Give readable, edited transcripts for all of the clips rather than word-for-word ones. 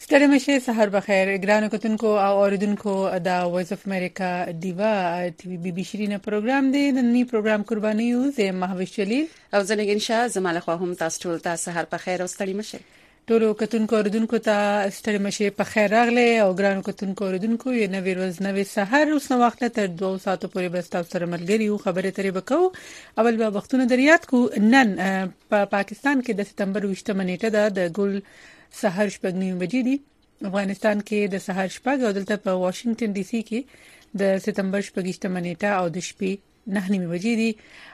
ستړي مشه سحر بخیر ګرانو کتونکو او اوریدونکو دا وایس اف امریکا دیوا ټي وي بي بي شيرینه پروګرام دی نننی پروګرام قرباني یو زه مهوش جلیل او زنګ انشاء زماله خو هم تاسو ټول ته سحر بخیر او ستړي مشه ټولو کتونکو اوریدونکو ته ستړي مشه په خیر راغله او ګرانو کتونکو اوریدونکو یې نوې ورځ نوې سحر اوس نو وخت تر 2 ساعتو پورې بس تاسو سره ملګری یو خبره ترې وکاو اول به وختونه دریات کو نن په پاکستان کې د سپتمبر 20 نیټه د ګل سحر شپږ بجې دي افغانستان کې د سحر شپږ او دلته په واشنگټن ډي سي کې د سپتمبر شپږ نیټه او د شپې 9 بجې دي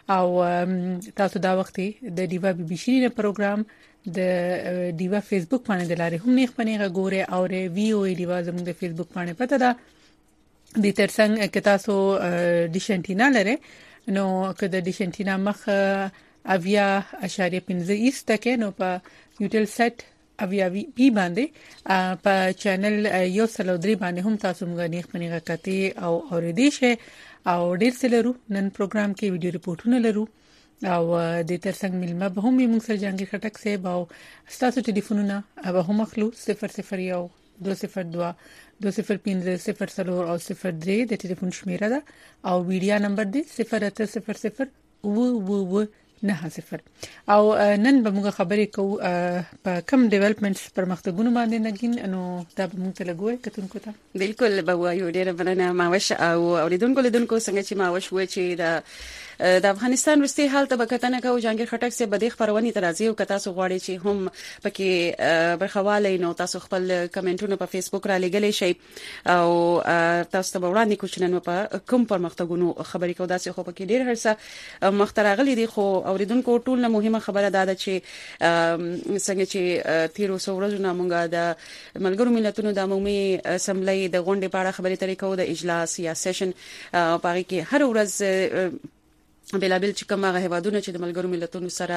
او تاسو دا وخت د دیوا بي بي شيرینه پروګرام د دیوا فیسبوک باندې د لارې هم نه خپنه غوره او وی او دیوا زموږ د فیسبوک باندې پته ده د ترڅنګ کې تاسو ډیشنټینا لره نو که د ډیشنټینا مخ اویا اشاریه 15 ایست کې نو په یوټل سیټ اویا بي باندې په چینل یو سلو درې باندې هم تاسو موږ نه خپنه غکته او اوریدي او ډیر سلرو نن پروګرام کې ویډیو ریپورتونه لرو او د ترڅنګ ملما به هم موږ سره جنگي خټک سه باو تاسو ټلیفونونه به هم مخلو 001 202 205 0 او 03 د ټلیفون شمیره ده او ویډیو نمبر دی 0800 و 90 او نن به موږ خبرې کوو په کم ډیولپمنټس پرمختګونو باندې نګین نو دا به موږ ته لګوي کتونکو ته بالکل به وایو ډیره مننه ماوش او اوریدونکو څنګه چې ماوش و چې د افغانستان وروستي حالت به کتنه کوو جهانگیر خټک سه بده خبرونه ترازی او کتا سو غواړي چې هم پکې برخواله نو تاسو خپل کمنټونه په فیسبوک را لګلې شي او تاسو ته وړاندې کوچنن په کوم پرمختګونو خبرې کوو دا څه خو پکې ډیر هرڅه مخترغلي دي خو اوریدونکو ټول نه مهمه خبره ده چې څنګه چې تیرو سورزونه مونږه د ملګرو ملتونو د عمومي اسمبلی د غونډې په اړه خبرې ترې کوو د اجلاس یا سیشن په کې هر ورځ بلابل چې کومه هیوادونه چې د ملګرو ملتونو سره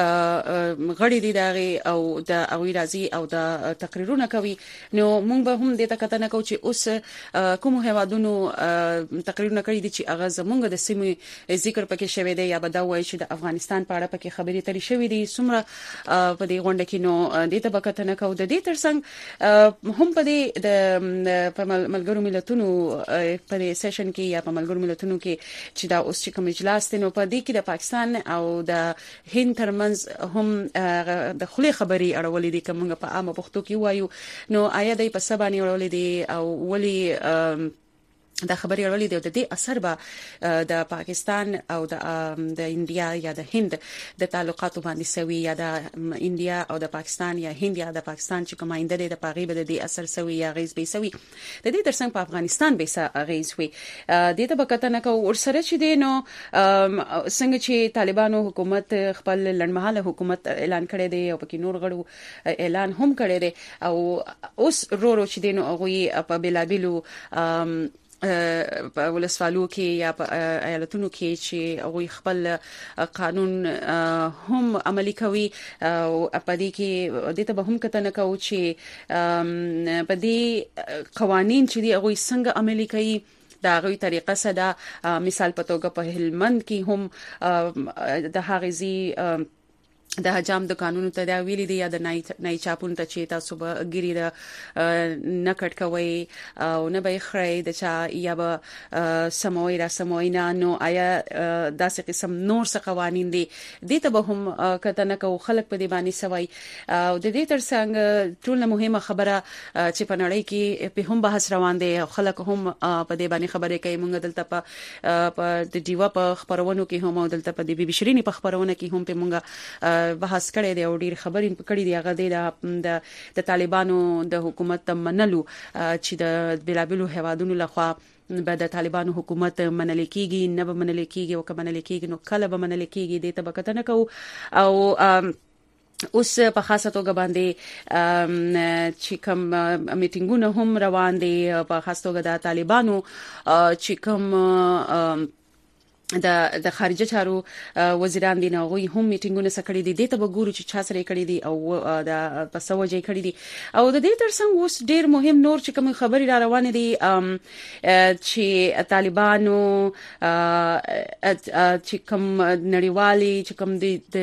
غړي دي دغه او د اوی راځي او د تقریرونه کوي نو موږ به هم د تکتنه کوو چې اوس کوم هیوادونو تقریرونه کړی دي چې هغه زمونږ د سیمې ذکر پکې شوی دی یا به دا وایي چې د افغانستان په اړه پکې خبرې ترې شوې دي څومره په دې غونډه کې نو د تبکتنه کوو د دې ترڅنګ هم په دې د ملګرو ملتونو په سیشن کې یا په ملګرو ملتونو کې چې دا اوس چې کوم اجلاس نو په دې کې د پاکستان او د هند ترمنځ هم د خولي خبري اړولې دي کومه په عامه پښتو کې وایو نو آیا د په سبا نه اړولې دي او ولی دا خبري اړولې دي د دې اثر به د پاکستان او د انډیا یا د هند د تعلقاتو باندې سوي یا د انډیا او د پاکستان یا هند یا د پاکستان چې کومه انده د پاغي به د اثر سوي یا غیز به سوي د دې ترڅنګ په افغانستان به غیز وي د ته بکتنه کو ورسره چې دي نو څنګه چې طالبانو حکومت خپل لړمحاله حکومت اعلان کړی دی او پکې نور غړو اعلان هم کړی دی او اوس رورو چې دي نو هغه په بلابلو په ولسوالو کې یا په ایالتونو کې چې هغه خپل قانون هم عملي کوي او په دې کې د ته به هم کتنه کوي چې په دې قوانين چې دی هغه څنګه عملي کوي دا غوي طریقه ساده مثال په توګه په هلمند کې هم د هغزي د حجام د قانونو ته دا ویلي دی یا د نای چاپون ته چې تاسو به ګری د نکټ کوي او نه به خړې د چا یا به سموي را سموي نه نو آیا داسې قسم نور څه قوانين دي د ته به هم کتنه کو خلک په دی باندې سوي او د دې ترڅنګ ټول مهمه خبره چې په نړۍ کې په هم بحث روان دي خلک هم په دی باندې خبرې کوي مونږ دلته په د دیوا په خبرونو کې هم او دلته په دی بي بي شيرینی په خبرونه کې هم په مونږ بحث کړي دی او ډیر خبرې کړي دی هغه د طالبانو د حکومت منلو چې د بلابلو هوادونو لخوا به د طالبانو حکومت منل کیږي نه به منل کیږي او که منل کیږي نو کله به منل کیږي د تبکته نه کو او اوس په خاصه توګه باندې چې کوم میټینګونه هم روان دي په خاصه توګه د طالبانو چې کوم د خارجه چارو وزیران دي نو غوي هم میټینګونه سکړي دي د ته وګورو چې چا سره کړي دي او د پسوجي کړي دي او د دې ترڅنګ اوس ډیر مهم نور چې کوم خبري را روانه دي چې طالبانو چې کوم نړیوالي چې کوم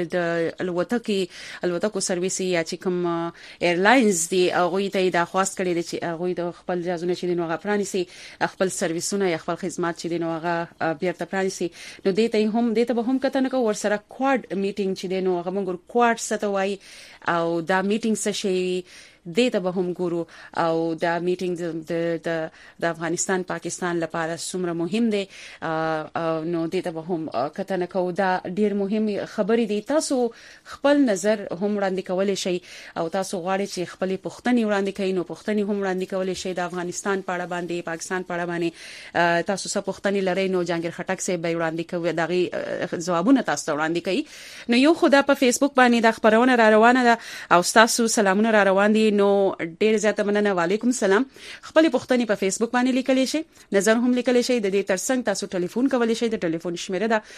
د الوتکو سرویس یا چې کوم ایرلاینز دي غوي ته د خواست کړي دي چې غوي د خپل جازونه چې دي نو غفرانسي خپل سرویسونه یا خپل خدمات چې دي نو هغه بیرته پرانسي نو دته به هم کتنه کو ورسره کواد میټینګ چې دی نو هغه موږ کواد ستوي او دا میټینګ څه شي دته به هم ګورو او دا میټینګ د افغانستان پاکستان لپاره څومره مهم دی نو دته به هم کتنه کو دا ډیر مهم خبرې دي تاسو خپل نظر هم وړاندې کولای شئ او تاسو غواړئ چې خپل پوښتنې وړاندې کړئ نو پوښتنې هم وړاندې کولای شئ د افغانستان په اړه باندې پاکستان په اړه باندې تاسو څه پوښتنې لرئ نو جهانگیر خټک سي به وړاندې کوي دغه جوابونه تاسو وړاندې کړئ نو یو خدا په فیسبوک باندې د خبرونه را روانه ده او تاسو سلامونه را روان دي نو ډیر زیاته مننه وعلیکم سلام خپل پوښتنې په فیسبوک باندې لیکلی شئ نظر هم لیکلی شئ د دې ترڅنګ تاسو ټلیفون کولی شئ د ټلیفون شمیره ده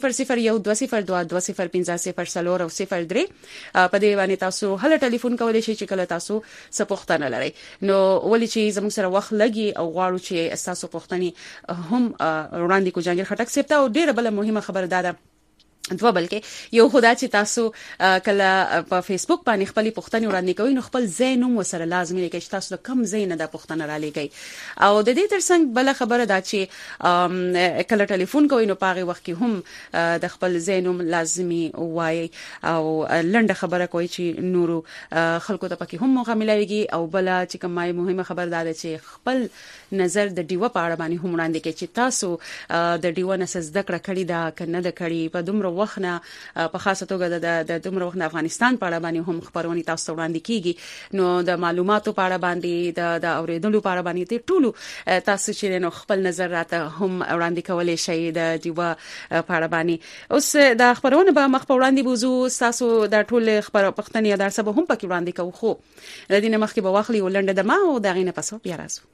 0012022050 او 03 په دې باندې تاسو هله ټلیفون کولی شئ چې کله تاسو څه پوښتنه لرئ نو ولې چې زموږ سره وخت لګي او غواړو چې تاسو پوښتنې هم وړاندې کو جهانگیر خټک صاحب ته او ډیره بل مهمه خبر ده دوه بلکې یو خدا چې تاسو کله په فیسبوک باندې خپل پوښتنې وړاندې کوئ نو خپل ځای نوم وسره لازمي دی چې تاسو کم ځای نه د پوښتنه را لګئ او د دې ترڅنګ بل خبره ده چې کله ټلیفون کوئ نو پاغي وخت کې هم د خپل ځای نوم لازمي وایي او لنډه خبره کوي چې نورو خلکو ته پکې هم موقع ملایږي او بل چې کومه مهمه خبر ده چې خپل نظر د دیوه په اړه باندې هم وړاندې کوي چې تاسو د دیوه نه زده کړه کړې ده کنه د کړې په دومره وخت نه په خاصه توګه د دومره وخت افغانستان په اړه باندې هم خبرونه تاسو وړاندې کیږي نو د معلوماتو په اړه باندې د اوریدلو په اړه باندې ټولو تاسو چې نو خپل نظر راته هم وړاندې کولای شئ د دیوه په اړه باندې اوس د خبرونه به مخ په وړاندې بوزو تاسو د ټول پښتنې در سبا هم پکې وړاندې کوو خو د دې مخکې به واخلي ولنډه د ما او د غینه پسو بیا راځو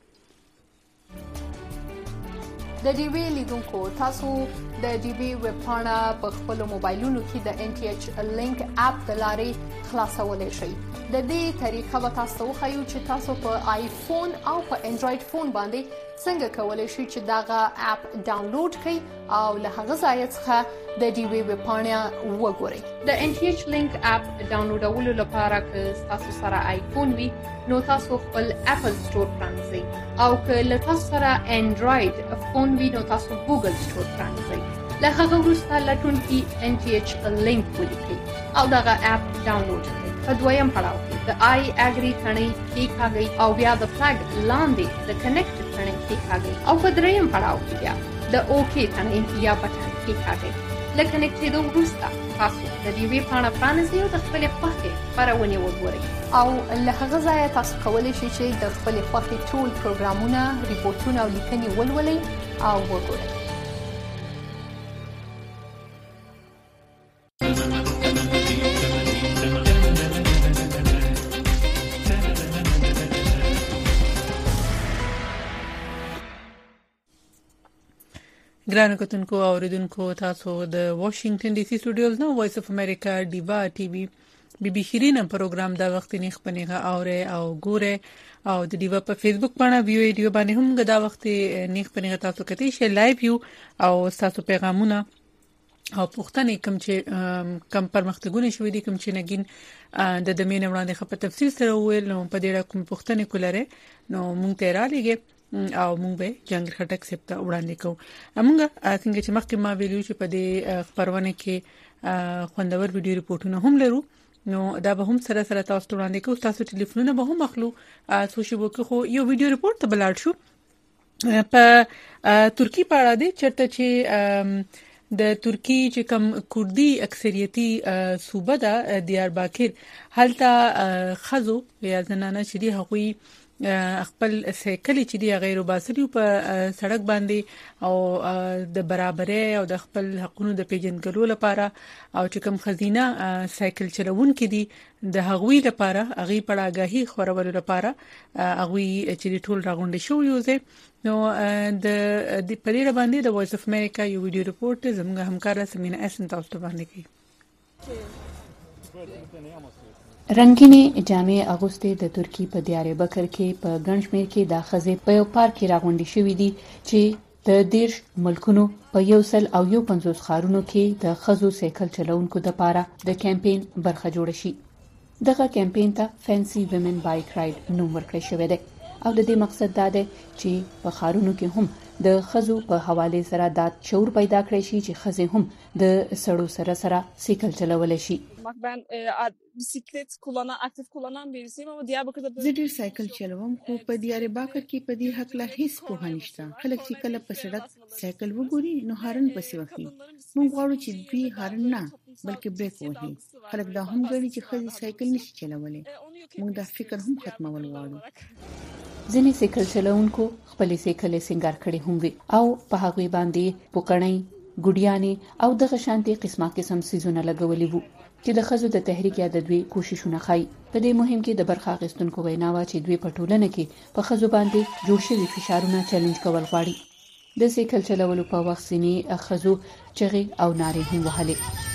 د ډیوی لیدونکو تاسو د ډیوی ویب پاڼه په خپل موبایلونو کې د ان ټي ایچ لینک اپ د لارې خلاصولای شئ د دې طریقه به تاسو خو چې تاسو په آیفون او په انډراید فون باندې څنګه کولای شئ چې داغه اپ ډاونلوډ کړئ او له هغه ځای څخه د ډیوی ویب پاڼه وګورئ د ان ټي ایچ لینک اپ ډاونلوډولو لپاره که تاسو سره آیفون وي نو تاسو خپل اپل سٹور پرانځئ او که له تاسو سره انډراید فون وي نو تاسو ګوګل سٹور پرانځئ له هغه وروسته لټونکي ان ټي ایچ لینک ولیکئ او دغه اپ ډاونلوډ کړئ په دویم پړاو کې د آی اګری ثنې کلیکاږئ او بیا د فلګ لاندې د کنیکټ ثنې کلیکاږئ او په دریم پړاو کې بیا د اوکی ثنې یا بټن کلیکاږئ لکه کنیکټېدو وروسته تاسو د دې ویب پاڼه پرانیزئ او د خپلې خوښې خپرونې وګورئ او له هغه ځایه تاسو کولی شئ چې د خپلې خوښې ټول پروګرامونه ریپورتونه او لیکنې ولولئ او وګورئ ګرانو کتونکو او اوریدونکو تاسو د واشنگټن ډي سي سټوډیوز نو وایس اف امریکا ډیوا ټي وي بي بي شيرین پروګرام دا وخت نه خپنهغه اوره او ګوره او د ډیوا په فیسبوک باندې ویډیو باندې هم دا وخت نه خپنهغه تاسو کتئ شي لایو یو او تاسو پیغامونه او پښتنې کوم چې کم پرمختګونه شوې دي کوم چې نګین د دمینه وړاندې خپل تفصیل سره ویل نو په دې را کوم پښتنې کولره نو مونږ ته را لګي او مونږ به جهانگیر خټک صاحب ته وړاندې کوو مونږ څنګه چې مخکې ما ویلو چې په دې خبرونه کې خوندور ویډیو ریپورتونه هم لرو نو دا به هم سره سره تاسو وړاندې کوو تاسو ټلیفونونه به هم اخلو سوشي بوکو خو یو ویډیو ریپورت ته بلاړ شو په ترکی په اړه دي چرته چې د ترکی چې کوم کوردی اکثریتي صوبه ده دیارباکر هلته خزو یا زنانه چې دی هغوی خپل سایکل چې دی غیر باسري په سړک باندې او د برابرۍ او د خپل حقوقو د پیژندګلو لپاره او چې کوم خزینه سایکل چلوونکي دي د هغوی لپاره هغه پړاګاهي خورولو لپاره هغوی چې ټول راغونډ شو یوځه نو د پدې باندې د وایس اف امریکا یو ویډیو رپورټ زموږ همکار سمینا اسن تاسو ته باندې کوي. رنگینې جامې اغوستې د ترکی په دیاربکر کې په ګڼ شمېر کې د ښځې په یو پارک کې راغونډې شوې دي چې د 10 ملکونو په 150 ښارونو کې د ښځو سایکل چلوونکو لپاره د کمپاین برخه جوړ شي. دغه کمپاین ته فینسي ویمن بایک رائډ نوم ورکړل شوی دی او د دې مقصد دا دی چې په ښارونو کې هم د ښځو په حواله سره د شعور پیدا کړی شي چې ښځې هم د سړو سره سایکل چلولای شي. Ben bisiklet aktif kullanan birisiyim ama Diyarbakır'da زه ډیر سایکل چلوم خو په دیاربکر کې په دې حق لا هیڅ پوهه نشته. خلک چې کله په سړک سایکل وګوري نو هارن پسې وهي. موږ غواړو چې دوی هارن نه بلکې بریک وهي. خلک دا هم غواړي چې ښځې سایکل نشي چلولای. موږ دا فکر هم ختمول غواړو. ځینې سایکل چلوونکو خپل سایکل سنگار کړي هم وي او په هغه باندې پوکړنۍ ګډیانې او دغه شانتي قسم سيزونه لګولي وو چې د ښځو د تحریک یا د دوی کوششونه ښایي. په دې مهم کې د برخه اخیستونکو ویناوه چې دوی په ټولنه کې په ښځو باندې جوړ شوي فشارونه چیلنج کول غواړي. د سایکل چلولو په وخت ځینې ښځو چغې او نارې هم وهلې.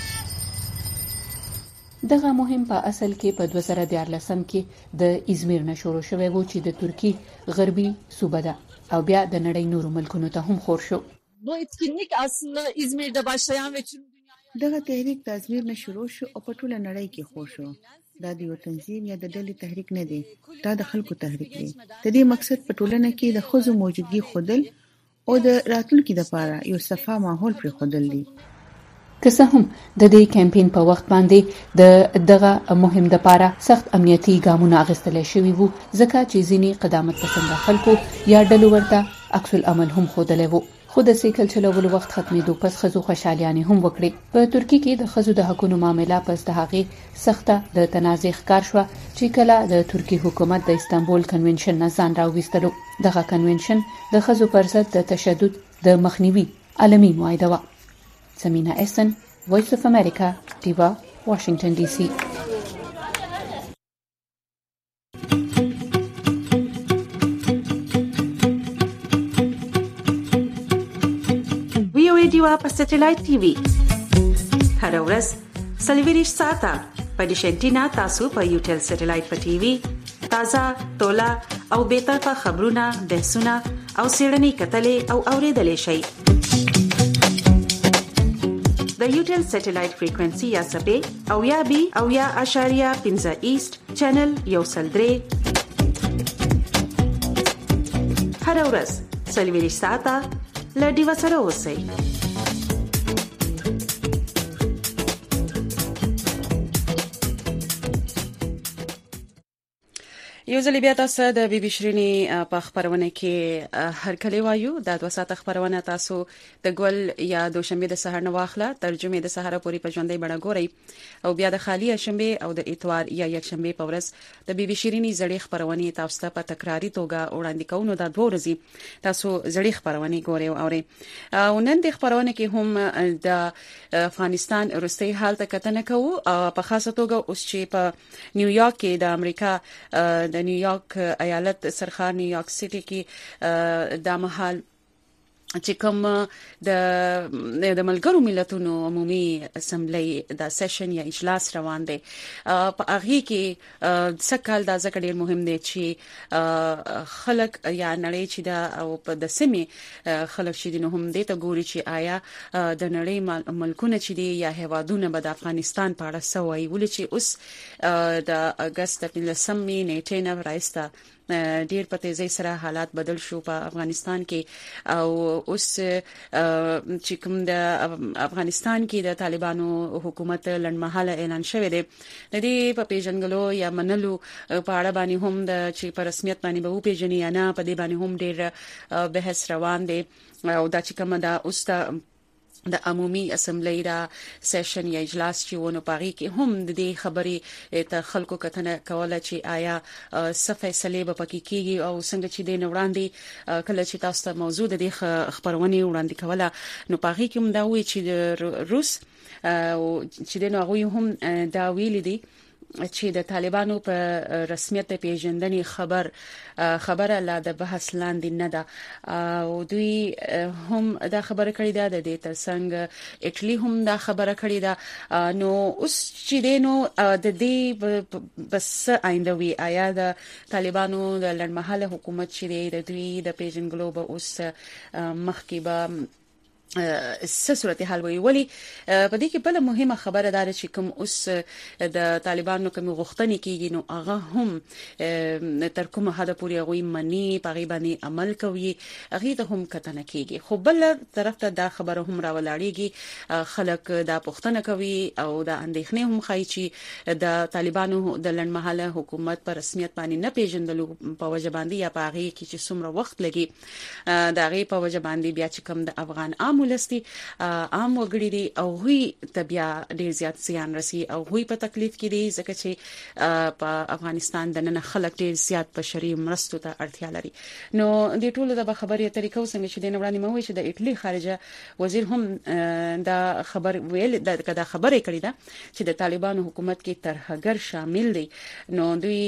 دغه مهم په اصل کې په 2014 کې د ازمیر نه شروع شوی و چې د ترکی غربي صوبه ده او بیا د نړۍ نورو ملکونو ته هم خور شو. Bu etkinlik aslında İzmir'de başlayan ve tüm دغه تحریک د ازمیر نه شروع شو او په ټوله نړۍ کې خور شو. دا د یو تنظیم یا د ډلې تحریک نه دی، دا د خلکو تحریک دی. د دې مقصد په ټولنه کې د ښځو موجودګي خودل او د راتلونکي لپاره یو صفا ماحول پر خودل دي. که څه هم د دې کمپاین په وخت باندې دغه مهم لپاره سخت امنیتي ګامونه اخیستل شوي وو ځکه چې ځینې قدامت پسند خلکو یا ډلو ورته عکس العمل هم خودلې وو. خو د سایکل چلولو وخت ختمېدو پس ښځو خوشالیانې هم وکړې. په ترکیه کې د ښځو د حقوقو معامله پس د هغې سخته د تنازع ښکار شوه چې کله د ترکیه حکومت د استانبول کنونشن نه ځان راوویستلو. دغه کنونشن د ښځو پر ضد د تشدد د مخنیوي عالمي معاهده وه. سمینا اسن، وایس اف امریکا، ډیوا، واشنگټن ډي سي. ډیوا په سټلایټ ټي وي هر ورځ 24 ساعته په ډیشنټینا تاسو په یوټل سټلایټ په ټي وي تازه تولا او به طرفه خبرونه بحثونه او سیړنی کتلې او اوریدلې شي. د یوټل سټلایټ فریکوئنسي یا سبې او یا بي او یا اشاریه 15 ایست چینل یو سلدري هر ورځ 24 ساعته لډي وسره اوسئ. یو ځل بیا تاسو د بي بي شيريني په خبرونه کې هر کله وایو د 2 ساعت خبرونه تاسو د ګل یا دوشنبه د سحر نه واخله ترجمه د سحر پوری په ژوندۍ بڼه ګورئ او بیا د خالی شنبه او د اتوار یا یکشنبه په ورځ د بي بي شيريني زړې خبرونه تاسو ته په تکراری توګه وړاندې کوو. د 2 ورځې تاسو زړې خبرونه ګورئ او اورئ. او نن د خبرونه کې هم د افغانستان روسي حالت کتنه کوو په خاصه توګه اوس چې په نیویارک کې د امریکا د نیویارک ایالت سرخار نیویارک سټي کې د مهال چې کوم د ملګرو ملتونو عمومي اسمبلی د سیشن یا اجلاس روان دی په هغه کې سکهال د ځکه ډیر مهم دی چې خلک یا نړۍ چې دا او په د سیمه خلک چې نو هم دې ته ګوري چې آیا د نړۍ ملکونه چې دی یا هوادونه به د افغانستان په اړه سوي ولې چې اوس د اگست 15 نیټه نه راځي ډیر په تیزی سره حالات بدل شو په افغانستان کې او اوس چې کوم د افغانستان کې د طالبانو حکومت لنډمحاله اعلان شوی دی د دې په پیژنګلو یا منلو په اړه باندې هم د چې په رسمیت باندې به پیژنې یا نه په دې باندې هم ډیر بحث روان دی او دا چې کوم دا اوس د عمومي اسمبلی را سیشن یا اجلاس چې ونه پاغي کې هم د دې خبرې ته خلکو کتنه کوله چې آیا څه فیصله به پکې کیږي او څنګه چې د وړاندې کله چې تاسو ته موضوع د خبرونه وړاندې کوله نو پاغي کې هم دا وی چې د روس او چې د نوغوی هم دا ویل دي چې د طالبانو په رسمیت پیژندنې خبره لا د بحث لاندې نه ده او دوی هم دا خبره کړې ده د دې ترڅنګ اټلی هم دا خبره کړې ده نو اوس چې دینو د دې بس آیندوي آیا د طالبانو د لړمحاله حکومت چې د دوی د پیژنګلو به اوس مخکې به صورتحال وی په دې کې بل مهمه خبره ده چې کوم اوس د طالبانو کوم غوښتنې کیږي نو هغه هم تر کومه حد پورې غوي منی پغی باندې عمل کوي هغه ته هم کتنه کیږي خو بل طرف ته دا خبره هم راولاړيږي خلک دا پوښتنه کوي او دا اندېښنې هم خایي چې د طالبانو د لړمحاله حکومت پر رسمیت باندې نه پیژندلو په وجه باندې یا پغی کې چې څومره وخت لګي دا غي په وجه باندې بیا چې کوم د افغان ولستي عام وګړي دي او هی تبیا ډیر زیات زیان رسی او هی په تکلیف کې دي ځکه چې په افغانستان د نن خلک ډیر زیات بشري مرستو ته اړتیا لري نو د ټولو د خبرې طریقو څنګه چې د وړاندې مو چې د اټلی خارجه وزیر هم دا خبر ویل دا خبرې کړې ده چې د طالبانو حکومت کې ترهګر شامل دي نو دوی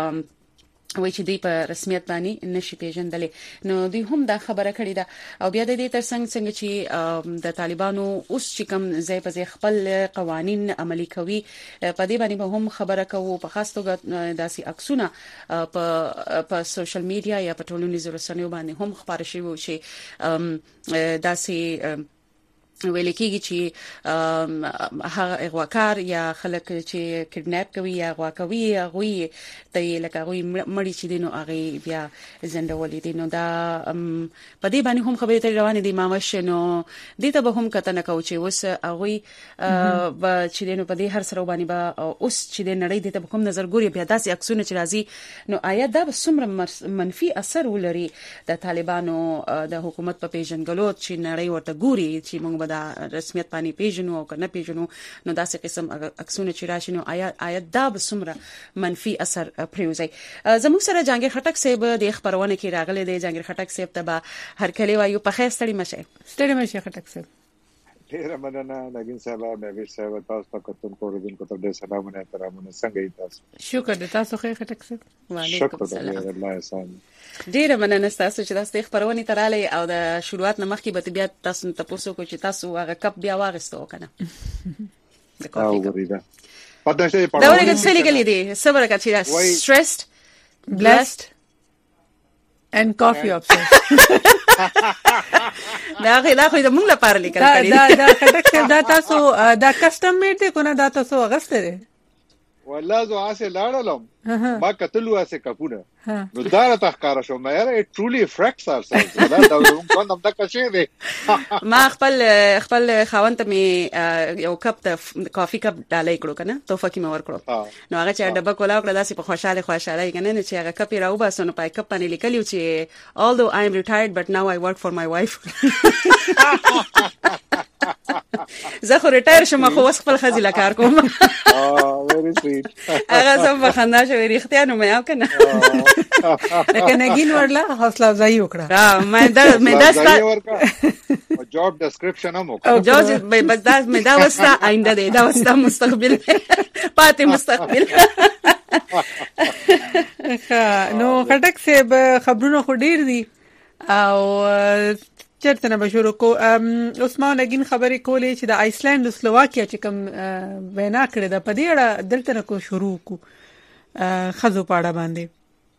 وای چې دوی په رسمیت باندې نشي پیژندلې نو دوی هم دا خبره کړې ده او بیا د دې ترڅنګ چې د طالبانو اوس چې کوم ځای په ځای خپل قوانين عملي کوي په دې باندې هم خبره کوو په خاص توګه داسې عکسونه په سوشل میډیا یا په ټولنیزو رسنیو باندې هم خبره شوی چې داسې ویل کېږي چې هغه اغواکار یا خلک چې کډناپ کوي یا اغوا کوي هغه ته لکه هغه مړی چې دینو هغه بیا زندولې دي نو دا په دې باندې هم خبرې تر روانې دي مامش نو دې ته به هم کتنه کوي چې اوس هغه چې دینو په دې هر سره باندې به اوس چې د نړۍ دې ته کوم نظر ګوري بیا داسې عکسونه چې راځي نو آیا دا به څومره منفي اثر ولري د طالبانو د حکومت په پیژنګلو چې نړۍ ورته ګوري چې موږ دا رسمیت باندې پیژنو او کنه پیژنو نو داسې قسم عکسونه چې راشي نو آیا دا به څومره منفي اثر پریوزي زموږ سره جانګیر خټک صاحب د خبرونه کې راغلي دی جانګیر خټک صاحب ته به هر کله وایو په خیر ستړي مشه خټک صاحب ډیر مننه نګین صاحب مې صاحب تاسو ته کوم کوردن کو ته سلامونه احترامونه څنګه تاسو شکر د تاسو خیر خټک صاحب وعلیکم السلام الله احسان ډیر مننه تاسو چې تاسو خبرونه تراله او د شروعات نه مخکې به بیا تاسو ته پوښتنه کوم چې تاسو هغه کپ بیا واغستو کنه د کافي کپ پاتې شي دا ولګت څه لګلې دي صبر کړئ stressed blessed and coffee obsessed دا خو د موږ لپاره لیکل کړي دا خټک دا تاسو دا کسٹم میډ دی کنه دا تاسو اغسته دي والله زه اسه لاړم ما کتلو اسه کپونه نو دا راته ښکارا شو مې ټرولی فرکس ار سره دا کوم دا کښې دی ما خپل خاوند ته می یو کپ د کافي کپ ډالې کړو کنه توفه کې مې ور کړو نو هغه چې ډبه کولا کړه داسې په خوشاله کنه چې هغه کپ راو باسو نو پای کپ باندې لیکلیو چې although I am retired but now I work for my wife زه خو ریټایر شوم خو اوس خپل خزیله کار کوم very sweet هغه سم بخنده شوی رښتیا نو مې او کنه لکه نګین ورلا حوصله افزایی وکړه مې دا جاب ډسکرپشن هم او جاب مې دا وستا آینده دی دا وستا مستقبل پاتې مستقبل نو خټک صاحب خبرونه خو ډیر دي او چرته نه بشورو کو عثمان نګین خبرې کولې چې د آیسلند او سلوواکیا چې کوم وینا کړې ده په دې اړه دلته نه کو شروع کو خزو پاړه باندې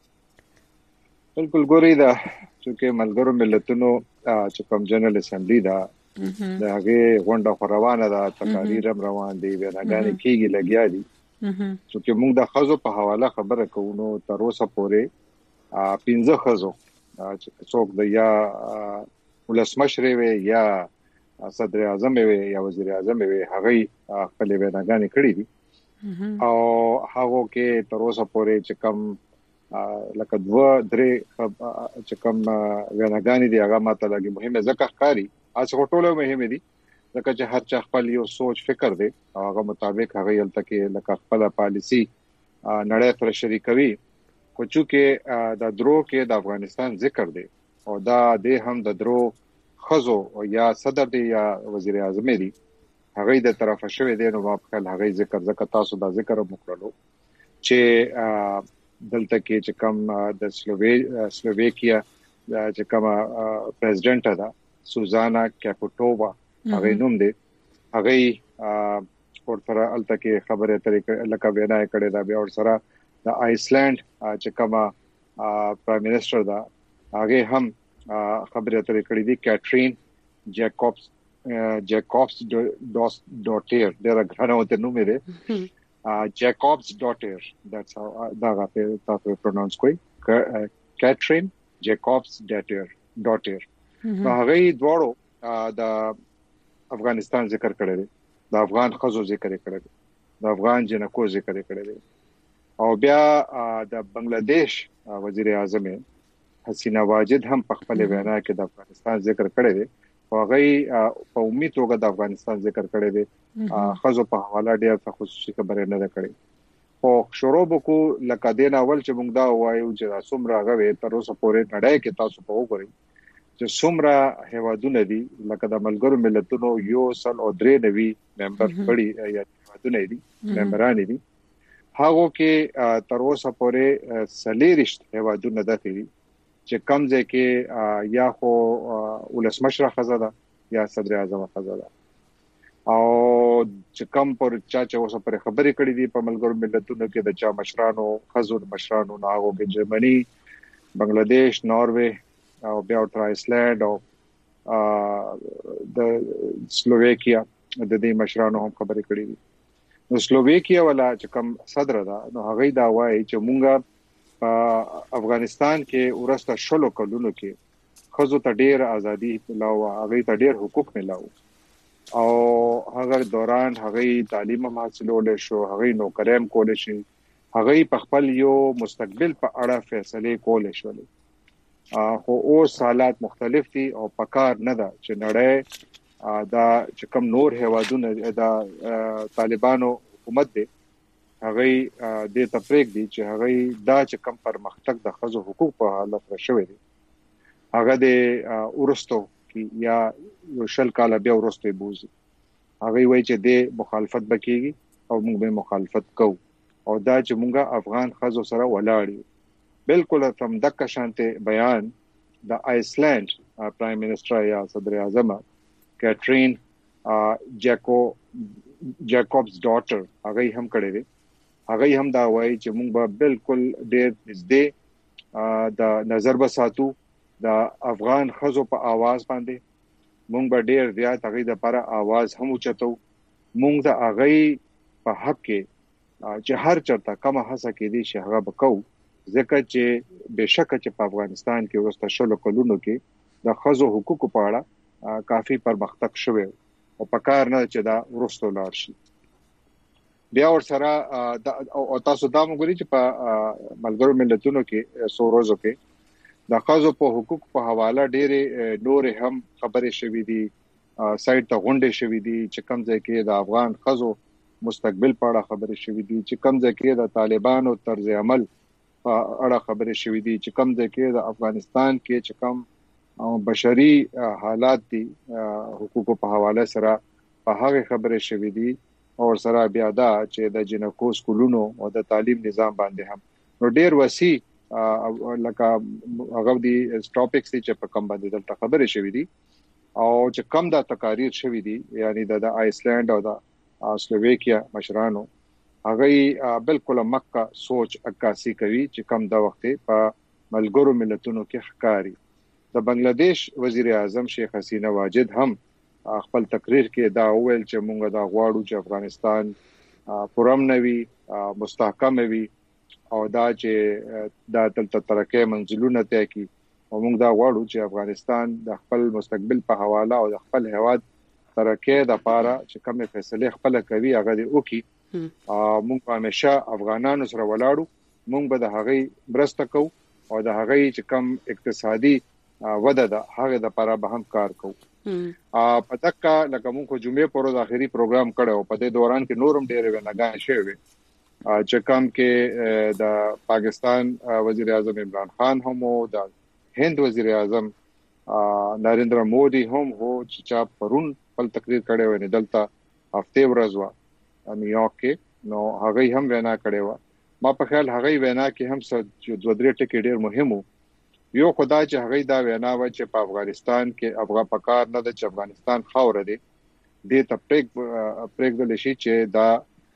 بالکل ګوري دا چې ملګرو ملتونو چې کوم جنرال اسمبلی دا د هغه غونډه روانه ده تقاریر روان دي ویناګانې کیږي لګیا دي چې موږ د خزو په حواله خبره کوو تر اوسه پورې 15 خزو چې څوک د یا ولسمشر وي یا صدر اعظم وي یا وزیر اعظم وي هغه خپل ویناګانې کړې دي او هغه کې تر اوسه پورې چې کوم لکه 2-3 چې کوم ویناګانې دي هغه ماته لګي مهمه ځکه ښکاری اڅ هټولو مهمه دي ځکه چې هر چا خپل یو سوچ فکر دی او هغه مطابق هغه یلته کې لکه خپل پالیسی نړۍ سره شریکوي. خو چې د درو کې د افغانستان ذکر دی او دا د هم د درو خزو یا صدر دی یا وزیر اعظم دی هغه د طرفه شوی دی نو په خپل هغه ذکر ځکه تاسو دا ذکر وکړلو چې دلته کې چې کوم د سلوویکیا چې کوم پریزیدنت ده سوزانا کاپوټووا هغه نوم دی هغه اور سره الته کې خبره طریقې لکه وینا کړي دا بیا اور سره د آیسلند چې کوم پرایم منسٹر دا هغه هم خبره طریقې دي کیټرین جیکوبس ډوټیر دا غره وته نوم دی جیکوبس ډوټیر that's how دا غته تاسو پرونونس کوي کیټرین جیکوبس ډوټیر هغه دواړو د افغانستان ذکر کړی دی د افغان خزو ذکر کړی دی د افغان جنکو ذکر کړی دی او بیا د بنگلاديش وزیر اعظم حسینا واجد هم په خپل وینا کې د افغانستان ذکر کړی دی او هغه په امید توګه د افغانستان ذکر کړی دی خزو په حواله ډېر خصوصي خبره نه کړې او شروع وکړو لکه دین اول چې موږ دا وایو چې څومره غوي تر اوسه پورې نړۍ کې تاسو په وګورئ چې څومره هیوادونه دي لکه د ملګرو ملتونو یو سل او درې نوي ممبر پړي یا هیوادونه دي ممبران دي هغه کې تر اوسه پورې سلیریشت هیوادونه دي چې کم ځای کې یا خو ولسمشر خزاده یا صدر اعظم خزاده او چې کم پر چا چې اوسه پر خبرې کړې دي په ملګرو ملتونو کې د چا مشرانو خزو مشرانو ناغو کې جرمني بنگلاديش ناروے او بیا تر آیسلند او د سلوویکیا د دې مشرانو هم خبرې کړې دي نو سلوویکیا ولا چې کوم صدر ده نو هغه دا وایي چې مونږه په افغانستان کې ورسته شلو کلونو کې خزو ته ډېر ازادي ملاو هغه ته ډېر حقوق ملاو او هغه دوران هغه تعلیم حاصلول شو هغه نوکریم کول شي هغه په خپل یو مستقبل په اړه فیصله کول شول خو اوس حالات مختلف دي او پکار نه ده چې نړۍ دا چې کوم نور هیوادونه د طالبانو حکومت دی هغه د تفریق دي چې هغه دا چې کوم پرمختګ د خزو حقوق په حالت راشوي دي هغه د ورستو کې یا یو شل کال بیا ورستو بوزي هغه وایي چې د مخالفت بکیږي او موږ به مخالفت کوو او دا چې موږ افغان خزو سره ولاړ بالکل تم دک شانته بیان د آیسلند پرایم منسٹر یا صدر اعظم کیټرین جیکوبس ډاټر هغه هم کړی دی هغه هم دا وایي چې موږ به بالکل ډېر نږدې د نظر بساتو د افغان خزو په आवाज باندې موږ به ډېر زیات هغه د لپاره आवाज هم اوچتو موږ د هغه په حق کې چې هر چرته کومه هڅه کېدي چې هغه وکاو ځکه چې بشک چې په افغانستان کې ورسته شلو کلونو کې د خزو حقوقو په اړه کافي پرمختګ شوی او پکار نه چې دا ورستو لاړ شي بیا ور سره او تاسو دا موږ چې په ملګرو ملتونو کې سوروزو کې د خزو په حقوق په حواله ډېر نور هم خبرې شوې دي سایت ته غونډې شوې دي چې کوم ځای کې د افغان خزو مستقبل په اړه خبرې شوې دي چې کوم ځای کې د طالبانو طرز عمل په اړه خبرې شوې دي چې کوم ځای کې د افغانستان کې چې کوم بشري حالات دي حقوقو په حواله سره په هغه خبرې شوې دي او سره بیا دا چې د جنکو سکولونو او د تعلیم نظام باندې هم نو ډېر وسیع لکه هغه دي ټاپکس چې په کوم باندې دلته خبرې شوې دي او چې کوم دا تقاریر شوې دي یعنی د آیسلند او د سلوویکیا مشرانو هغه بالکل مکه سوچ عکاسي کوي چې کم دا وخت په ملګرو ملتونو کې ښکاری د بنگلاديش وزیر اعظم شیخ حسینا واجد هم خپل تقریر کې دا وویل چې موږ دا غواړو چې افغانستان پرامنوي مستحکم وي او دا چې د تلته ترقې منزلونه ته کی او موږ دا غواړو چې افغانستان د خپل مستقبل په حواله او د خپل هواد ترقې د لپاره چې کومه فیصله خپل کوي هغه دی وکي موږ همیشه افغانانو سره ولاړو موږ به د هغې مرسته کوو او د هغې چې کم اقتصادي وده ده هغه د لپاره به هم کار کوو په دغه لکه موږ جمعې پر ورځ اخري پروګرام کړو په دې دوران کې نورم ډېر ونګان شوی چې کوم کې د پاکستان وزیر اعظم عمران خان هم او د هند وزیر اعظم نریندر مودي هم هو چې پرون خپل تقریر کړی و نه دلته هفته ورځ و نیویارک کې نو هغه هم وینا کړی و ما په خیال هغه وینا کې هم څه دوه درې ټکي ډېر مهم وو یو خدای چې هغه دا وینا و چې په افغانستان کې افغان پکار نه د افغانستان خاور دی د تپریک د لشي چې دا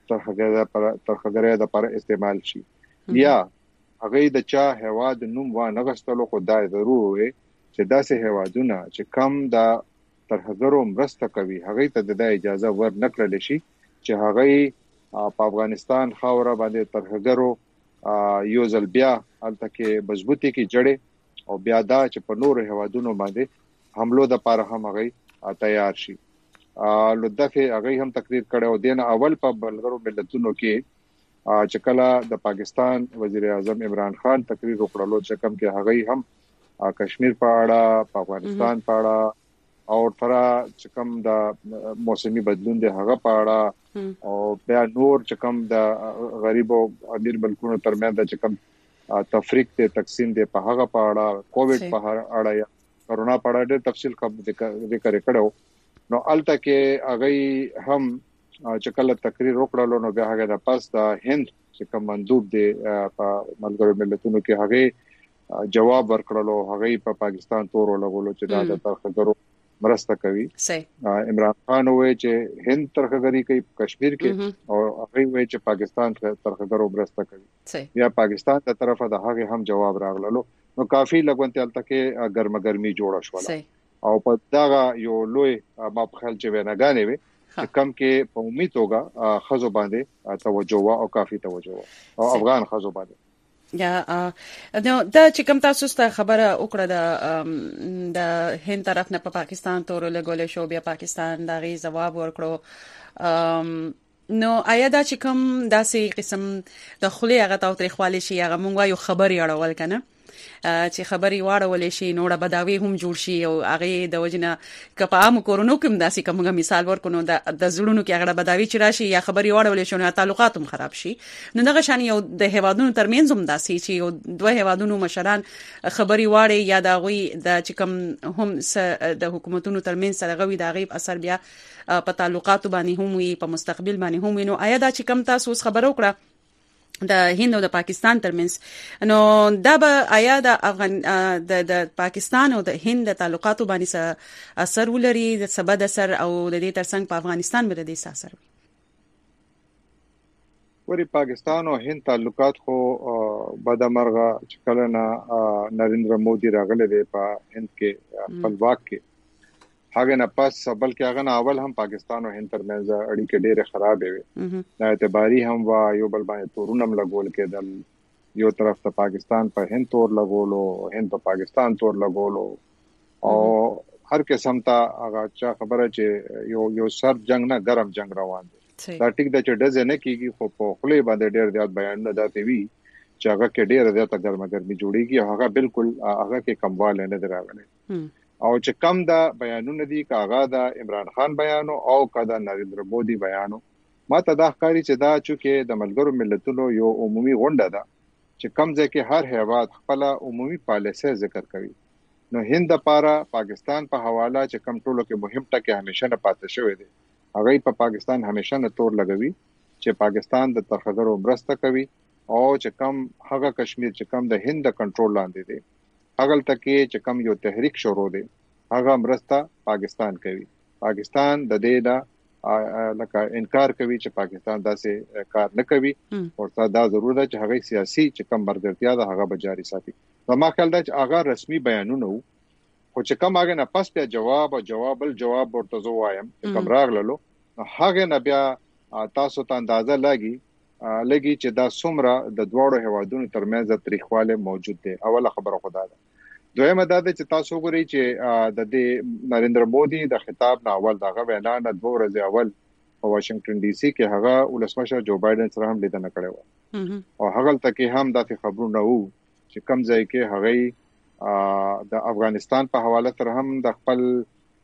ترخګره د پر استعمال شي یا هغه د چا هوا د نوم و نه غستلو خدای ضرور وي چې داسې هوادونه چې کم د ترخګرو مرسته کوي هغه ته د اجازه ور نکړل شي چې هغه په افغانستان خاوره باندې ترخګرو یو ځل بیا الته کې مضبوطی کې جړې او بیا دا چې په نور هوادونو باندې حملو د پاره هم هغه تیار شي لدغه هغه هم تقریر کړو دین اول په بلغرو ملتونو کې چې کله د پاکستان وزیر اعظم عمران خان تقریر وکړلو چې کوم کې هغه هم کشمیر په اړه په افغانستان په اړه او تر چې کوم د موسمي بدلون د هغه په اړه او بیا نور چې کوم د غریب او امیر ملکونو ترمنځ د چې کوم تفریق ته تقسیم دی په هغه په اړه کووډ په اړه یا کرونا په اړه ډېر تفصیل ذکر کړو نو الته کې هغه هم چې کله تقریر وکړلو نو بیا هغه د پاس د هند چې کوم مندوب دی په ملګرو ملتونو کې هغه جواب ورکړلو هغه په پاکستان تور لګولو چې دا د ترخګرو مرسته کوي عمران خان وایي چې هند ترخګری کوي کشمیر کې او هغه وایي چې پاکستان ترخګرو مرسته کوي یا پاکستان تر طرفه د هغه هم جواب راغللو نو کافي لګونته الته کې ګرمګرمي جوړه شوه او په دا یو لوی ما په خیال چې ونګانې وي چې کم کې په امید توګه خزو باندې توجه او کافي توجه او افغان خزو باندې یا نو دا چې کوم تاسو ته خبره وکړه د هند طرف نه په پاکستان تور لګول شو بیا پاکستان دا غي جواب ورکړو نو آیا دا چې کوم داسې قسم د خلی هغه تاو تاریخوالي شي هغه مونږ یو خبري اړول کنه چې خبري واړول شي نو بداوي هم جوړ شي او هغه د وجنه کپام کورونو کوم داسې کومه مثال ورکونو د زړونو کې هغه بداوي چې راشي یا خبري واړول شي نو تعلقات هم خراب شي نو دغه شان یو د هوادونو ترمنځ هم داسې چې یو دوه هوادونو مشران خبري واړي یا د غوي د چې کوم هم د حکومتونو ترمنځ سره غوي د غیب اثر بیا په تعلقات باندې هم وي په مستقبل باندې هم نو آیا دا چې کوم تاسو خبرو کړه د هند او د پاکستان ترمنځ نو دا به آیا د افغان د پاکستان او د هند د تعلقاتو باندې اثر ولري د سبد اثر او د دې ترڅنګ په افغانستان باندې د اثر وری پاکستان او هند تعلقات خو بدمرغه چې کله نه نریندر مودي راغله دی په هند کې خپلواک کې هغه نه پس بلکې هغه نه اول هم پاکستان او هند ترمنځ اړیکې ډېرې خراب وي دا اعتباري هم وا یو بل باندې تورونم لګول کېدل یو طرف ته پاکستان په هند تور لګولو هند په پاکستان تور لګولو او هر قسم ته هغه چا خبره چې یو سر جنگ نه ګرم جنگ روان دي دا ټیک د چې ډز نه کیږي خو په خپل باندې ډېر زیات بیان نه داتې وی چې هغه کې ډېر زیات ګرمګرمي جوړیږي هغه بالکل هغه کې کمواله نه دراغله او چې کم دا بیانونه دي کاغه دا عمران خان بیانو او کدا نریندر مودي بیانو ما ته دا ښکاری چې دا چې د ملګرو ملتونو یو عمومي غونډه ده چې کم ځکه هر هیواد خپل عمومي پالیسي ذکر کوي نو هند لپاره پاکستان په حواله چې کم ټولو کې مهم ټکی همیشه نه پاتې شوی دی هغه په پاکستان همیشه نه تور لګوي چې پاکستان د ترخګرو مرسته کوي او چې کم هغه کشمیر چې کم د هند کنټرول لاندې دی هغه تکي چې کم یو تحریک شروع دی هغه مرسته پاکستان کوي پاکستان د دې دا لکه انکار کوي چې پاکستان داسې کار نه کوي او دا ضرورت ده چې هغه سیاسي چې کم مرګرتیا ده هغه بجاري ساتي نو ما خیال ده چې هغه رسمي بیانونه خو چې کم هغه نه پس بیا جواب ورته زو وایم کم راغللو هغه نه بیا تاسو ته اندازه لګي چې دا څومره د دواړو هوادونو ترمنځ تاریخواله موجود دی اوله خبره خدا ده دویمه دا چې تاسو وګورئ چې د دې نریندر مودي د خطاب نه اول دغه وینا نه 2 ورځې اول په واشنگټن ډي سي کې هغه ولسمشر جو بایدن سره هم لیدنه کړې و او هغه تکي هم د خبرونه وو چې کم ځای کې هغه د افغانستان په حواله سره هم د خپل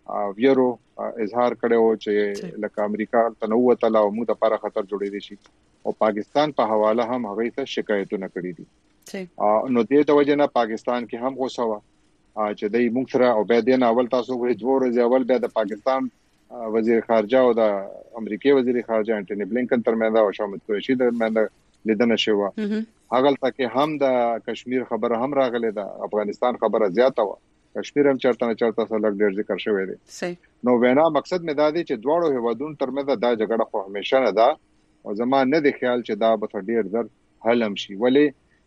ویرو اظهار کړو چې لکه امریکا تنوع تعالی او موږ د لپاره خطر جوړې دي شي او پاکستان په حواله هم هغه ته شکایتونه کړې دي نو دې د وجه نه پاکستان کې هم غوسه و چې د موږ سره او به د اول تاسو غوړي 2 ورځې اول بیا د پاکستان وزیر خارجه او د امریکای وزیر خارجه انټونی بلینکن ترمنځ او شاه محمود قریشي ترمنځ لیدنه شوه هغه تلته هم د کشمیر خبره هم راغله د افغانستان خبره زیاته و کشمیر هم چرته سره لږ ډیر ذکر شوی دی نو وینا مقصد مې دا دی چې دواړو هیوادونو ترمنځ دا جګړه خو همیشه نه ده او زما نه دی خیال چې دا به ډیر زر حل هم شي ولی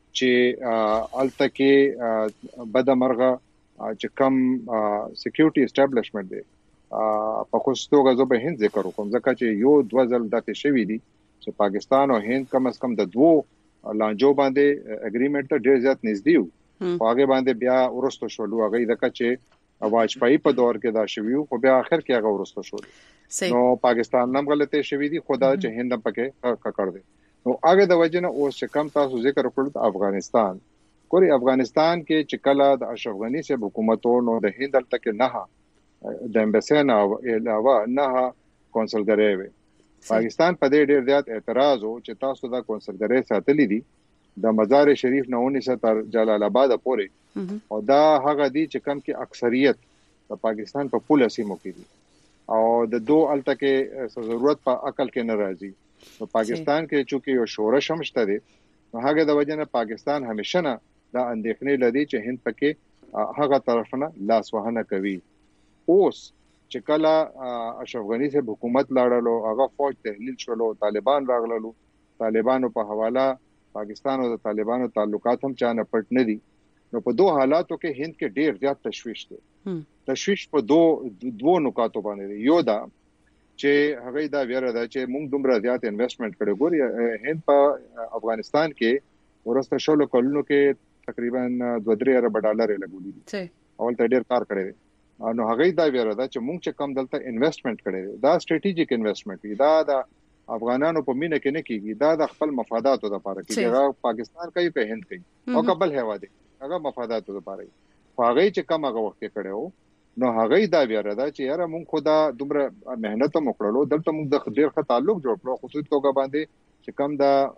چې التکه بدمرغه چې کم سکیورټي اسټابلیشمنت دی په خصوص توګه به هند ذکر کوم ځکه چې یو 2 ځل د شوی دی چې پاکستان او هند کم از کم د دوو لانجو باندې اګریمنت ته ډیر زیات نږدې وو هغه باندې بیا ورستو شول هغه دغه چې واجپای په دور کې دا شویو خو بیا اخر کې هغه ورستو شول نو پاکستان نم غلطه شوی دی خدا چې هند پکې کړ دې نو هغه د وجنه او چې کم تاسو ذکر کړل افغانستان کوری افغانستان کې چې کله د اشرف غنی سے حکومتونو د هند تک نه د امبیسن او علاوه نه کونسلګری وي پاکستان په دې ډیر زیات اعتراض او چې تاسو دا کونسلګری ساتلی دي د مزار شریف نه 19 تر جلال آباد پورې او دا هغه دي چې کم کې اکثریت د پاکستان په پوله سیمو کې دي او د دوه التکه ضرورت په عقل کې ناراضي نو پاکستان کې چې یو شورش هم شته دي نو هغه د وجنه پاکستان همیشه نه دا اندېښنې لري چې هند پکې هغه طرف نه لاس وهنه کوي اوس چې کله اشرف غنی سے حکومت لاړلو هغه فوج تحلیل شولو طالبان راغللو طالبانو په حواله پاکستان او د طالبانو تعلقات هم چانه پټ نه دي نو په دوه حالاتو کې هند کې ډیر زیات تشویش دی تشویش په دوه نقاطو باندې یو دا چې هغه دا ویره ده چې موږ دومره زیات انویسټمنټ کړو ګوري هند په افغانستان کې ورسته شلو کلونو کې تقریبا 2-3 ارب ډالر لګولي دي اول ته ډیر کار کړی نو هغه دا ویره ده چې موږ چې کم دلته انویسټمنټ کړی دا سټریټیجیک انویسټمنٹ دی دا افغانانو په مینه کې نه کیږي دا د خپل مفاداتو لپاره کیږي هغه پاکستان کوي په هند کوي او قبل هوا دي هغه مفاداتو لپاره هغه چې کم هغه وخت کړو نو هغه دا ویره ده چې یاره موږ خدا دومره مهنت وکړو دلته موږ د ډیر ښه تعلق جوړ کړو خصوصي توګه باندې چې کم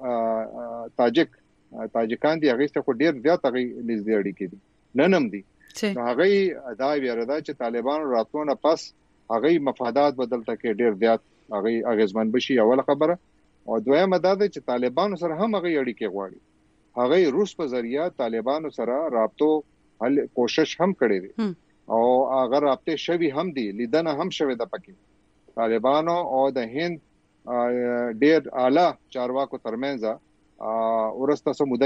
د تاجکان دي هغه څخه ډیر زیات هغه نږدې اړیکې دي ننم دي نو هغه دا ویره ده چې طالبان راتلونه پس هغه مفادات بدلته کې ډیر زیات هغه اغیزمن بشي اوله خبره او دویمه دا ده چې طالبانو سره هم هغه اړیکې غواړي هغه روس په ذریعہ طالبانو سره رابطو حل کوشش هم کړې دي او هغه رابطه شوی هم دي لیدنه هم شوی د پکې طالبانو او د هند ډیر اعلی چارواکو ترمنځ ورسته سموده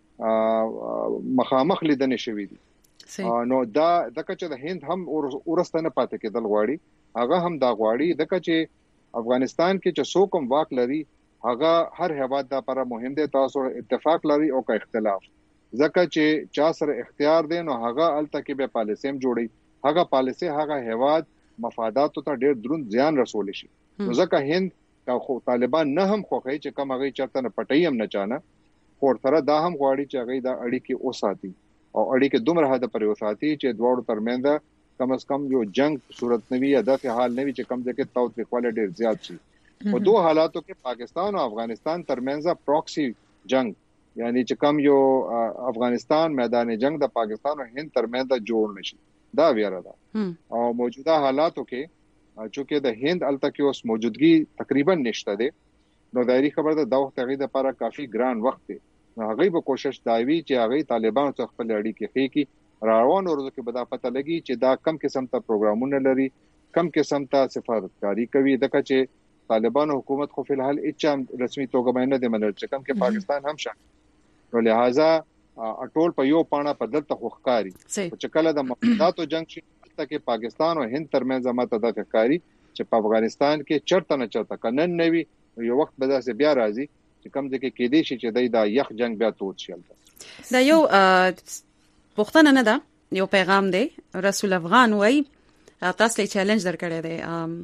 کې مخامخ لیدنه شوی دي نو دا دغه چې د هند هم ورسته نه پاتې کېدل غواړي هغه هم دا غواړي دغه چې افغانستان کې چې څوک واک لري هغه هر هیواد د لپاره مهم دی تاسو اتفاق لري او کا اختلاف ځکه چې چا سره اختیار دی نو هغه التکه به پالیسي هم جوړي هغه پالیسي هغه هیواد مفادات ته ډېر دروند زیان رسول شي نو ځکه هند خو طالبان نه هم خوخی چې کوم هغه چرته نه پټي هم نه چانه خو سره دا هم غواړي چې هغه د اړیکې اوساتي او اړیکې دومره حد پورې وساتي چې دواړو ترمنځ کم از کم یو جنگ صورت نوي یا د حال نوي چې کم ځکه تاوتریخواله ډیر زیات شي په دوه حالاتو کې پاکستان او افغانستان ترمنځ پروکسی جنگ یعنی چې کم یو افغانستان میدان جنگ د پاکستان او هند ترمنځ جوړ نشي دا ویره ده او موجوده حالاتو کې چې د هند التکه اوس موجودګي تقریبا نشته ده نو دایری خبر ده د وخت غي د لپاره کافي ګران وخت دی هغه به کوشش دایوي چې هغه طالبانو څخه خپل اړیکې خېکی راوان ورځو کې به دا پته لګي چې دا کم قسم ته پروګرامونه لري کم قسم ته سفارتکاری کوي دغه چې طالبانو حکومت خو په الحال هیڅ رسمي توګه باندې نه منل چې کم کې پاکستان هم شامل نو لہذا اټول په یو پاڼه په دلته خوخکاری چې کله د مفاداتو جنگ شي چې پاکستان او هند ترمنځ ماته د ښکاری چې په افغانستان کې چرته نه چرته کنن نوي یو وخت به داسې بیا راځي چې کم ځکه کې دي چې دا یخ جنگ بیا توت شي دا یو پښتنه نه ده یو پیغام دی رسول افغان وای تاسو له چیلنج درکړی دی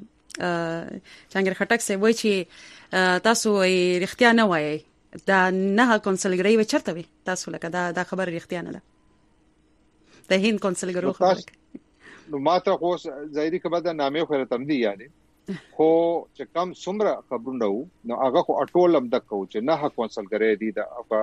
څنګه خټک سي وای چې تاسو یې رښتیا نه وایي دا نه کونسلګری و چرته وي تاسو لکه دا خبر رښتیا نه ده د هند کونسلګرو خبره نو ماته خو ظاهري کبه د نامې خو تم دي یعنی خو چې کم څومره خبرونه وو نو هغه خو اټولم د کو چې نه کونسلګری دي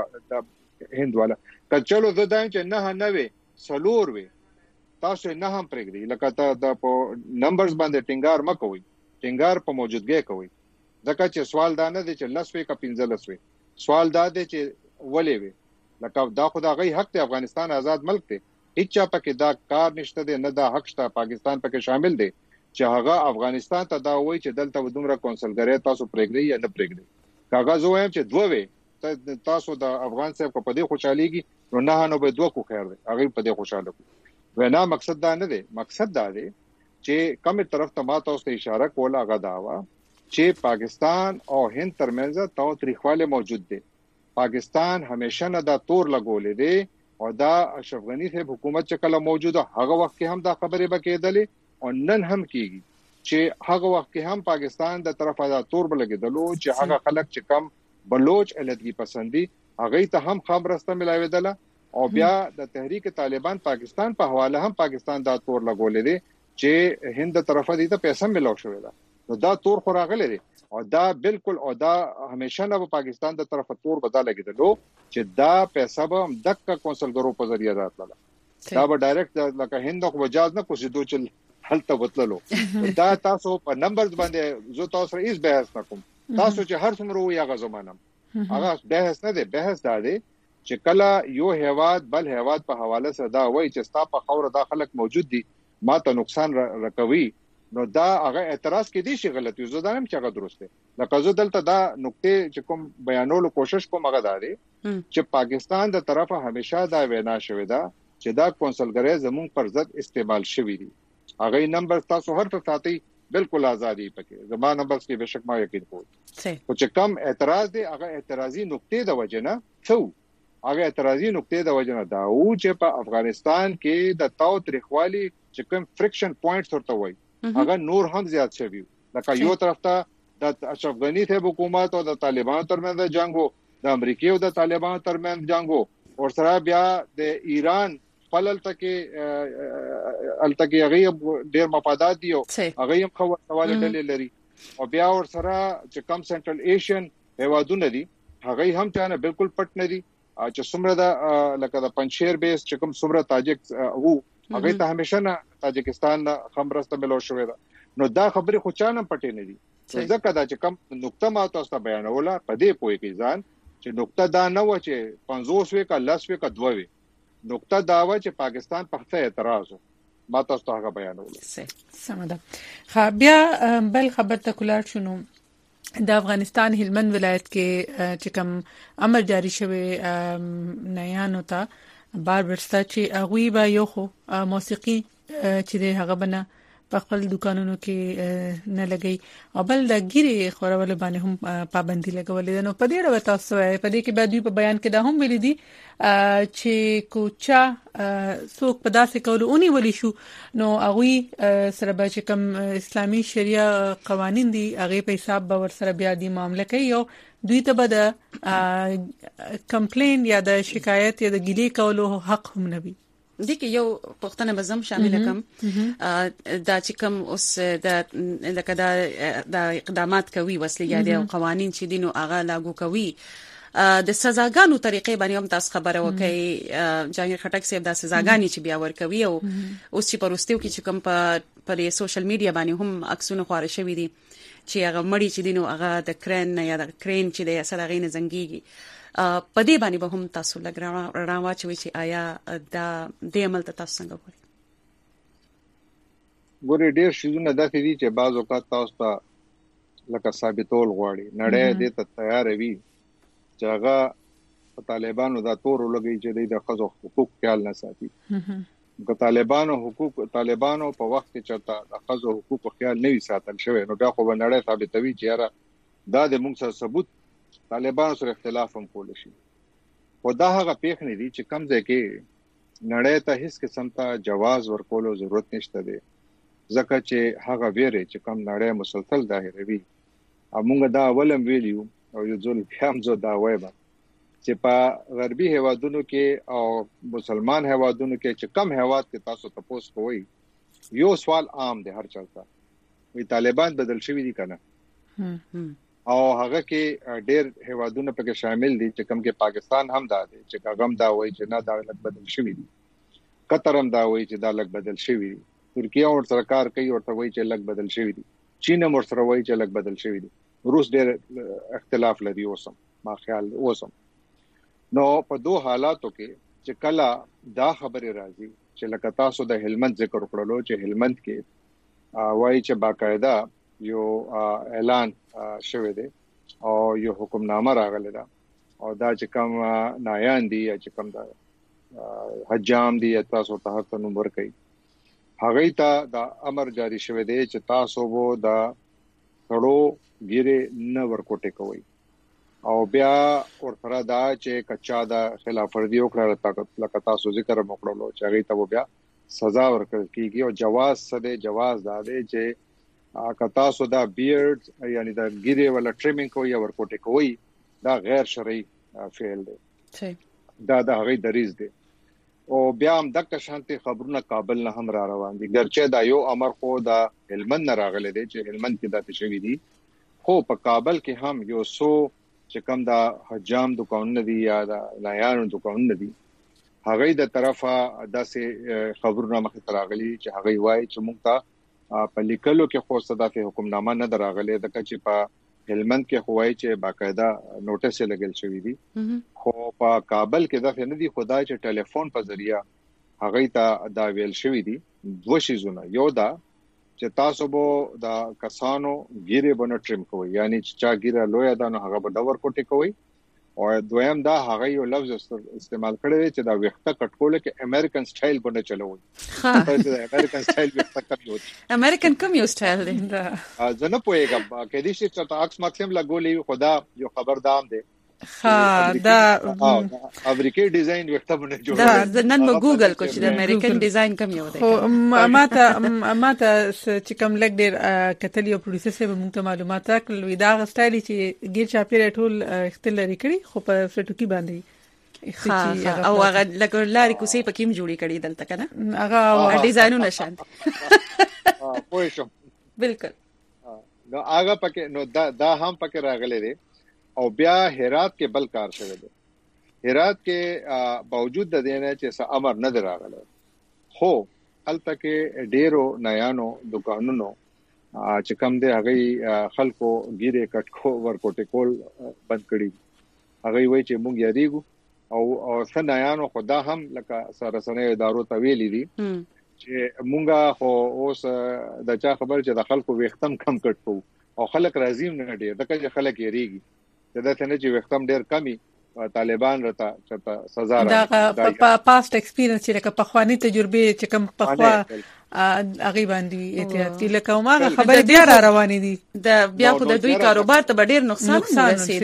د هند والا کچلو د دایم چې نه وي سلور وي تاسو نه هم پرېږدي لکه ته د نمبرز باندې ټینګار مکوئ ټینګار په موجودګۍ کوي ځکه چې سوال دا نه دی چې لس وي کا 15 وي سوال دا دی چې ولې وي لکه دا خدای حق ته افغانستان آزاد ملک دی هیڅ چا پکې دا کار نشته دی نه دا حق شته پاکستان پکې شامل دی چې هغه افغانستان ته دا وایي چې دلته دومره کونسلګری تاسو پرېږدي یا نه پرېږدي کاغذ وایم چې دوه وي تاسو د افغان صاحب په دې خوشاليږي نو نه به دوه کو خیر دی هغه په دې خوشاله کو وینا مقصد دا نه دی مقصد دا دی چې کومه طرف ته ما تاسو ته اشاره کوله هغه دا و چې پاکستان او هند ترمنځ تاو تاریخواله موجود دی پاکستان همیشه نه دا تور لګولې دی او دا اشرف غنی صاحب حکومت چې کله موجوده هغه وخت کې هم دا خبره بکېدلې او نن هم کیږي چې هغه وخت کې هم پاکستان د طرفه دا تور بلګېدلو چې هغه خلک چې کم بلوچ علتګي پسندي هغه ته هم خبرسته ملاوي او بیا د تحریک طالبان پاکستان په حواله هم پاکستان دا تور لګولې دي چې هند طرفه دي ته پیسې ملو شوې ده نو دا تور خو راغلي دي او دا بالکل او دا همیشه نه پاکستان د طرفه تور بدل لګیدلو چې دا پیسې به دک کونسلګرو په ذریعہ راتله دا به ډایرکټ لکه هند خو وجاز نه کوشیدو چې حل ته وتللو دا تاسو په نمبرز باندې زه تاسو سره هیڅ بحث نکوم تاسو چې هر څومره وي هغه زمانم هغه بحث نه دی بحث دا دی چې کله یو هیواد بل هیواد په حواله سره دا وایي چې ستا په خوره دا خلک موجود دي ما ته نقصان رکوي نو دا هغه اعتراض کې دي چې غلطي زه دا نه چې هغه درسته لکه زه دلته دا نقطه چې کوم بیانولو کوشش کوم هغه دا دی چې پاکستان د طرفه همیشه دا وینا شوې ده چې دا کونسلګری زمون پر ضد استعمال شوی دي هغه نمبر تاسو هر څه ساتي بالکل ازادي پکې زمانه نمبر کې بشک ما یقین کوم او چې کم اعتراض دی هغه اعتراضي نقطه د وجنه څو هغه اعتراضي نقطه د وجنه دا او چې په افغانستان کې د تاو تاریخوالي چې کوم فریکشن پوینټس ورته وایي هغه نور هم زیات شوی لکه یو طرف ته د اشرف غنی ته حکومت او د طالبانو ترمنځ جنگ وو د امریکای او د طالبانو ترمنځ جنگ وو او سره بیا د ایران خپل التکی هغه ډیر مفادات دي هغه هم خو سوال ډلې لري او بیا ور سره چې کم سنټرل ایشین هیوادونه دي هغه هم چانه بالکل پټ نه دي چې څومره د لکه د پنځیر بیس چې کوم څومره تاجک وو هغه ته همیشه نه تاجکستان خبرسته ملو شوې ده نو دا خبره خو چانه پټې نه دي ځکه دا چې کوم نقطه ما تاسو ته بیانوله په دې پوي کې ځان چې نقطه دا نه و چې 50 وی کا 10 وی کا 2 وی نقطه دا و چې پاکستان په څه اعتراض ما تاسو ته هغه بیانوله سمده بیا بل خبر ته کولار شنو د افغانستان هلمند ولایت کې چې کوم امر جاری شوی نه یانو ته بار ورسته چې اغوی به یو خو موسیقي چې هغه بنه په خپل دکانونو کې نه لګي او بل د ګيري خورول باندې هم پابندي لګولې ده نو په دې اړه تاسو په دې کې بعد په بیان کې دا هم ویل دي چې کوچا څوک په داسې کولو اونې ولې شو نو اغوی سره به چې کوم اسلامي شریعه قوانين دي هغه په حساب به ور سره بیا دي معاملې کوي او دوی ته به د کمپلین یا د شکایت یا د ګیلې کولو حق هم نه وي دي کې یو پښتنه بزم شامل کم دا چې کوم اوس د لکه دا اقدامات کوي وسلې دي او قوانين چې دینو هغه لاګو کوي د سزاګانو طریقې باندې هم تاسو خبره وکړي جهانگیر خټک صاحب د سزاګانی چې بیا ور کوي او اوس چې پروستیو کې چې کوم په سوشل میډیا باندې هم عکسونه خور شوي دي چې هغه مړی چې دینو هغه د کرین یا د کرین چې د اثر غینه زنګيږي په دې باندې به هم تاسو لګرا راوچوي چې آیا دا د عمل ته تاسو څنګه ګورئ ګورې ډېر شیزونه داسې دي چې بعض اوقات تاسو ته لکه ثابتول غواړي نړۍ دې ته تیار وي چې هغه طالبانو دا تور لګي چې د خزو حقوق خیال نه ساتي که طالبانو په وخت کې چرته د خزو حقوق خیال نه وي ساتل شوی نو بیا خو نړۍ ثابتوي چې یاره دا د موږ سره ثبوت طالبانو سره اختلاف هم کول شي خو دا هغه پیښ نه دي چې کم ځای کې نړۍ ته هیڅ قسم ته جواز ورکولو ضرورت نشته دی ځکه چې هغه ویره چې کم نړۍ مسلسل ظاهروي موږ دا اولم ویلیو او یو ځل هم زه دا وایم چې په غربي هیوادونو کې او مسلمان هیوادونو کې چې کم هیواد کې تاسو تاسو کوی یو سوال عام دی هر چلتا وی طالبان بدل شوی دي کنه او هغه کې ډېر هوادونه پکې شامل دي چې کوم کې پاکستان هم دا دی چې هغه هم دا وایي چې نه دا لږ بدل شوی دي قطر هم دا وایي چې دا لږ بدل شوی دي ترکیه ور سرکار کوي ورته وایي چې لږ بدل شوی دي چین هم ور سره وایي چې لږ بدل شوی دي روس ډېر اختلاف لري اوسم ما خیال اوسم نو په دوه حالاتو کې چې کله دا خبره راځي چې لکه تاسو د هلمند ذکر وکړلو چې هلمند کې وایي چې باقاعده یو اعلان شوی دی او یو حکمنامه راغلی ده او دا چې کوم نایان دي یا چې کوم دا حجام دي تاسو ته هڅه نوم ورکړي هغه ته دا امر جاری شوی دی چې تاسو وو دا کړو ګیره نه ورکوټه کوي او بیا ورته دا چې کچا دا خلاف ورزي وکړه لکه تاسو ذکر وکړلو چې هغه ته بیا سزا ورکړل کیږي او جواز دا دی چې کتا سو دا بیرد یعنی دا ګیره ولا ټریمینګ کوي او ورکوټه کوي دا غیر شرعي فعل دی دا هغه دریز دی او بیا هم دغه شانتي خبرونه کابل نه هم را روان دي ګرچه دا یو امر خو دا هلمند نه راغله دي چې هلمند کې دا تشوي دي خو په کابل کې هم یو سو چې کوم دا حجام دکانونه دي یا دا لایانو دکانونه دي هغه د طرفه داسې خبرونه مخ ته راغلي چې هغه وایي چې موږ ته په لیکلو کې خو صدافه حکمنامه نه دراغله د کچې په هلمند کې خوای چې باقاعده نوټس لګل شوی دي خو په کابل کې دا نه دي خدای چې ټلیفون په ذریعہ هغه ته دا ویل شوی دي دوه شیزونه یو دا چې تاسو بو دا کسانو ګیره بنو ټریم کوي یعنی چې چا ګیره لوی ده نو هغه به ډور کوټي کوي او دویم دا هغه یو لفظ استعمال کړی چې دا وخته کټکول کې امریکن سټایل باندې چلوي دا امریکن سټایل وخته کوي امریکن کوم یو سټایل دی دا زنه پوهیږم کې دې چې تاسو ماکسیم لګولې خدا یو خبردام دی دا امریکای ډیزاین وخته باندې جوړ دا نن مو ګوګل کو چې د امریکن ډیزاین کوم یو دی ماته چې کوم لګ ډیر کتل یو پروډوسر سره موږ ته معلومات راکړل دا سټایل چې ګیر چاپی ټول اختل لري کړی خو په فټو کې باندې او هغه لکه لاري کوسي په کیم جوړی کړی دلته کنه هغه ډیزاینونه شان پوه شم بالکل نو هغه پکې نو دا هم پکې راغلي دي او بیا هرات کې بل کار شوی دی هرات کې باوجود د دې نه چې امر نه دراغله خو البته کې ډیرو نایانو دکانونو چې کوم دی هغه خلکو ګیره کټکو ورکوټه کول بند کړی هغه وایي چې موږ یادېګو او سنایانو خدا هم لکه سره ادارو ته ویلي دي چې مونږه خو اوس د چا خبر چې د خلکو وختم کم کټو او خلک راضی نه ډیر دغه چې خلک یریږي دا څنګه چې وختم ډیر کمی طالبان رته چې سزا راځي دا پاست ایکسپیرینس چې لکه په خواني تجربه چې کوم په خوا اغي باندې احتیاط کی لکه ما خبر بیا را روانې دي دا بیا خو د دوی کاروبار ته ډیر نقصان رسید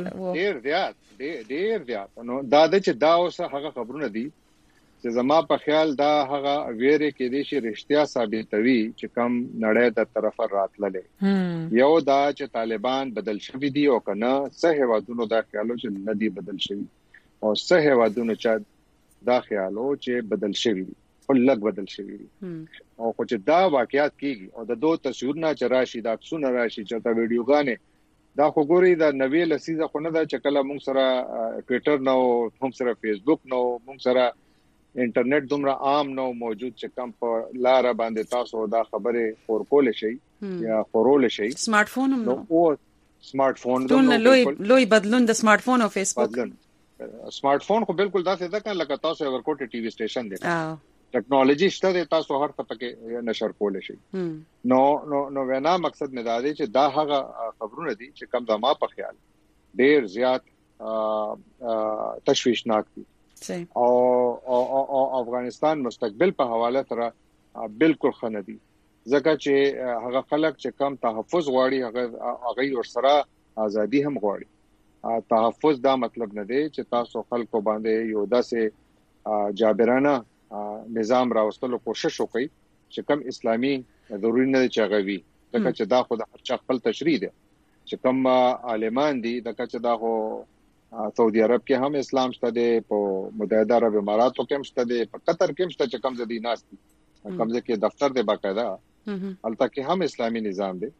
ډیر زیات نو دا چې دا اوس هغه خبرونه دي چې زما په خیال دا هغه ویره کې دي چې رښتیا ثابتوي چې کم نړۍ د طرفه راتللې یو دا چې طالبان بدل شوی دي او کنه صحیح وادونو دا خیالو چې ندي بدل شوی او صحیح وادونو چې دا خیالو چې بدل شوی دي او لګ بدل شوی دي او خو چې دا واقعیت کیږي او د دوه تصویرونه چې راشي دا څونه راشي چې دا ویډیوګانې دا خو ګوري دا نوې لسیزه خو نه دا چې کله موږ سره ټوئیټر نو هم سره فیسبوک نو موږ سره انټرنیټ دومره عام نو موجود چې کم په لار باندې تاسو دا خبره خورکول شي یا خورول شي سمارټ فون نو او سمارټ فون لوی بدلون د سمارټ فون او فیسبوک سمارټ فون خو بالکل دا څه ده کنه لکه تاسو ورکوټ ټي وي سټیشن دی ټیکنالوژي شته تاسو هر څه پکې نشر کول شي نو وینا مقصد مې دا دی چې دا هغه خبرونه دي چې کم زما په خیال ډیر زیات تشویشناک دي او افغانستان مستقبل په حواله سره بالکل خنه دي ځکه چې هغه خلک چې کم تحفظ غواړي هغه ورسره ازادي هم غواړي تحفظ دا مطلب نه دی چې تاسو خلکو باندې یو داسې جابرانه نظام راوستلو کوشش وکړي چې کم اسلامي ضروري نه چاغوي ځکه چې دا خو د هر چا خپل تشریح دی چې کم عالمان دي د کچ دا خو سعودي عرب کې هم اسلام شته دی په متحده عرب اماراتو کې هم شته دی په قطر کې هم شته چې کم زدي ناس دي کوم ځکه دفتر دی باقاعده البته کې هم اسلامي نظام دی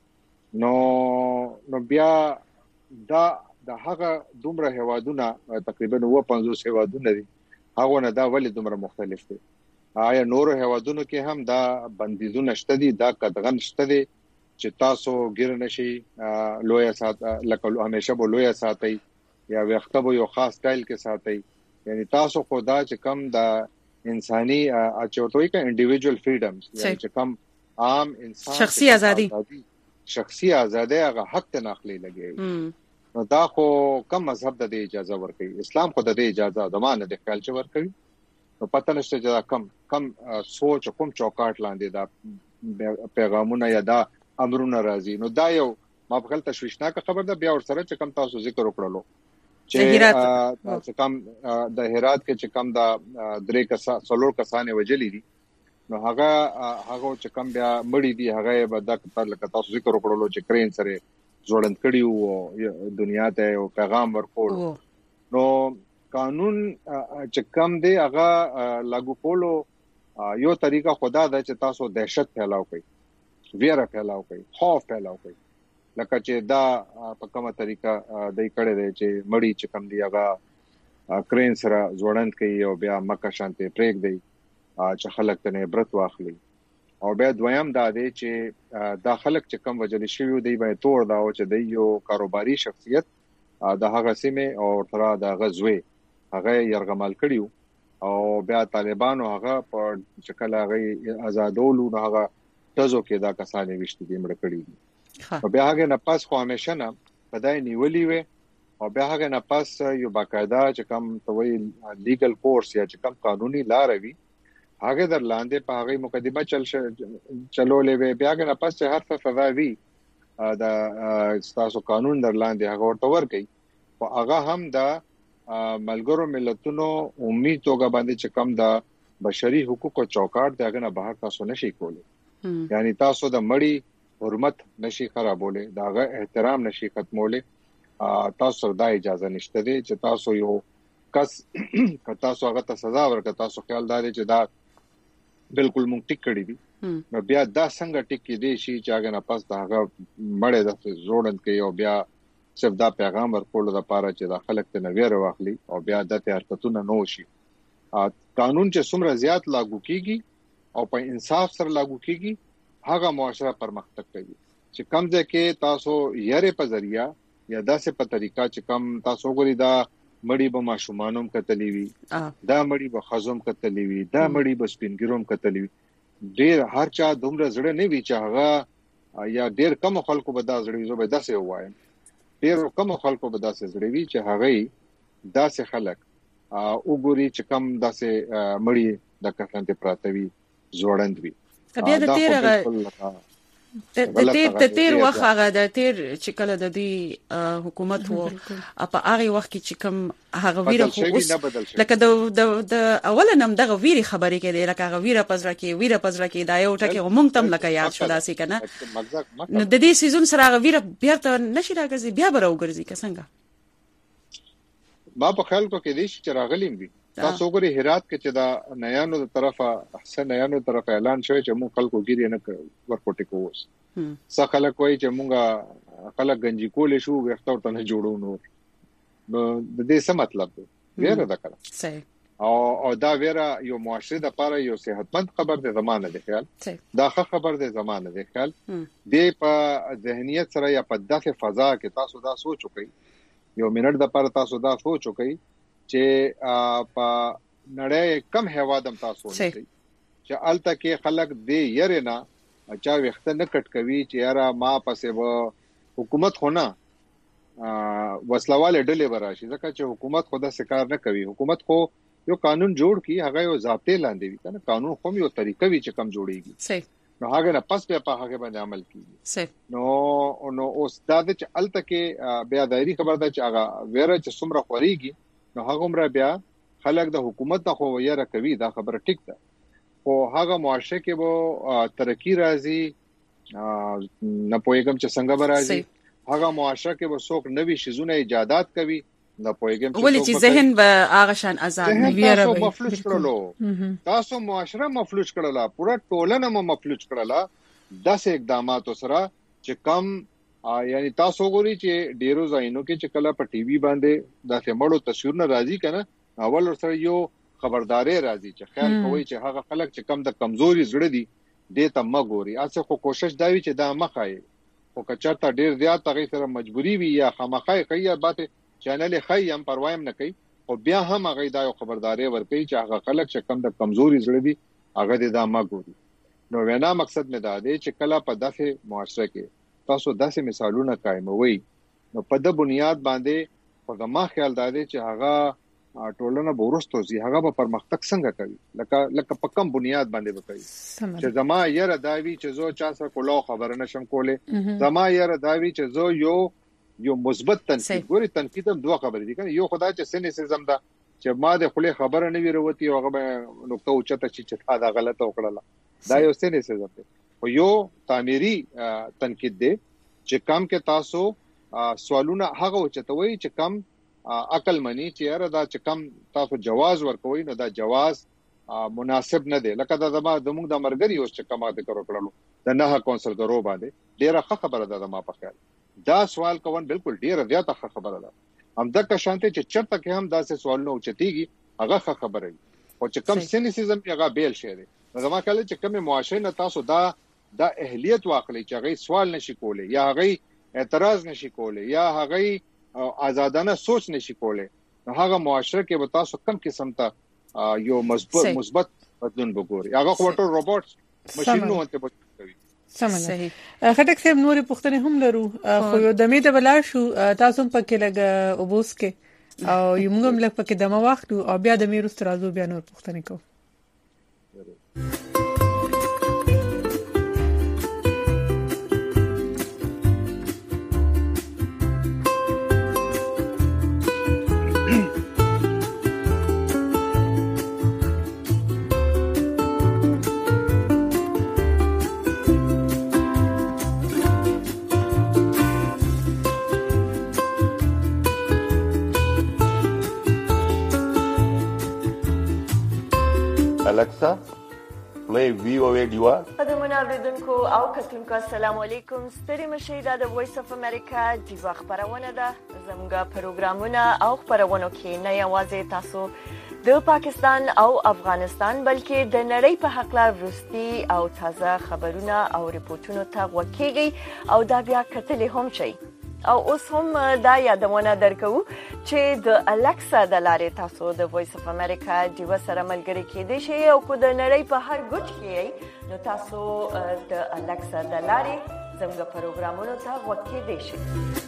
نو بیا دا د هغه دومره هوادونه تقریبا 50 هوادونه دي هغه نه دا ولې دومره مختلف دي آیا نور هوادونو کې هم دا بندیزونه شته دي دا قدغن شته دي چې تاسو ګیر نشي لوی سات لکه همیشه به لوی ساتي یا وختبو یو خاص سټایل کې ساتي یعنی تاسو خدا چې کم د انساني اچوتوي کا انډیویډوال فریډمز یعنی چې کم عام انسان شخصي ازادي هغه حق ته ناخلي لګي نو دا خو کم مذهب د اجازه ورکړي اسلام خو د اجازه دمانه د خیال چ ورکړي نو پته نشته چې کم سوچ کوم چوکاټ لاندې دا پیغامونه یا دا امرونه راځي نو دا یو ما په خپل تشویشناک خبر ده بیا ور سره چې کم تاسو ذکر وکړلو چې کم د هرات کې چې کم دا درې څلور کسانې وجلې دي نو هغه چې کم بیا مړی دي هغه به د لکه تاسو ذکر وکړلو چې کرین سره جوړند کړي وو دنیا ته یو پیغام ورکول نو قانون چې کم دی هغه لاګو کولو یو طریقه خدا ده چې تاسو دهشت پھیلاو کوي ویره پھیلاو کوي خوف پھیلاو کوي لکه چې دا په کومه طریقه دای کړي دی چې مړی چې کم دی هغه کرین سره جوړند کوي او بیا مکه شانته پریک دی چې خلک ته عبرت واخلي او بیا دویم دا دی چې دا خلک چې کم وجل شي دی به تور دا او چې دی یو کاروباري شخصیت د هغه سیمه او تر دا غزوی هغه يرغمال کړیو او بیا طالبانو هغه په شکل هغه آزادولو هغه تاسو کې دا کسانې وشتي دي مړ کړی دي او بیا هغه نه پاس خو همیشه نه پدای نیولې وي او بیا هغه نه پاس یو باقاعده چې کم توي لیګل کورس یا چې کم قانوني لار وي هغه در لاندې په هغه مقدمه چلولې وي بیا هغه نه پاس چې هر څه سزا وي دا تاسو قانون در لاندې هغه ورته ورګي او هغه هم دا ملګرو ملتونو عمومي توګه باندې چې کم دا بشري حقوقو چوکاټ دغه نه بهر تاسو نشي کولی یعنی تاسو د مړی حرمت نشي خرابولې داغه احترام نشي ختمولې تاسو دا اجازه نشته دي چې تاسو یو کس کتا سو هغه ته سزا ورکړه تاسو خیال داري چې دا بالکل مونږ ټیک کړی دي نو بیا دا څنګه ټیک کې دي شي چې هغه نه پاس دا هغه مړی د زوړند کې او بیا صرف دا پیغام ورکول د پاره چې د خلک ته نویر واخلي او بیا د حرکتونو نو شي قانون چې څومره زیات لاګو کیږي او په انصاف سره لاګو کیږي هغه معاشره پرمختګ کوي چې کم ځکه تاسو یې په ذریعہ یا داسې په طریقه چې کم تاسو غوړي دا مړی به ماشومانوم کتلی وي دا مړی به خزوم کتلی وي دا مړی به سپینګروم کتلی وي ډیر هر چا دومره زړه نه وی چې هغه یا ډیر کم خلکو به دا زړه زو به داسې وایم ډیر کم خلکو به داسې زړه وی چې هغه داسې خلک وګوري چې کم داسې مړی د کفنته پراتوي زوړند وي بیا د تیر وخت هغه د تیر چې کله د دې حکومت وو په هغه وخت کې چې کوم هغه ویره خو لکه د اولنم دغه ویری خبرې کې لکه هغه ویره پزړه کې دا یو ټکی مونږ تم لکه یاد شو داسې کنه نو د دې سیزون سره هغه ویره بیرته نشي راګرځي بیا به راوګرځي که څنګه ما په خیال کې دې چې راغلیم وي تاسو وګورئ هرات کې چې دا نیانو د طرفه احسن نیانو طرف اعلان شوی چې موږ خلکو ګیری نه ورکوټی کووس څه خلک وایي چې موږ خلک گنجي کولې شو وختور ته نه جوړو نو د دې څه مطلب دی ویره ده کړه صحیح او دا ویره یو معاشره د لپاره یو صحتمند خبر دی زمانه دی خیال دا ښه خبر دی زمانه دی خیال دی په ذهنیت سره یا په دغه فضا کې تاسو دا سوچ وکړئ یو منټ د لپاره تاسو دا سوچ وکړئ چې په نړۍ کم هوادم تاسو ولې چې الته کې خلک دی یره نه چا وخت نه کټ کوي چې یاره ما پسې و حکومت خو نه وسلواله ډلې براشي ځکه چې حکومت خو د سکار نه کوي حکومت خو یو قانون جوړ کی هغه یو ضابطه لاندې وي کنه قانون خو یو طریقه وی چې کم جوړیږي صحیح نو هغه نه پس په هغه باندې عمل کیږي صحیح نو اوس دا چې الته کې بیا دایری خبر ده چې هغه ویره چې څومره خوريږي نو هغه عمر بیا خلک د حکومت ته خو یې کوي دا خبره ټیک ده خو هغه معاشره کې وو ترقی راځي نه پوهیږم چې څنګه به راځي هغه معاشره کې وو څوک نوې شیزونه ایجادات کوي نه پوهیږم ولې چې ذهن به هغه شان آزاد نه وي. تاسو مفلوج کړلو، تاسو معاشره مفلوج کړله، پوره ټولنه مفلوج کړله داسې اقداماتو سره چې کم یعنی تاسو وګورئ چې ډیرو ځایونو کې چې کله په ټي وي باندې د فمړو تصویرونه راځي کنه، اول سره یو خبرداري راځي چې خیال کوي چې هغه خلک چې کم د کمزوري زړه دي د ته مګوري. اڅه خو کوشش دا وی چې دا مخای او کچرته ډیر زیات هغه سره مجبوری وي یا خامخای خیا باته چینل خیم پروايم نه کوي، او بیا هم هغه دا یو خبرداري ورکوي چې هغه خلک چې کم د کمزوري زړه دي هغه د دا مګوري. نو وینا مقصد مې دا دی چې کله په دغه معاشره کې تاسو داسې مثالونه قائموي، نو په د بنیاد باندې په ما خیال دا دی چې هغه ټولنه ورستو زی هغه په پرمختګ څنګه کوي، لکه په کم بنیاد باندې وکړي چې زما یره داوی چې زو چا سره کولو خبر نشم کوله، زما یره داوی چې زو یو مثبت تنقید ګوري، تنقید هم دوه خبرې دي کنه، یو خدای چې سینیسیزم دا چې ما د خله خبره نه ویروتی او هغه نقطه اوچته چې دا غلطه وکړه، دا یو سینیسیزم دی. او یو تعمیری تنقید دی چې کم کې تاسو سوالونه هغه اوچتوي چې کم عقل منی چې را دا چې کم تاسو جواز ورکوي، نو دا جواز مناسب نه دی. لکه دا زموږ د مرګري اوس چې کما د کړو د نه کونسل درو باندې ډیره ښه خبره ده ما په خیال. دا سوال کوون بالکل ډیره زیاته ښه خبره ده. هم د کشانته چې چرته کې هم داسې سوالونه اوچتيږي هغه ښه خبره وي، او چې کم سینیسیزم هغه بیل شي دی. نو زما کله چې کم معاشره نه تاسو دا اهلیت واخلي چې هغه سوال نشي کولی یا هغه اعتراض نشي کولی یا هغه آزادانه سوچ نشي کولی، نو هغه معاشره کې به تاسو کم قسم ته یو مثبت بدلون وګورئ. هغه خورټو روبوټس ماشينونو ته کوي. صحیح. خټک صاحب نورې پوښتنې هم لرو، خو یو دمه د بلا شو تاسو په کې لګ اوبوس کې او یو موږ هم لګ پکې دمه واخلو او بیا د میرو سترازو بیا نور پوښتنې کوو. Alexa, play VOA Diva. قدمونه اوریدونکو او کتونکو السلام علیکم. ستړي مشئ د وایس اف امریکا دیوا خبرونه ده. زموږ پروګرامونه او خبرونه کې نه یوازې تاسو د پاکستان او افغانستان بلکې د نړۍ په حق لا ورستي او تازه خبرونه او ریپورتونو ته وکیږي او دا بیا کتلې هم شي. او اوس هم دا یادونه درکو چې د الکسا د لارې تاسو د وایس اف امریکا دیوا سره ملګری کېدئ شئ او کو د نړۍ په هر ګوټ کې نو تاسو د الکسا د لارې زموږ پروګرامونو ته وکیدئ شئ.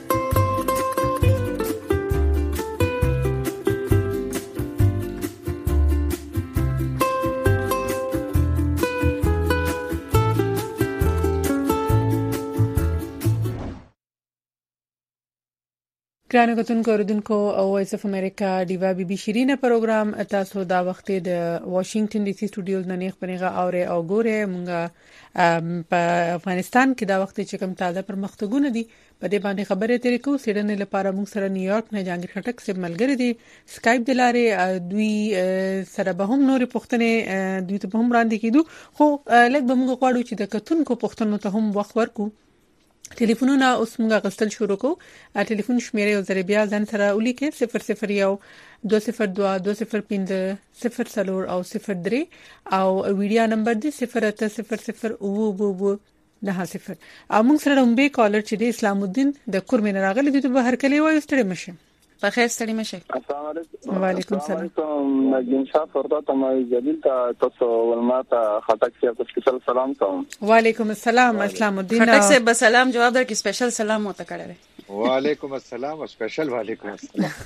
ګرانو کتونکو اوریدونکو او وایس اف امریکا دیوا بي بي شيرینه پروګرام تاسو دا وخت د واشنگټن ډي سي سټوډیوز نه نیغ پنيغه اوري او ګوره مونږه په افغانستان کې دا وخت چې کوم تازه پرمختګونه دي په دې باندې خبرې ترې کوو. سیډنی لپاره موږ سره نیویارک نه جهانگیر خټک سره ملګری دي سکایپ د لارې دوی سره به هم نور پوښتنې دوی ته هم وړاندې کیدو، خو لکه به موږ غواړو چې د کتونکو پوښتنو ته هم وخت ورکو. ټلیفونونه اوس موږ غوښتل شروع کوو. ټلیفون شمیره یو ځل بیا ځان سره ولیکئ 001 202 205 04 او 03 او ویډیو نمبر دی 0800 او 90. موږ سره رومبه کالر چې د اسلام الدین د کورمن راغلی د بهر کلی وایي ستړي مشه. په خیر ستړي مشه. السلام علیکم. وعلیکم السلام. نجم شاه فردا تمای جلیل تاسو ولماته خټک صاحب ته سپیشل سلام کوم. وعلیکم السلام اسلام الدین. خټک صاحب سلام جواب درکې سپیشل سلام وته کړل. وعلیکم السلام سپیشل وعلیکم السلام.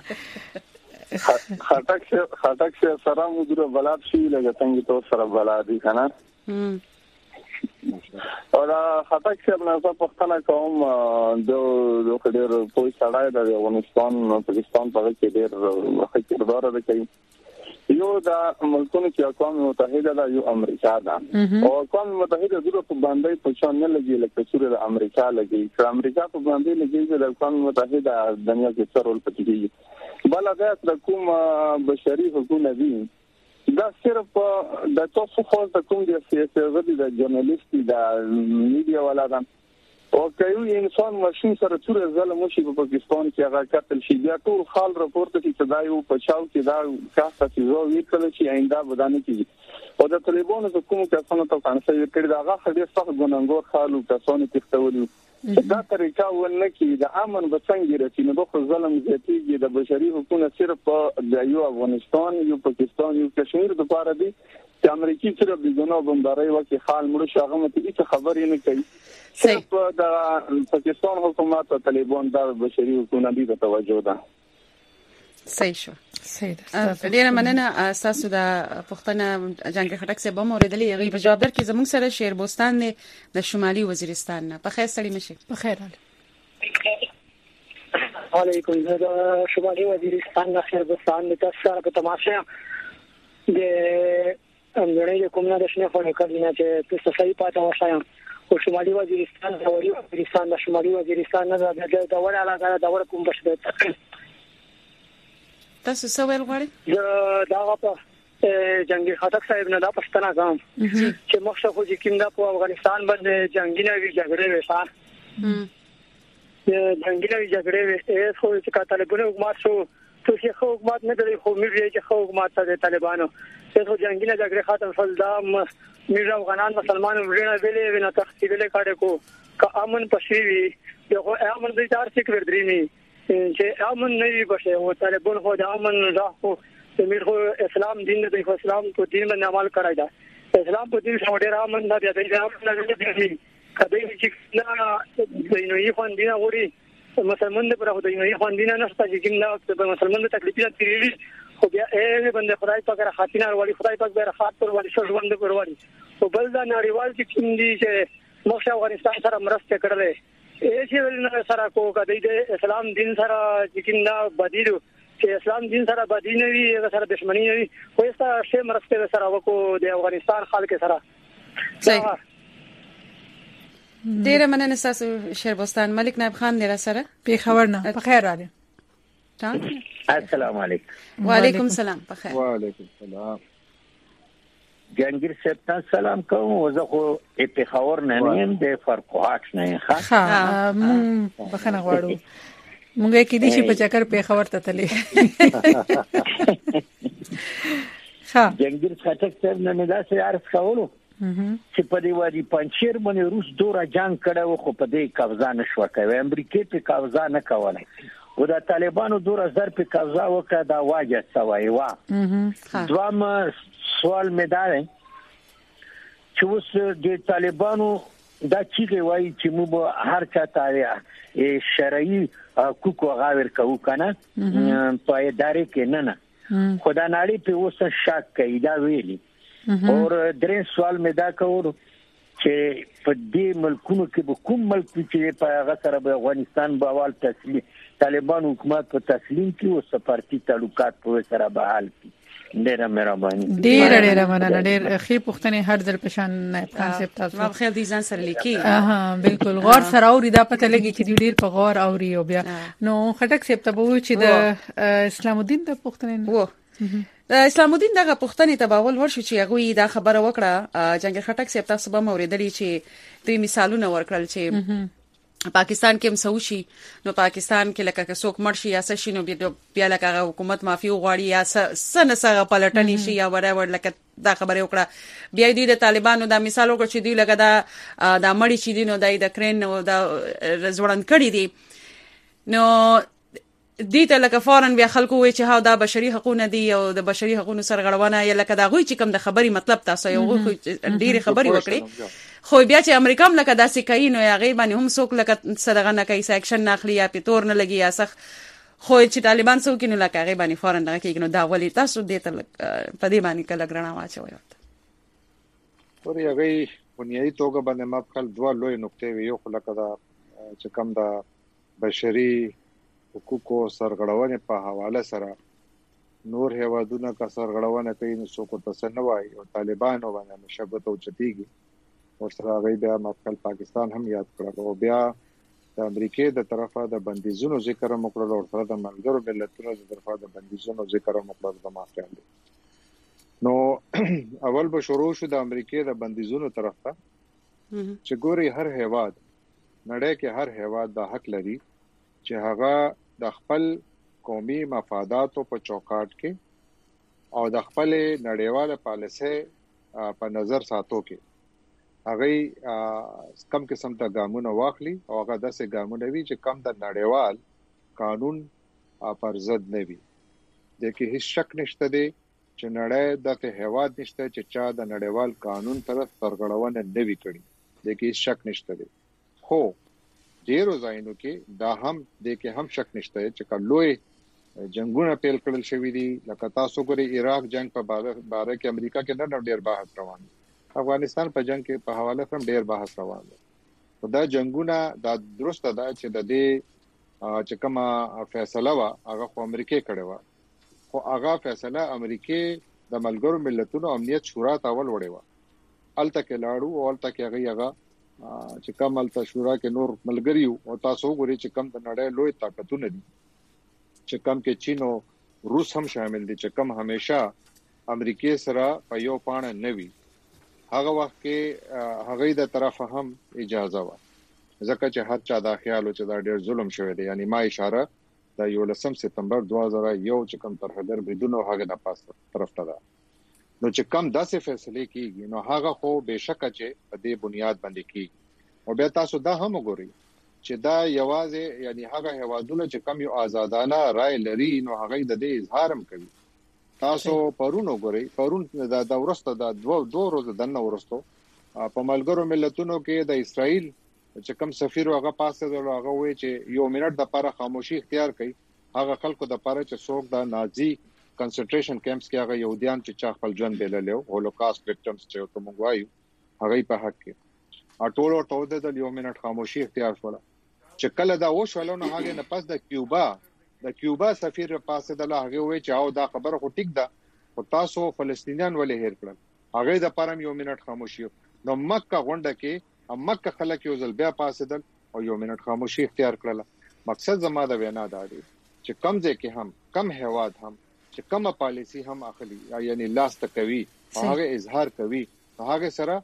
خټک صاحب سلام ودره بلاد شي لګه څنګه تو سره بلادي کنه. اور خټک صاحب نه په پښتنه کوم د ډېر پوي سړی د افغانستان او پاکستان په کې ډېر وخت کردار لري. یو د ملکونو چې اقوام متحده دا یو امریکا ده او اقوام متحده د په باندې په شان نه لګي لکه سوري د امریکا لګي چې امریکا په باندې لګي د اقوام متحده دنیا کې څه رول پټ کیږي بل دا د کوم بشري حقوقو دي دا صرف د تاسو خو د کوم د سیاسي غړي د ژورنالیستي د میډیا ولا ده او کایو انسان ماشين سره څوره ظلم وشي په پاکستان کې هغه قتل شي بیا ټول خال راپورټ کې صدايو په چاو کې دا کاسه چې زو وکړل شي آینده بدانه کیږي او د طالبانو د کوم کسانو ته کانسل کړي دا هغه خډي سخت ګناګور خالو کسانو تختولي دا طریقه ونه کې د امن بڅنګ رسي نو د ظلم زیاتیږي د بشري حقوقو صرف د یو افغانستان یو پاکستان یو کشمیر د پاره دي چې امریکای سره د ګناه بمبارۍ وکي خال مړ شاغه مته هیڅ خبرې نه کوي صرف د پاکستان حکومت او طالبان د بشري حقوقو دي د توجه ده صحیح شو ډیره مننه تاسو د پښتنه جنگي خټک سه بم اوریدلې غي په جواب در کې زموږ سره شیر بوستان د شمالي وزیرستان نه په خیر سړی مشي په خیر علیکم د شمالي وزیرستان نه خیر بوستان د تاسو سره په تماشه د امنیت کومه د شنه خو کړی نه چې تاسو صحیح پاتې وښایم او شمالي وزیرستان د وزیرستان د شمالي وزیرستان نه د وړ علاقه د وړ کوم بشد تاسو څه ویل غواړئ دا په جنگي خټک صاحب نه دا پښتنه کوم چې مخشه خو چې کیند په افغانستان باندې جنگي نوي جګړې وشا جنگي نوي جګړې وشته خو چې طالبانو حکومت شو چې خو حکومت نه دی خو مې چې خو حکومت د طالبانو څه جنگي نه جګړې ختم شول دا مې افغانان مسلمانانو ورنه ویلې ونه تخصیلې کاډه کو که امن پښوی یو امن د تار څخه ورډرینی چې امن نه وي بشه او طالبان خو د امن راخو زمير خو اسلام دین دی خو اسلام په دین باندې عمل کوي دا اسلام په دین څخه ډیر امن نه دی دا امن نه دی کله چې نه نوې خوندینه غوري مسلمان د پر خو د نوې خوندینه نشته چې نه مسلمان د تکلیفونه تیری خو بیا یې باندې خدای پاک راخاتینه ورولي خدای پاک به راخات ورولي شو ژوند ورولي او بل دا نړیوال چې کوم دي چې مخ افغانستان سره مرسته کړلې چې ولنه سره کو کدی د اسلام دین سره چې نه بدیلو چې اسلام دین سره بدینه وي سره دښمنی وي خو یستا شی مرسته سره وکړو د افغانستان خلک سره صحیح ډیره مننه تاسو شیربستان ملک نائب خان دره سره په خبر نه په خیر راځي السلام علیکم وعلیکم السلام په خیر وعلیکم السلام جنگیر صاحب سلام کوم زه خو اتخاور نه نیم د فرقات نه ښه مونږ بخنه غواړو مونږ کې دي چې په چکر په خبر ته تلې ښه جنگیر خټک صاحب نه دا سره عرض کولو چې په دی وادي پنځیر باندې روس دورا جنگ کړو خو په دې قبضه نشو کوي امریکای په قبضه نه کوله او د طالبانو دورا زر په قبضه وکړه دا واجه سوای وا دوام سوال مې دا دی چې اوس د طالبانو دا چې وایي چې موږ هر چا ته شرعي حقوق غاور کوو کنه په ادارې کې نه خدای نړۍ په اوس شک کوي دا ویلي اور درې سوال مې دا کوو چې په دې ملکونو کې به کوم ملک چې په هغه سره به افغانستان به اول تسلیم طالبان حکومت په تسلیم کې او سفارتي تعلقات په سره بحال کی ډیره مهرباني ډیره مننه ډیر خې پښتنې هر ځل پېښان نه کانسپټ تاسو ما خیال دي ځان سره لیکي بالکل غور سره اوري دا پته لګي چې ډیر په غور اوري او بیا نو خټک سپ ته وو چې د اسلام الدین د پښتنې وو اسلام الدین دغه پښتنې تباول ورشو چې هغه دا خبره وکړه جنگ خټک سپ تاسو به اوریدلی چې دوی مثالونه ورکړل چې پاکستان کې هم سوشي نو پاکستان کې لکه څوک مرشي یا څه شي نو بیا لکه حکومت معافي وغواړي یا سنسغه پلټنی شي یا whatever لکه دا خبره وکړه بیا دوی د طالبانو دا مثال وکړ چې دوی لکه دا مړی چې دي نو د کرین نو دا زوړند کړی دي نو دې ته لکه فورن بیا خلکو وی چې ها دا بشري حقوق دي او د بشري حقوقو سرغړونه یا لکه دا غوي چې کوم د خبري مطلب تاسو یو ډیره خبري وکړي خو بیا چې امریکا هم لکه داسې کوي نو هغه باندې هم څوک لکه صدقه نه کوي سیکشن نه اخلي یا پتور نه لګي یا سخ خو چې طالبان څوک نه لکه هغه باندې فورن دغه کوي نو دا ولې تاسو دې ته په دې باندې کله ګرنا واچوي ورې هغه بنیادی توګه باندې ما خپل دوه لوی نقطې ویو خو لکه دا چې کوم دا بشري حقوقو سرغړونې په حواله سره نور هیوادونه کا سرغړونه کوي نو څوک ته نه وایي او طالبانو باندې مشابهت او چتیږي او سره غي بیا مخکل پاکستان هم یاد کړو او بیا د امریکای د طرفه د بندیزونو ذکر مکړل او سره د ملګرو ملتونو د طرفه د بندیزونو ذکر مکړل د مافیان دي نو اول به شروع شو د امریکای د بندیزونو طرفه چې ګوري هر هیواد نړۍ کې هر هیواد د حق لري چې هغه د خپل قومي مفاداتو په چوکاټ کې او د خپل نړیواله پالیسي په نظر ساتو کې هغه کم قسم ته ګامونه واخلي او هغه داسې ګامونه وي چې کم د نړیوال قانون پر ضد نه وي د کې هیڅ شک نشته دی چې نړۍ د هیواد نشته چې چا د نړیوال قانون طرف سرغړونه نه وي کړې د کې هیڅ شک نشته دی خو ډیرو ځایونو کې دا هم د کې هم شک نشته چې کلوې جنگونه پیل کړل شوې دي لکه تاسو ګوري عراق جنگ په باره کې امریکا کې نه ډیر بحث روان دي افغانستان په جنگ کې په حواله هم ډیر بحث روان دي دا جنگونه دا درسته ده چې د دې چې کومه فیصله وا هغه خو امریکا کړې و خو هغه فیصله امریکا د ملګرو ملتونو امنیت شورا ته ول وړي و الته کې لاړو او الته کې هغه چې کوم الته شورا کې نور ملګری او تاسو ګوري چې کوم د نړۍ لوی طاقتونه دي چې کوم کې چین او روس هم شامل دي چې کوم همیشه امریکای سره په یو پاڼه نوي هغه وخت کې هغه د طرفه هم اجازه و ځکه چې هر چا دا خیال چې دا ډېر ظلم شوی دی یعنی ما اشاره د 11 سپتمبر 2001 چې کوم ترهدر بدون هغه د پاس طرف ته ده نو چې کوم داسې فیصله کیږي نو هغه خو بهشکه چې په دې بنیاد باندې کیږي او بیا تاسو دا هم وګورئ چې دا یوازې یعنی هغه هوادونه چې کم یو آزادانه رائے لري نو هغه د دې اظهار هم کوي تاسو پرونو غوري پرون دا ورسته دا دوه ورځې دنه ورستو په ملګرو ملتونو کې د اسرائیل چې کم سفیر هغه پاسه د هغه وی چې یو منټ د لپاره خاموشي اختیار کړي هغه خلکو د لپاره چې څوک د نازي کنسنټریشن کیمپس کې هغه یهودیان چې چا خپل ژوند بللو هولوکاست وکټمز چې ته مونږ وایو هغه په حق کې ټول او ټول د یو منټ خاموشي اختیار شول چې کله دا وشول نو هغه نه پس د کیوبا سفیر پاسه د هغه وی چې او دا خبره خو ټیک ده او تاسو فلسطینیان ولې هیر کړل هغه د پرم یو منټ خاموشي نو مکه غونډه کې مکه خلک یو ځل بیا پاسه دل او یو منټ خاموشي اختیار کړل مقصد زما د وینا دا دی چې کم ځای کې هم کم هواد هم چې کومه پالیسی هم اخلي یعنی لاس تکوي هغه اظهار کوي هغه سره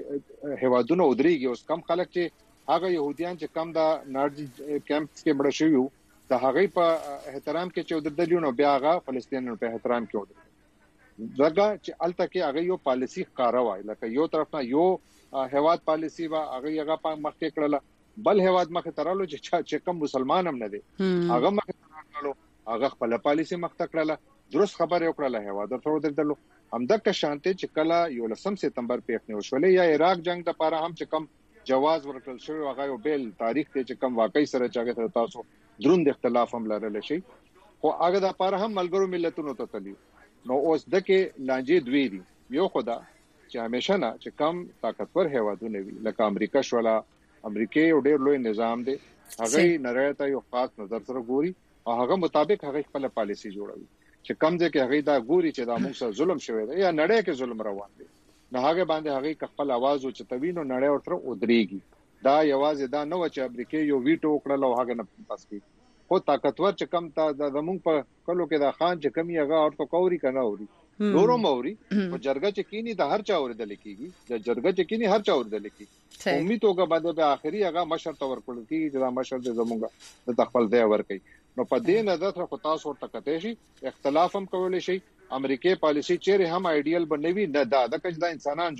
هوادونه ودرېږي اوس کم خلک چې هغه يهوديان چې کم دا نارجی کیمپس کې مړ شوی د هغه په احترام کې چې ودرېدل نو بیا هغه فلسطینیانو په احترام کې ودرېدل ځکه چې الته کې هغه یو پالیسی ښکارا وای لکه یو طرف نه یو هواد پالیسی وا هغه په مخ کې کړل بل هواد مخ ته رالو چې کم مسلمان هم نه دي هغه مخ ته رالو هغه خپل پالیسی مخ ته کړل درست خبر یو کړل هواد ته ودرېدل همدغه شانته چې کله 11 سپتمبر په شولې یا عراق جنگ د لپاره هم چې کم جواز ورکړل شوی هغه یو بیل تاریخ ته چې کم واقعي سره چاغه تاسو دروند اختلاف هم لرل شي خو هغه د لپاره هم ملګرو ملتونو ته تلی نو اوس دغه لانجې دوی دي یو خدا چې همیشه نه چې کم طاقتور هوادونه وي لکه امریکا شولا امریکا یو ډېر لوی نظام دی هغه نړۍ ته یو خاص نظر سره ګوري او هغه مطابق هغه خپل پالیسی جوړوي چې کم ځکه هغه دا ګوري چې دا موږ سره ظلم شوی دی یا نړۍ کې ظلم روان دی نه هغه باندې هغه خپل आवाज او چتوینو نړۍ ورته ودرېږي دا یوازې دا نه و چې امریکا یو ویټو وکړل او هغه نه پاس کی خو طاقتور چې کم تا د زمونږ په کلو کې دا خان چې کمی هغه ورته کووري کنه اوري نورو موري او جرګه چې کینی د هر چا اوریدل کیږي د جرګه چې کینی هر چا اوریدل کیږي امید توګه باندې به اخري هغه مشر تور کول کیږي چې دا مشر د زمونږ د خپل ځای ور کوي نو په دې نظر سره تاسو ورته کته شي اختلاف هم کولای شي امریکای پالیسی چیرې هم آیډیل بنوي نه دا کله انسانان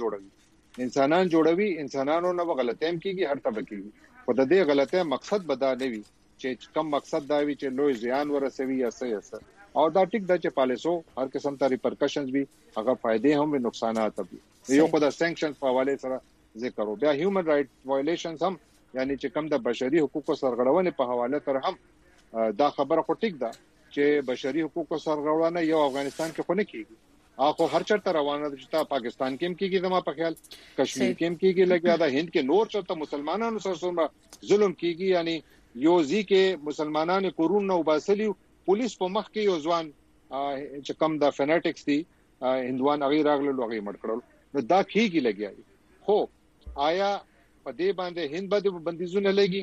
جوړوي انسانانو نه غلطیم کیږي هر طبقه کیږي خو د دې غلطه مقصد بدا نه وي چې کم مقصد دا وي چې لوی زیان ورسوي یا څه او دا ټیک د چې پالیسو هر قسم ته ریپرکشنز به هغه فائدې هم نقصانات به یو خو د سانکشنز په حواله سره ذکر او بیا هیومن رائټ وایلیشنز هم یعنی چې کم د بشري حقوقو سرغړونې په حواله سره هم دا خبره خو ټیک ده چې بشري حقوقو سرغړونه یو افغانستان کې خو نه کیږي اخو هر چرته روانه ده چې پاکستان کې هم کیږي زما په خیال کشمیر کې هم کیږي لکه دا هند کې نور چرته مسلمانانو سره ظلم کیږي یعنی یو ځکه مسلمانانو قرون نو باسلیو پولیس په مخ کې یو ځوان چې کم د فناټکس دي هندوان هغه راغلل هغه مړ کړل نو دا کیږي لګیایي خو آیا په دې باندې هند باندې بندیزونه لګي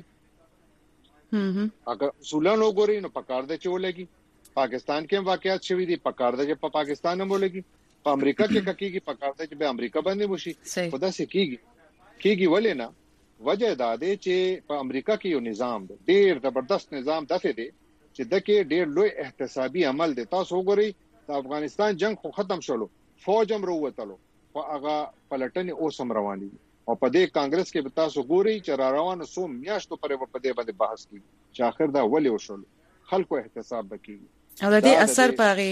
اگر سولانو ګوري نو پکار ده چې ولګي پاکستان کې واقعیت شوي دي پکار ده چې په پاکستان هم ولګي په امریکا کې کیږي پکار ده چې به امریکا باندې وشي خدا سي کیږي ولې نه وجه دا ده چې په امریکا کې یو نظام دی ډیر زبردست نظام دفه دی چې دغه ډیر لوی احتسابي عمل دی تاسو وګورئ د افغانستان جنگ خو ختم شولو فوج هم وروتلو خو هغه پلټنې اوسم روان دي او په دې کانګرس کې به تاسو ګورئ چې را روانو سو میاشتو پرې په دې باندې بحث کیږي چې اخر دا ولې وشول خلکو احتساب وکړي او د دې اثر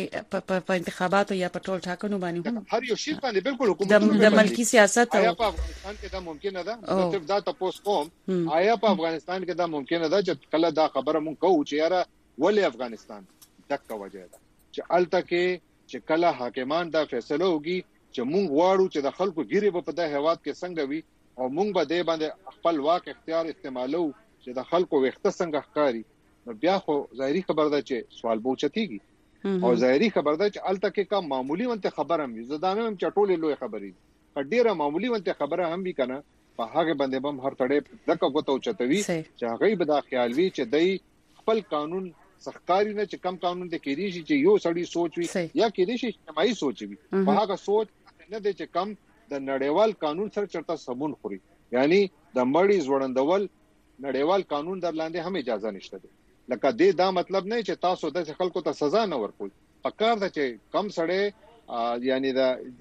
په انتخاباتو یا په ټول ټاکنو باندې هم هر یو شی باندې بالکل حکومت د ملکی سیاست آیا په افغانستان کې دا ممکن ده صرف دا تاسو کوم آیا په افغانستان کې دا ممکن ده چې کله دا خبره مونږ کوو چې یاره ولې افغانستان دغه وجه ده چې الته کې چې کله حاکمان دا فیصله وکړي چې مونږ واړو چې د خلکو ګیره په دغه هواد کې څنګه وي او مونږ به دې باندې خپل واک اختیار استعمالو چې د خلکو وخت څنګه ښکاری نو بیا خو ظاهري خبر ده چې سوال بوچتيږي او ظاهري خبر ده چې الته کې کوم معمولی ونته خبره هم زدانه هم چټولې لوی خبرې ډیره معمولی ونته خبره هم وی کنه په هغه باندې بم هر تړې دغه غوتو چتوي چې هغه به دا خیال وی چې دای خپل قانون سخکاری نه چې کم قانون د کېدی شي چې یو سړی سوچ وي یا کېدی شي اجتماعي سوچ وي په هغه سوچ نه د چې کم د نړیوال قانون سره چرته سمون خوري یعنی د مړی زوړندول نړیوال قانون در لاندې هم اجازه نشته ده لکه دې دا مطلب نه چې تاسو د خلکو ته سزا نه ورکول پکار ده چې کم سړی یعنی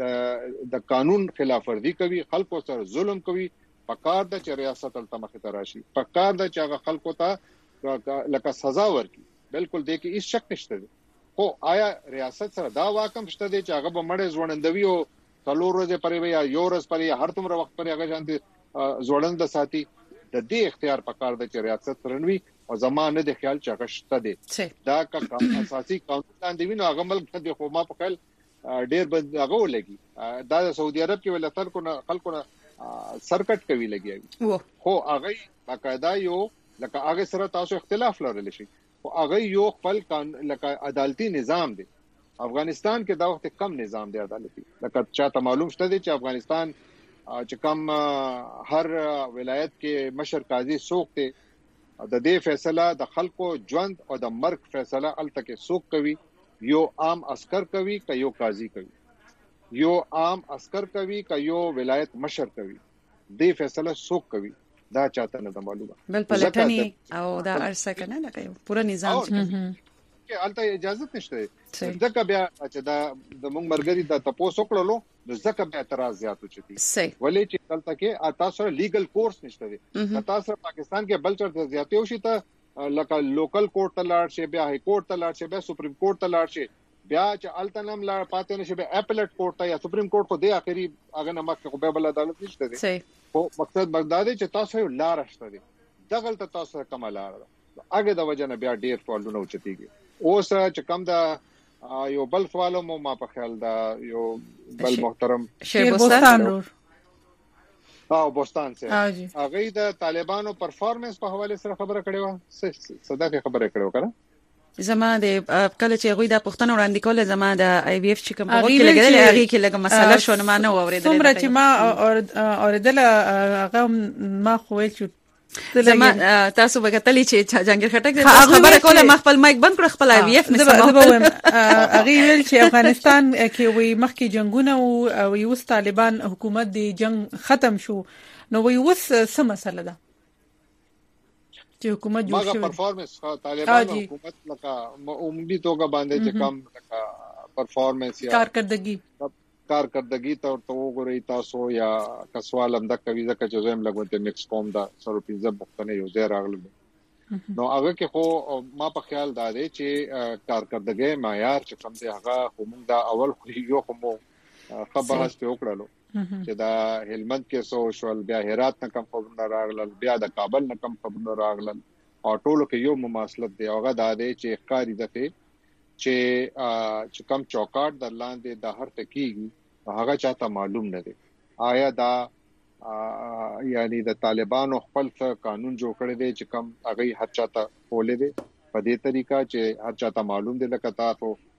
د قانون خلاف ورزي کوي خلکو سره ظلم کوي پکار ده چې ریاست التمخ ته راشي پکار ده چې هغه خلکو ته لکه سزا ورکړي بالکل دې کې هیڅ شک نشته ده خو آیا ریاست سره دا واکم شته دي چې هغه به مړ ځوړندوي او څلور ورځې پرې یا یو ورځ پرې هر څومره وخت پرې هغه ځان ځوړند ساتي د دې اختیار پکار ده چې ریاست رنوي او زمانه د خیال چغشته دي دا کا اساسي قانون لاندې وینو هغه ملک د خو ما په خیال ډېر بد هغه ولګي دا د سعودي عرب کې ولتر کو خلکو سرکټ کوي لګي خو هغه باقاعده یو لکه هغه سره تاسو اختلاف لرل شي او هغه یو خپل لکه عدالتي نظام دی افغانستان کې دا وخت کم نظام دی عدالتي لکه چاته معلوم شته چې افغانستان چې کم هر ولایت کې مشر قاضي څوک دی د دې فیصله د خلکو ژوند او د مرګ فیصله الته کې څوک کوي یو عام عسكر کوي که یو قاضي کوي یو عام عسكر کوي که یو ولایت مشر کوي دې فیصله څوک کوي دا چاته نه معلومه بل پلټنی او دا ارسه کنه لکه پورا نظام کې الته اجازه نشته ځکه بیا چې دا د موږ مرګري د تاسو کړلو نو ځکه بیا اعتراض زیات وچتي ولې چې الته کې تاسو لیګل کورس نشته دي تاسو پاکستان کې بل چر زیاتې وشي ته لکه لوکل کورټ ته لاړ شي بیا هاي کورټ ته لاړ شي بیا سپریم کورټ ته لاړ شي بیا چې الته نم لاړ پاتې نشي بیا اپلیټ کورټ ته یا سپریم کورټ خو دې اخري هغه نمک خو به بل عدالت نشته دي خو مقصد بغداد چې تاسو یو لار شته دي دغه ته تاسو کوم لار ده هغه د وجنه بیا ډیر فالونه وچتيږي اوس چې کم دا یو بل سوالو ما په خیال دا یو بل محترم شیر بوستان بوستان سره هغه د طالبانو پرفارمنس په حواله سره خبره کړې و صدقه خبره کړو کنه زما د کله چې غوي د پښتنو وړاندې کوله زما د آی وی اف چې کوم په کې لګیدل هغه کې لګه مسله شونه ما نه اوریدل څومره چې ما اوریدل هغه ما خویل شو زما تاسو وګټلې چې جنگیر خټک خبره کوله ما خپل مایک بند کړ خپل آی وی اف نه سمه هغه ویل چې افغانستان کې وي مخکې جنگونه او یو طالبان حکومت دی جنگ ختم شو نو وي وس سم مسله ده چې حکومت جوړ شي ماګه پرفارمنس طالبان حکومت لکه عمومي توګه باندې چې کم لکه پرفارمنس یا کارکردګي ته وګورئ تاسو یا کسوال هم د کوي ځکه چې زم لګوته مکس کوم دا سروپیزه بوختنه یو ځای راغله نو هغه کې خو ما په خیال دا دی چې کارکردګي معیار چې کوم دی هغه کوم دا اول خو یو کوم خبره است وکړلو چې دا هلمند کې سو شول بیا هرات نه کم خبرونه راغلل بیا د کابل نه کم خبرونه راغلل او ټولو کې یو مماثلت دی هغه دا دی چې ښکاری دته چې کم چوکاټ در لاندې د هر تکیږي هغه چاته معلوم نه دی آیا دا یعنی د طالبانو خپل قانون جوړ کړی دی چې کم هغه هر چاته کولې دی په دې طریقه چې هر چاته معلوم دی لکه تاسو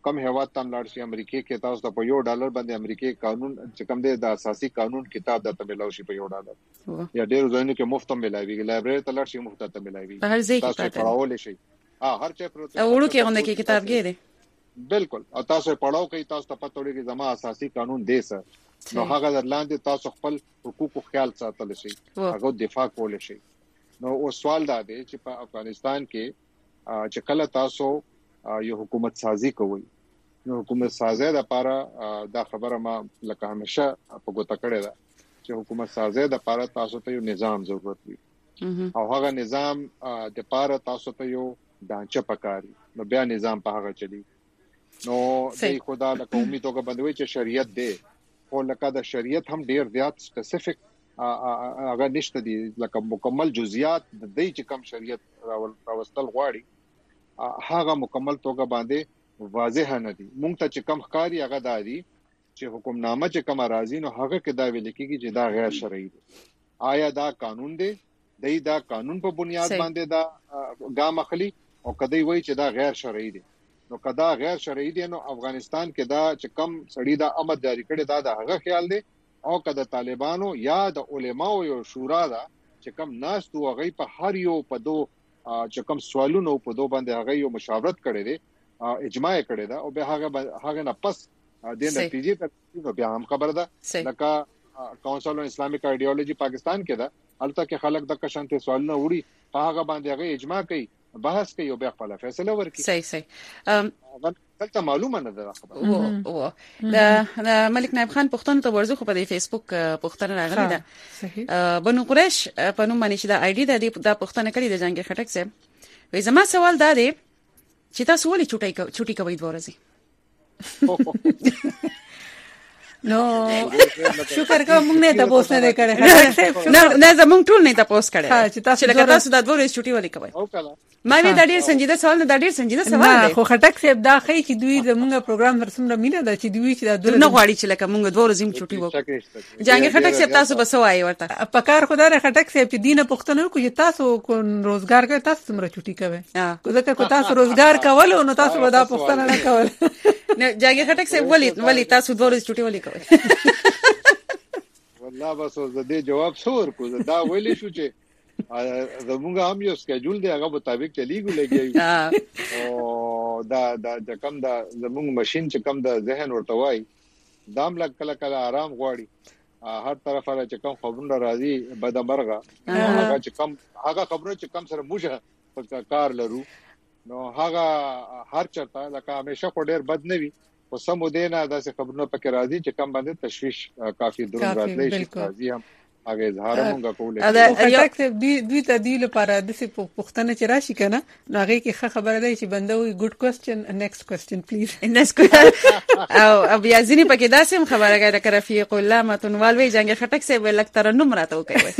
کم هیواد تم لاړ شي امریکای کې تاسو ته په $1 باندې امریکای قانون چې کوم دی د اساسي قانون کتاب د تملاو شي په $1 یا ډېر ځایونو کې مفت ملایوي لایبرری ته لاړ شي مفت ته ملایوي تاسو پڑھاول شي هر چا پر وړو کې غونډه کې کتاب کې دی بالکل او تاسو پڑھاو کوي تاسو ته پته لګي زما اساسي قانون دی سر نو هغه درلاندې تاسو خپل حقوقو خیال ساتل شي هغه دفاع کول شي نو او سوال دا دی چې په افغانستان کې چې کله تاسو یو حکومت سازي کوي نو حکومت سازي د لپاره دا خبره ما لکه همیشه په ګوته کړې ده چې حکومت سازي د لپاره تاسو ته یو نظام ضرورت وي او هغه نظام د لپاره تاسو ته یو ډانچه پکاري نو بیا نظام په هغه چلی نو د خدا لکه امید وګ بندوي چې شریعت دی او لکه د شریعت هم ډیر زیات سپیسیفیک هغه نشته دي لکه مکمل جزئیات د دې چې کم شریعت راوستل غواړي هغه مکمل توګه باندې واضح نه دي مونږ ته چې کم ښکاری هغه دادي چې حکمنامه چې کم راځي نو هغه کې دا ویل کېږي چې دا غیر شرعي دي آیا دا قانون دی دا قانون په بنیاد باندې دا ګام اخلي او کدی وایي چې دا غیر شرعي دي نو کدا غیر شرعي دي نو افغانستان کې دا چې کم سړی دا امر جاری کړي دا د هغه خیال دی او کدا طالبانو یا د علماو یو شورا دا چې کم ناس تو هغه په هر یو په دو چې کم سوالونو په دو باندې هغه یو مشاورت کړي دي اجماع کړي دا او به هغه نه پس د نتیجې ته بیا هم خبره ده لکه کونسل آن اسلامیک ایډیالوژي پاکستان کې دا البته کې خلک د کشانته سوالونه وړي هغه باندې هغه اجماع کوي بحث کوي او بیا خپل فیصله ورکړي صحیح دلته معلومه نه ده خبره د ملک نایب خان پښتون ته ورزو په فیسبوک پښتنه راغلی ده بنو قریش په نوم باندې چې د آی ډي د پښتنه کړي د جنگیر خټک صاحب وې زما سوال دا دی چې تاسو ولې چټي کوي دورځي نو شکر کوم موږ نه تاسو نه کړه نه زمونږ ټول نه تاسو کړه چې تاسو د دوه چټي ولې کوي ما وی د ډیر سنجیده سوال نه د ډیر سنجیده سوال دی خو خټک صاحب دا خې چې دوی زمونږ پروګرام ورسمره مینه ده چې دوی چې دا دوه نه غواړي چې لکه موږ دوه ورځې چټي وکړو جنگیر خټک صاحب تاسو بس وایي ورته پکار خدای خټک صاحب چې دینه پښتنو کو چې تاسو کو روزګار کوي تاسو څومره چټي کوي ځکه کو تاسو روزګار کول نو تاسو به دا پښتنه نه کول نه جنگیر خټک صاحب ولی تاسو دوه ورځې چټي ولې کوي والله بس زه دې جواب څور کو دا ویلې شو چې زموږ هم یو سکیډول دی هغه مطابق چلیږي لګي او دا کم دا زموږ ماشين چې کم د ذهن ورته وای دام لګ کله آرام غواړي هر طرف را چې کم خبرونه راځي بدمرغه هغه چې کم هغه خبرونه چې کم سره موږ کار لرو نو هغه هر چرته لکه همیشه خو ډیر بد نه وي او سمو دینه داسې خبرونه پکې راځي چې کم باندې تشویش کافي دروند راځي شي راځي هم هغه اظهار مونږه کولای خټک دوی ته دی لپاره د څه پوښتنه چې راشي کنه نو هغه کې خبره ده چې بنده وي ګډ کوېسچن نیکسټ کوېسچن پلیز او بیا ځینې پکې داسې خبره کوي د رفیق الله متنوال وی جنگ خټک سه ولک ترنم راته وکوي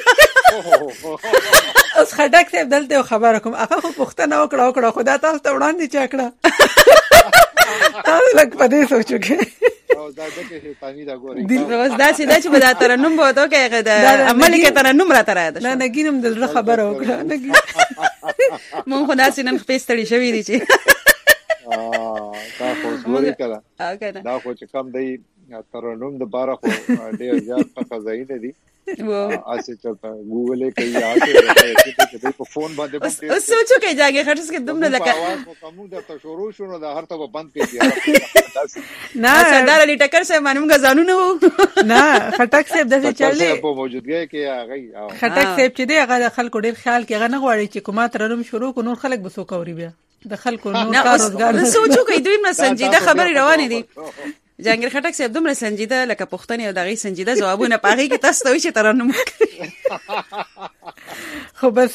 اوس خټک صاحب دلته خبره کوم هغه پوښتنه وکړه خدا تاسو ته وړاندې چاکړه تاسو لکه پدې سوچو کې او دا د شیطانی دا ګوري روز دا چې به دا ترنم بوته کې دا عمل کې ترنم راته راځي نه نګینم دلته خبره وکړه نګین مونږ خو داسې نن خپېستړي شوې دي چې دا خو ګوري کړه دا خو چې کم دی ترنم د بارا خو ډېر زیات فزاینه دي اسه چلتا ګوګل کې یا چې په فون باندې سوچو کې ځای خرڅ کې دومره لکه کوم د شروع شونه د هر ته بند کړي نه سردار علي ټکر صاحب باندې غزانونه وو نه خټک صاحب دغه چلې په موجودګۍ کې هغه خټک صاحب چې دی هغه خلکو ډیر خیال کې هغه نه غواړي چې کومه ترنم شروع کو نور خلک بسو کوي بیا د خلکو نور کار روزګار سوچو کې دوی نه سنجیده خبري روانې دي جنگیر خټک صاحب دومره سنجیده لکه پښتني او دغه سنجیده جوابونه پاره کې تاسو ته وشي ترنم خو بس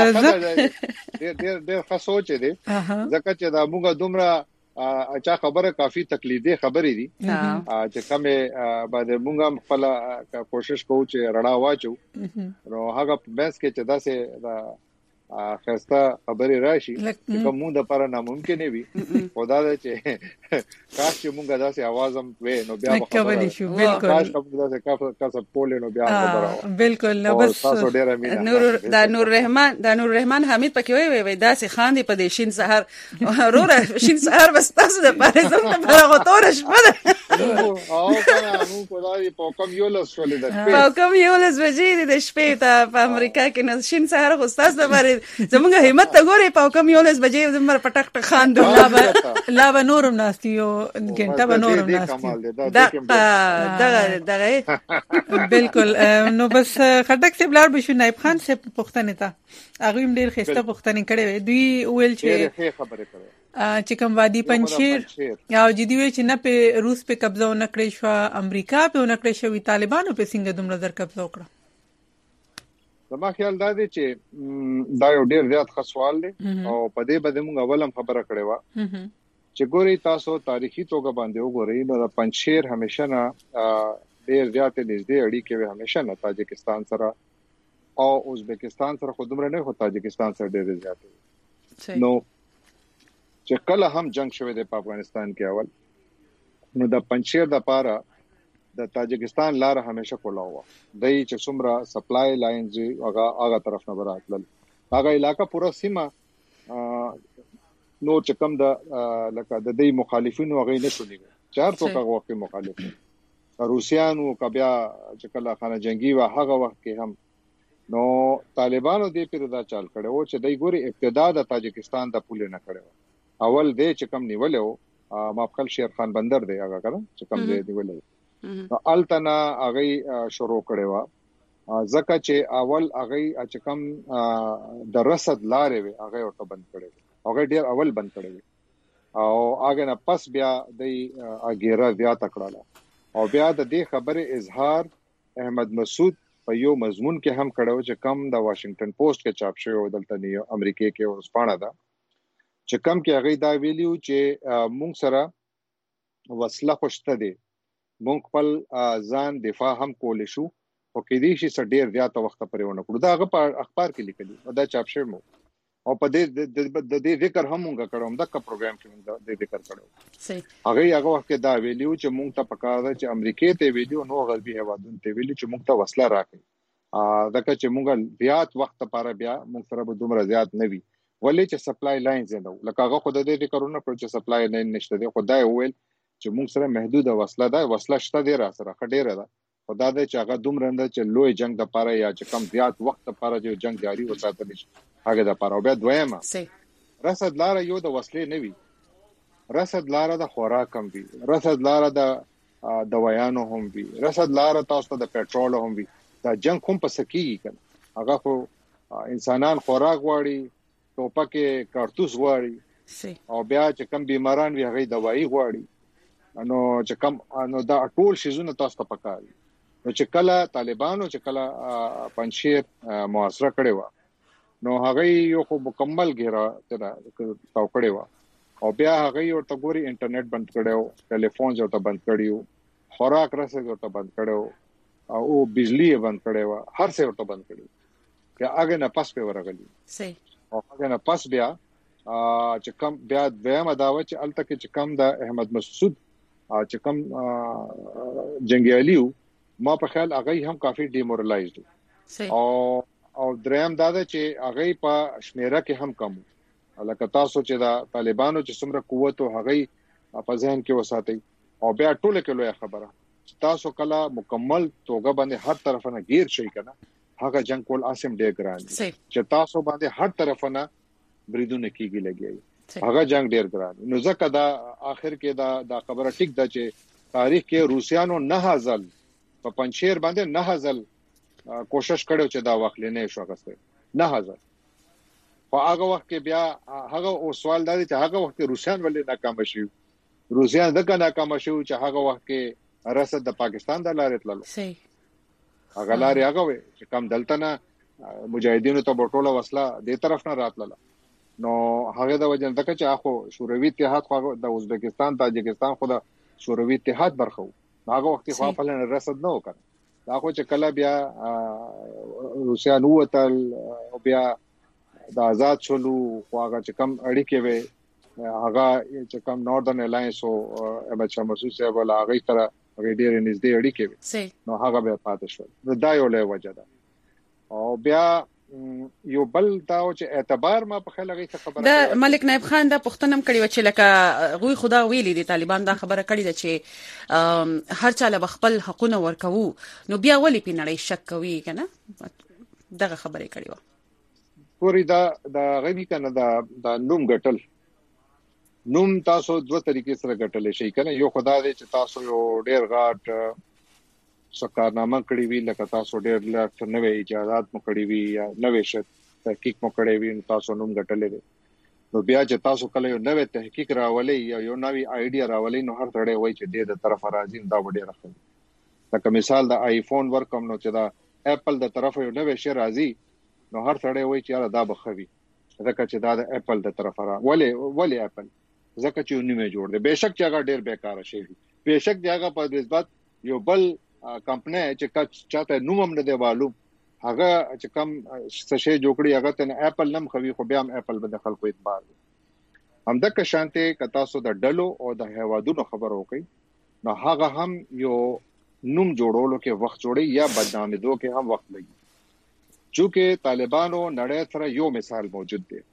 ډېر ښه سوچ دی ځکه چې دا موږ دومره اچھا خبره کافي تقلیدي خبرې دي چې کومه باندې موږ خپل کوشش کوو چې رڼا واچو نو هغه بس کې چې دا خسته خبرې راشي چې کوم د لپاره ناممکن وي خدا دې چې کاش چې موږ داسې आवाज هم وې نو بیا به خبرې شو بالکل کاش کوم داسې کسب کولې نو بیا خبره بالکل نو بس نور رحمان حمید پکې وي داسې خاندي په دې شین سحر وروره شین سحر بس تاسو د پاره زموږ په غوتور شپه او کنه موږ په دې په کوم یو لس ولې د په کوم یو لس بجې د شپې ته په امریکا کې نو شین سحر خو تاسو د پاره زموږ همت ته ګوري په کوم یو لس بجې زموږ پټک خاندو لا به نورم ناستیو ګنټه به نورم ناستیو دا بالکل نو بس خټک سے بلار بشو نائب خان سے پښتنه تا هغه هم ډیر خسته پښتنه کړي وي دوی ویل چې خبره کړي چې کوم وادي پنځیر او جدي وی چې نه په روس په قبضه ونکړي شو امریکا په ونکړي شو طالبانو په څنګه دومره در قبضه وکړه زما خیال دا دی چې دا یو ډیر زیات ښه سوال دی او په دې باندې موږ اولم خبره کړې و چې ګوري تاسو تاریخي توګه باندې وګورئ نو د پنځیر همیشه نه ډیر زیات نږدې اړیکې وي همیشه نه تاجکستان سره او ازبکستان سره خو دومره نه خو تاجکستان سره ډیر زیات نو چې کله هم جنگ شوه د افغانستان کې اول نو د پنځیر د پاره د تاجکستان لار همیشه کولا و دای چې څومره سپلای لاینز هغه طرف نه براتل هغه علاقہ پورا سیمه نو چې کم د لکه د دې مخالفینو هغه نشو نیو چار څوک هغه وخت مخالفین روسیانو کبیا چې کله خانه جنگي و هغه وخت کې هم نو طالبانو دې پیدا چال کړو چې دای ګوري ابتدا د تاجکستان د پوله نه کړو اول دې چې کم نیولو مافخل شیر خان بندر دی هغه کړه چې کم دې نیولو التنا هغه شروع کړو ځکه چې اول هغه چې کم د رصد لارې وي هغه ورته بند کړو هغه ډیر اول بند کړو او هغه نه پس بیا د اګیرا زیات کړل او بیا د دې خبره اظهار احمد مسعود په یو مضمون کې هم کړو چې کم د واشنگټن پوسټ کې چاپ شوی دلته نیو امریکا کې ورسپانه ده چې کم کې هغه دا ویلیو چې مونږ سره وسله خوشته دي مونږ خپل ځان دفاع هم کول شو او کې دې شي ډیر زیات وخت پرې ونه کړو دا هغه په اخبار کې لیکلي دا چاپ شوی مو او په دې د ذکر هم مونږ کړو دا پروګرام کې مونږ د ذکر کړو صحیح هغه وخت دا ویلیو چې مونږ ته پکاره چې امریکا ته ویلیو نو غربي هوادون ته ویلیو چې مونږ ته وسله راکړي دا چې مونږ زیات وخت لپاره بیا مونږ سره به دومره زیات نه وي ولې چې سپلای لاینز نه لکه هغه خود دې ذکرونه پر چې سپلای لاین نشته دی خدای وویل چې مونږ سره محدود وسله ده وسله شته دی را سره خډيره ده خدای دې چې هغه دومره نه چې لوی جنگ د پاره یا چې کم زیات وخت لپاره چې جنگ جاری وساتل شي هغه د پاره بیا دویمه رصد لار یو د وسلې نه وي رصد لار د خوراک هم وي رصد لار د دوايانو هم وي رصد لار تاسو ته د پېټرول هم وي دا جنگ کوم پس کیږي کنه هغه خو انسانان خوراک غواړي ټوپکه کارتوس غواړي او بیا چې کم بیماران وي هغه دوايي غواړي نو چې کم نو دا ټول شیزونه تاسو ته پکاري نو چې کله طالبانو چې کله پنځیر محاصره کړي و نو هغه یو خو مکمل ګیرا تاو کړي و او بیا هغه ورته ګوري انټرنیټ بند کړو ټلیفون ورته بند کړیو خوراک رسې ورته بند کړو او بجلی بند کړو هر څه ورته بند کړو بیا هغه نه پس په ورغلی صحیح او هغه نه پس بیا چې کم بیا دویمه داوه چې الته کې چې کم د احمد مسعود چې کم جنگیالیو ما په خیال هغه هم کافي ډیمورالایزډ او دریم دا چې هغه په شمیره کې هم کم لکه تاسو چې دا طالبانو چې څومره قوت او هغه په ذهن کې وساتي او بیا ټوله کې لوی خبره تاسو کله مکمل توګه باندې هر طرف نه غیر شي کنه هغه جنگ کول اسیم ډیر ګران چې تاسو باندې هر طرف نه بریدونه کیږي لګي هغه جنگ ډیر ګران نو ځکه دا اخر کې دا خبره ټیک ده چې تاریخ کې روسيانو نه ځل په پنځیر باندې نه ځل کوشش کړو چې دا وخت لنه شو غسته نه ځل په هغه وخت کې بیا هغه او سوال دا چې هغه وخت روسيان ولې ناکام شي روسيان دغه ناکام شي چې هغه وخت کې رسد د پاکستان د لارې تللو صحیح هغه لارې هغه وي چې کم دلته نه مجاهدینو ته بټوله وسله دې طرف نه راتله نو هغه د وجه دغه چې اخو شوروي اتحاد خو د ازبکستان تاجکستان خو د شوروي اتحاد برخو هغه وخت خو په لن رسد نه وکړ دا خو چې کله بیا روسيان وتل او بیا د آزاد شلو هغه چې کم اړیکې وي هغه چې کم ناردرن الاینس او بچا مسوسه ولا هغه سره ډېر نږدې اړیکې وي نو هغه به پاتې شو دا یو له وجه ده او بیا یو بل دا چې اعتبار ما په خلګي څه خبره ده ملک نائب خان دا پښتنم کړی و چې لکه غوي خدا ویلي دي طالبان دا خبره کړې ده چې هر چا له خپل حقونه ورکوو نو بیا ولې په نړۍ شک کوي کنه دغه خبره کړې و پوری دا غوي کنه دا نوم ګټل نوم تاسو دوه طریقې سره ګټل شي کنه یو خدا دې چې تاسو یو ډېر غاټ سکارنامه کړی وی لکه تاسو ډېر لا نوې ایجادات مو کړی وی یا نوې شت تحقیق مو کړی وی تاسو نوم ګټلې دي نو بیا چې تاسو کله یو نوې تحقیق راولي یا یو نوې آیډیا راولي نو هر ډېر وای چې د طرف راځي دا وړي راخلي لکه مثال د آیفون ورکوم نو چې دا اپل د طرف یو نوې شی راځي نو هر ډېر وای چې دا بخوي ځکه چې دا د اپل د طرف را ولې اپل ځکه چې نیمه جوړ دی بهشک چې هغه ډېر بیکاره شي بهشک دی هغه په نسبت یو بل کمپنی چې چاته نوم هم نه دی معلوم هغه چې کم څه شی جوړي هغه ته اپل نم خوي خو بیا هم اپل به خلکو اعتبار هم د کشانته کتا سو د ډلو او د هوادونو خبر وکي نو هغه هم یو نوم جوړولو کې وخت جوړي یا بدنامېدو کې هم وخت لګي چونکه طالبانو نړۍ سره یو مثال موجود دی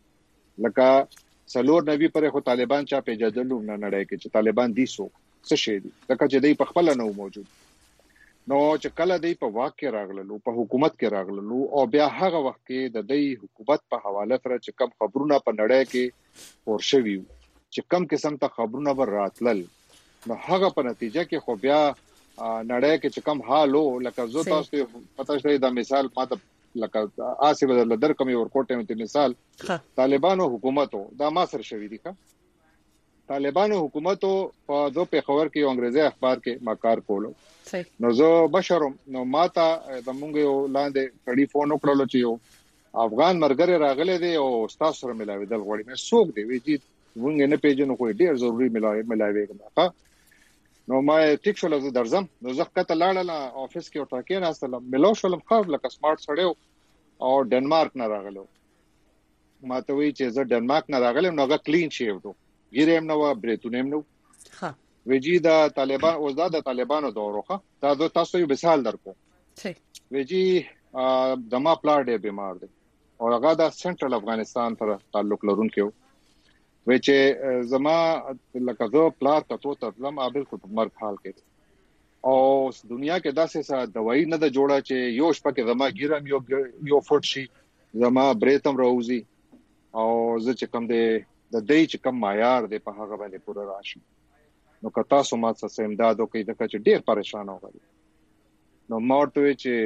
لکه سلور نبی پر خو طالبان چا پیژدلو نه نړۍ کې چې طالبان دي سو څه شي دي لکه چې دوی په خپل نه موجود نو چې کله دوی په واقع راغللو په حکومت کې راغللو او بیا هغه وخت کې د دوی حکومت په حواله سره چې کم خبرونه په نړۍ کې ورشوي چې کم قسم ته خبرونه ور راتلل نو هغه په نتیجه کې خو بیا نړۍ کې چې کم حالو لکه زه تاسو پته شته دا مثال ماته لکه آسی بدل در کوم یو ورکوټه ته مثال طالبانو حکومتو دا ما سره شوی دي طالبانو حکومتو په دو پیښور کې انګریزي اخبار کې ماکار کولو نو زه بشرم نو ماته د مونږ یو لاندې کړي فون وکړلو چې یو افغان مرګره راغله دي او تاسو سره ملاوي دل غوړي مې سوق دی وی چې مونږ نه پیژنو خو ډیر ضروری ملاوي کنه نو ما ټیک شو لږ درځم نو زه کته لاړل افیس کې ورته کې راستلم ملو شولم خو لکه سمارټ سړیو او ډنمارک نه راغلو ما ته وی چې زه ډنمارک نه راغلم نو هغه کلین شیو ګیرم نو بریتونم نو ها ویجی دا طالبان اوس دا د طالبانو دوروخه دا د تاسو یو مثال درکو صحیح ویجی دما پلاړ دی بیمار دی او هغه د سنټرل افغانستان سره تعلق لرونکو وی چې زما لکه زه پلاړ ته تلم بالکل په مرګ حال کې او دنیا کې داسې دوايي نه د جوړه چې یو شپه کې زما ګیرم یو فوټ شي زما بریتم راوځي او زه چې کوم دی د دې چې کم معیار دی په هغه باندې پوره راشي نو کتا سو ما څه امدادو کوي د کچ ډیر پریشان وغلی نو مورته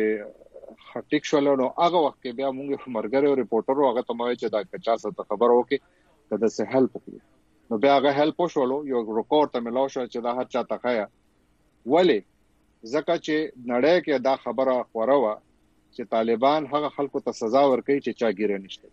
چې خټیک شول نو هغه وخت کې بیا موږ مرګره ریپورټر هغه ته مې چې دا کچا څه خبر وکي کله سه هیلپ وکړي نو بیا هغه هیلپ وشولو یو ریکورډ ته ملو شو چې دا هر چا تخیا ولی ځکه چې نړۍ کې دا خبره خوروه چې طالبان هغه خلکو ته سزا ورکړي چې چا ګیره نشته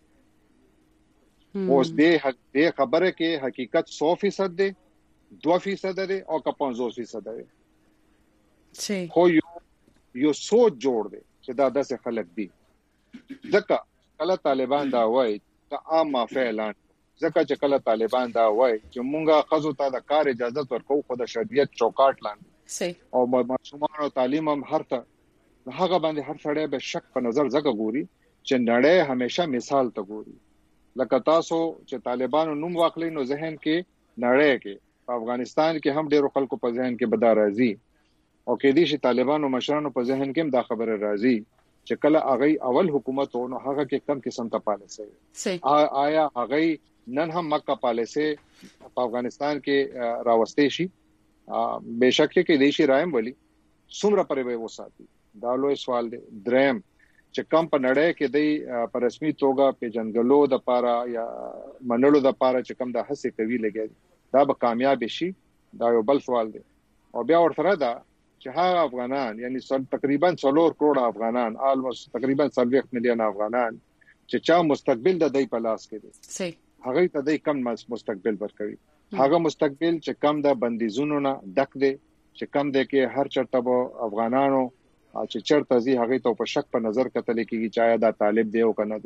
اوس دې خبره کې حقیقت 100% دی 2% دی او 50% دی صحیح خو یو سوچ جوړ دی چې دا داسې خلک دي ځکه کله طالبان دا وایي ته عام فعلان ځکه چې کله طالبان دا وایي چې مونږه خزو ته د کار اجازه ورکو خو د شریعت چوکاټ لاندې صحیح او معصومانو تعلیم هم هرته هغه باندې هر سړی به شک په نظر ځکه ګوري چې نړۍ همیشه مثال ته ګوري لکه تاسو چې طالبانو نوم واخلي نو ذهن کې نړۍ کې په افغانستان کې هم ډیرو خلکو په ذهن کې بدار راځي او کې دي چې طالبانو مشرانو په ذهن کې هم دا خبره راځي چې کله هغه اول حکومت ونه هغه کې کم قسم ته پالیسي آیا هغه نن هم مکه پالیسي په افغانستان کې راوستي شي بهشکه کې دیشي رایم ولی څومره پرې وي وساتي دا لوی سوال دی دریم چې کم په نړۍ کې دی په رسمي توګه پیژنګلو د پاره یا منلو د پاره چې کم د هڅه کوي لګي دا به کامیاب شي دا یو بل سوال دی او بیا ورته دا چې هغه افغانان یعنی تقریبا 3 کروڑ افغانان almost تقریبا 30 میلیون افغانان چې چا مستقبل د دې په لاس کې دي صحیح هغه ته د کم مستقبل ورکوي هغه مستقبل چې کم د بندیزونو نه ډک دي چې کم د کې هر چرته به افغانانو چې چرته زی هغه ته په شک په نظر کتل کېږي چې آیا دا طالب دی او کنه دی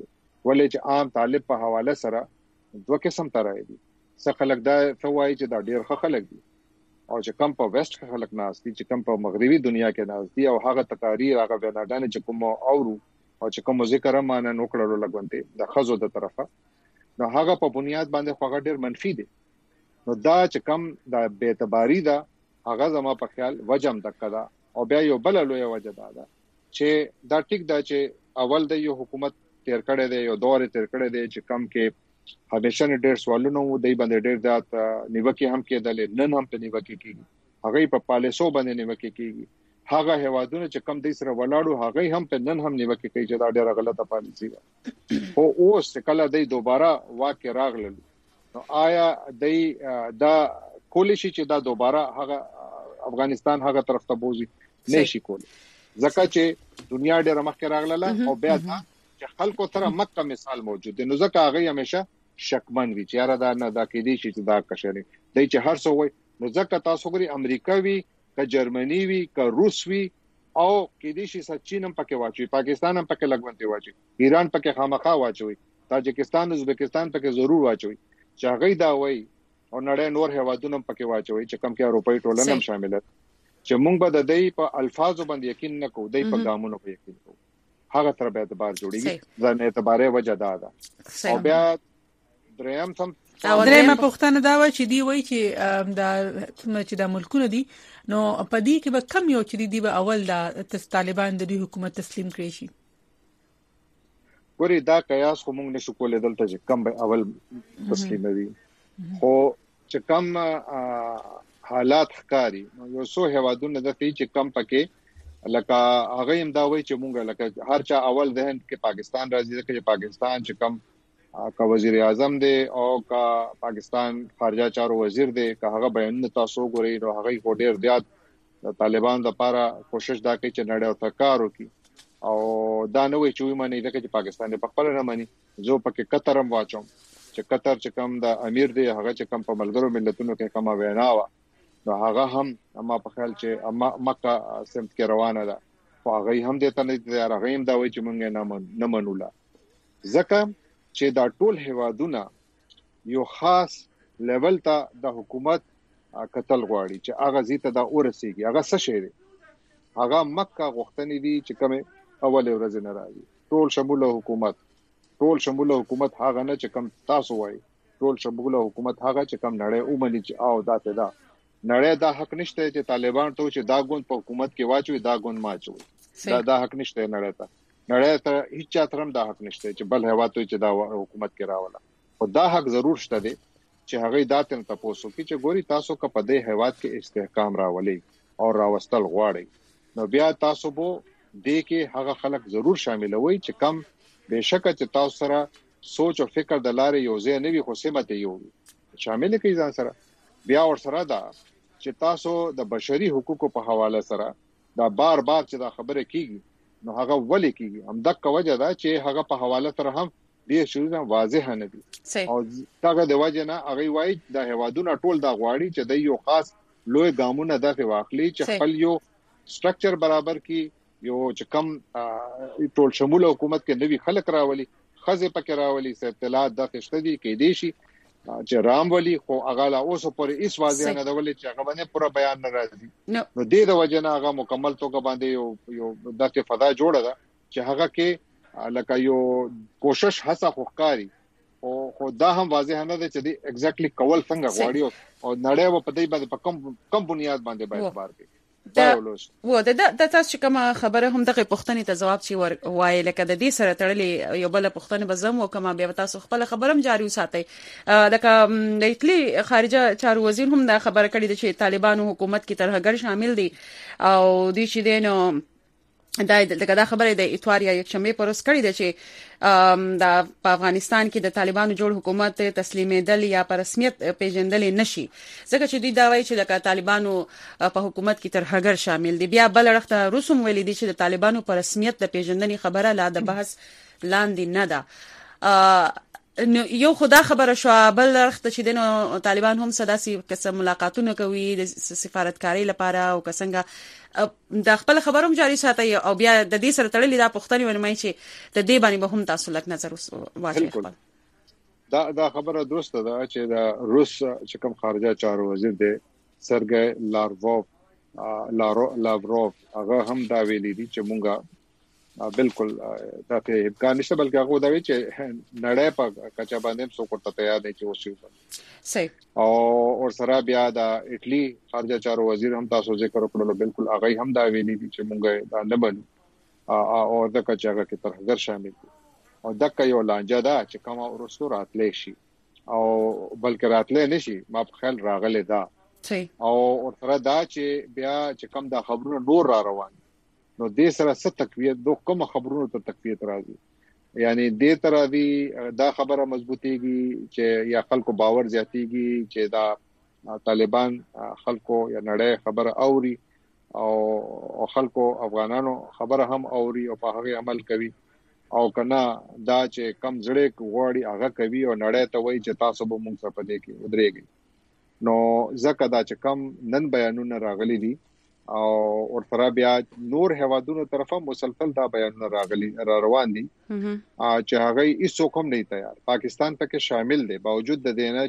ولې چې عام طالب په حواله سره دوه قسم ترای دي. څه خلک دا ثوای چې دا ډیر ښه خلک دي او چې کم په ویسټ کې خلک ناس دي چې کم په مغربي دنیا کې ناس دي او هغه تقاریر هغه بیانات چې کوم اورو او چې کوم ذکر مانه نو کړلو لګونته د خزو د طرفه نو هغه په بنیاد باندې خو ډیر منفي دي. نو دا چې کم د بے اعتباری دا هغه زما په خیال وجم دکدا او بیا یو بل لوی وجه دا چې دا ټیک دا چې اول د یو حکومت تیر کړی دی یو دور تیر کړی دی چې کم کې همیشه ډېر سوالونه وو دی باندې ډېر ذات نیوکه هم کېدل نن هم په نیوکه کېږي هغه په پالیسو باندې نیوکه کېږي هغه هوادونه چې کم د سره ولاړو هغه هم په نن هم نیوکه کوي چې دا ډېره غلطه پالیسي ده او اوس کله دی دوباره واقع راغلل نو آیا دی دا کولی شي چې دا دوباره هغه افغانستان هغه طرف ته بوزي نشي کولی ځکه چې دنیا ډېر مخکې راغله او بیا دا چې خلکو سره مکه مثال موجود دی نو ځکه هغه همیشه شکمن وی چې را دا نه دا کې دي چې دا کشري دی چې هر څو وي نو ځکه تاسو ګوري امریکا وی ک جرمنی وی ک روس وی او کې دي چې چین هم پکې واچوي پاکستان هم پکې لګونته واچوي ایران پکې خامخا واچوي تاجکستان ازبکستان پکې ضرور واچوي چې هغه دا وای او نړۍ نور هوادونه پکې واچوي چې کم کې اروپאי ټولنه هم شامل ده چې موږ به د دې په الفاظو باندې یقین نکوو دې په ګامونو په یقین کوو هغه تر به اعتبار جوړیږي ځان اعتبارې وجه ده او بیا دریم سم درېمه پوښتنه دا و چې دی وای چې د ملکونو دي نو په دې کې به کم یو چې دی به اول د طالبان د حکومت تسلیم کړي شي ګوري دا قیاس خو موږ نشو کولای دلته چې کم به اول تسلیموي خو چې کم حالات ښکاری یو څو هوادونه د دې چې کم پکې لکه هغه هم دا وایي چې مونږ لکه هر چا اول ذهن کې پاکستان راځي چې پاکستان چې کم کا وزیر اعظم دی او کا پاکستان خارجه چارو وزیر دی که هغه بیان تاسو ګورئ نو هغه کو ډیر زیات د طالبان لپاره کوشش دا کوي چې نړۍ او تکار وکړي او دا نه وایي چې مانی دا چې پاکستان په خپل نه مانی زه پکې قطر هم واچوم چې قطر چې کم د امیر دی هغه چې کم په ملګرو ملتونو کې کومه وینا و نو هغه هم اما په خیال چې مکه سمت کې روانه ده خو هغه هم د ته نه هغه هم دا وایي چې مونږ نه منولا ځکه چې دا ټول هوادونه یو خاص لیول ته د حکومت قتل غواړي چې هغه زیته دا ورسیږي هغه څه شي دی هغه مکه غوښتنې دي چې کومه اول ورځ نه راځي ټول شموله حکومت هغه نه چې کم تاسو وایي ټول شموله حکومت هغه چې کم نړۍ اومني چې او داته دا نړۍ دا حق نشته چې طالبان ته چې دا ګوند په حکومت کې واچوي دا ګوند ماچوي دا حق نشته نړۍ ته هیڅ چا ترم دا حق نشته چې بل هوا ته چې دا حکومت کې راولا خو دا حق ضرور شته دی چې هغه داتن تاسو کې چې ګوري تاسو کا په دې هواد کې استحکام راولي او راوستل غواړي نو بیا تاسو بو دې کې هغه خلک ضرور شاملوي چې کم بهشکه چې تاسو سره سوچ او فکر د لارې یو ځای نه وي خو سمته یو شامل کړئ ځان سره بیا ور سره دا چې تاسو د بشري حقوقو په حواله سره دا بار چې دا خبره کیږي نو هغه ولې کیږي هم دغه وجه ده چې هغه په حواله سره هم ډیر شروع واضح نه دي او دغه د وجه نه هغه وایي د هوادونو ټول دا غواړي چې د یو خاص لوی ګامونه د واقعي چې خپل یو سټرکچر برابر کی یو چې کم ټول شموله حکومت کې نوی خلک راولي خزه پکې راولي اطلاعات د خشتدي کې دي شي چې رام ولی خو هغه لا اوس پورې اس واضح نه دی چې هغه باندې پورا بیان نه راځي نو د دې وجه نه هغه مکمل توګه باندې یو دغه فضا جوړه ده چې هغه کې لکه یو کوشش هڅه خوکاري او دا هم واضح نه ده چې د ایگزیکټلی کول څنګه غواړي او نړۍ په دې باندې په کم بنیاد باندې باید بار کوي د تاسو کوم خبره هم دغه پوښتنې ته جواب چی وایي لکه د دې سره تړلې یو بل پوښتنه بزم او کومه بیا تاسو خپل خبرم جاری وساتئ لکه د اټلی خارجه چارو وزیر هم دا خبره کړې چې طالبانو حکومت کې ترهګر شامل دي او د چې دینو دا خبره د اتواریا یک شنبه پروس کړی دی چې د افغانستان کې د طالبانو جوړ حکومت تسلیمېدل یا په رسمیت پیژندل نشي ځکه چې دوی دا وایي چې د طالبانو په حکومت کې ترهګر شامل دي بیا بل وخت روسم ویلي دي چې د طالبانو په رسمیت د پیژندنې خبره لا د بحث لاندې نه ده یو خدا خبره شو بل وخت چې دنو طالبان هم صداسي قسم ملاقاتونه کوي د سفارتکاري لپاره او څنګه د خپل خبروم جاري ساتي او بیا د دې سره تړلې دا پښتني ونمای چې د دې باندې به هم تاسو لک نظر واچي. دا خبره درسته ده چې د روس چې کوم خارجه چارو وزیر دی سرګي لاوروف هغه هم دا ویلي دي چې مونږه بالکل دا ته امکان نشته بلکې هغه دا وی چې نړۍ په کچا باندې څو کوټه تیار دي چې وشي صحیح او سره بیا د اټلی خارجه چارو وزیر هم تاسو ذکر کړو بالکل هغه هم دا ویلي دي چې مونږه دا نه بنو او د کچا کې ترهګر شامل دي او دغه یو لانجه ده چې کومه ورسره راتلې شي او بلکې راتلې نشي ما په خیال راغله دا او سره دا چې بیا چې کوم دا خبرونه نور را روان نو دې سره ست تقویت دوه کوم خبرونو ته تقویت راځي یعنی دې تر دې دا خبره مضبوطيږي چې یا خلکو باور زیاتيږي چې دا طالبان خلکو یا نړۍ خبره اوري او خلکو افغانانو خبره هم اوري او په هغه عمل کوي او کنا دا چې کم زړه غوړي هغه کوي او نړۍ ته وایي چې تاسو به موږ سره پدې کې ودرېږي نو ځکه دا چې کم نن بیانونه راغلي دي او ورته بیا نور هوادونو طرفه مسلسل دا بیانونه راغلي روان دي چې هغه هیڅ کوم نه تیار پاکستان پکې شامل دي باوجود د دینه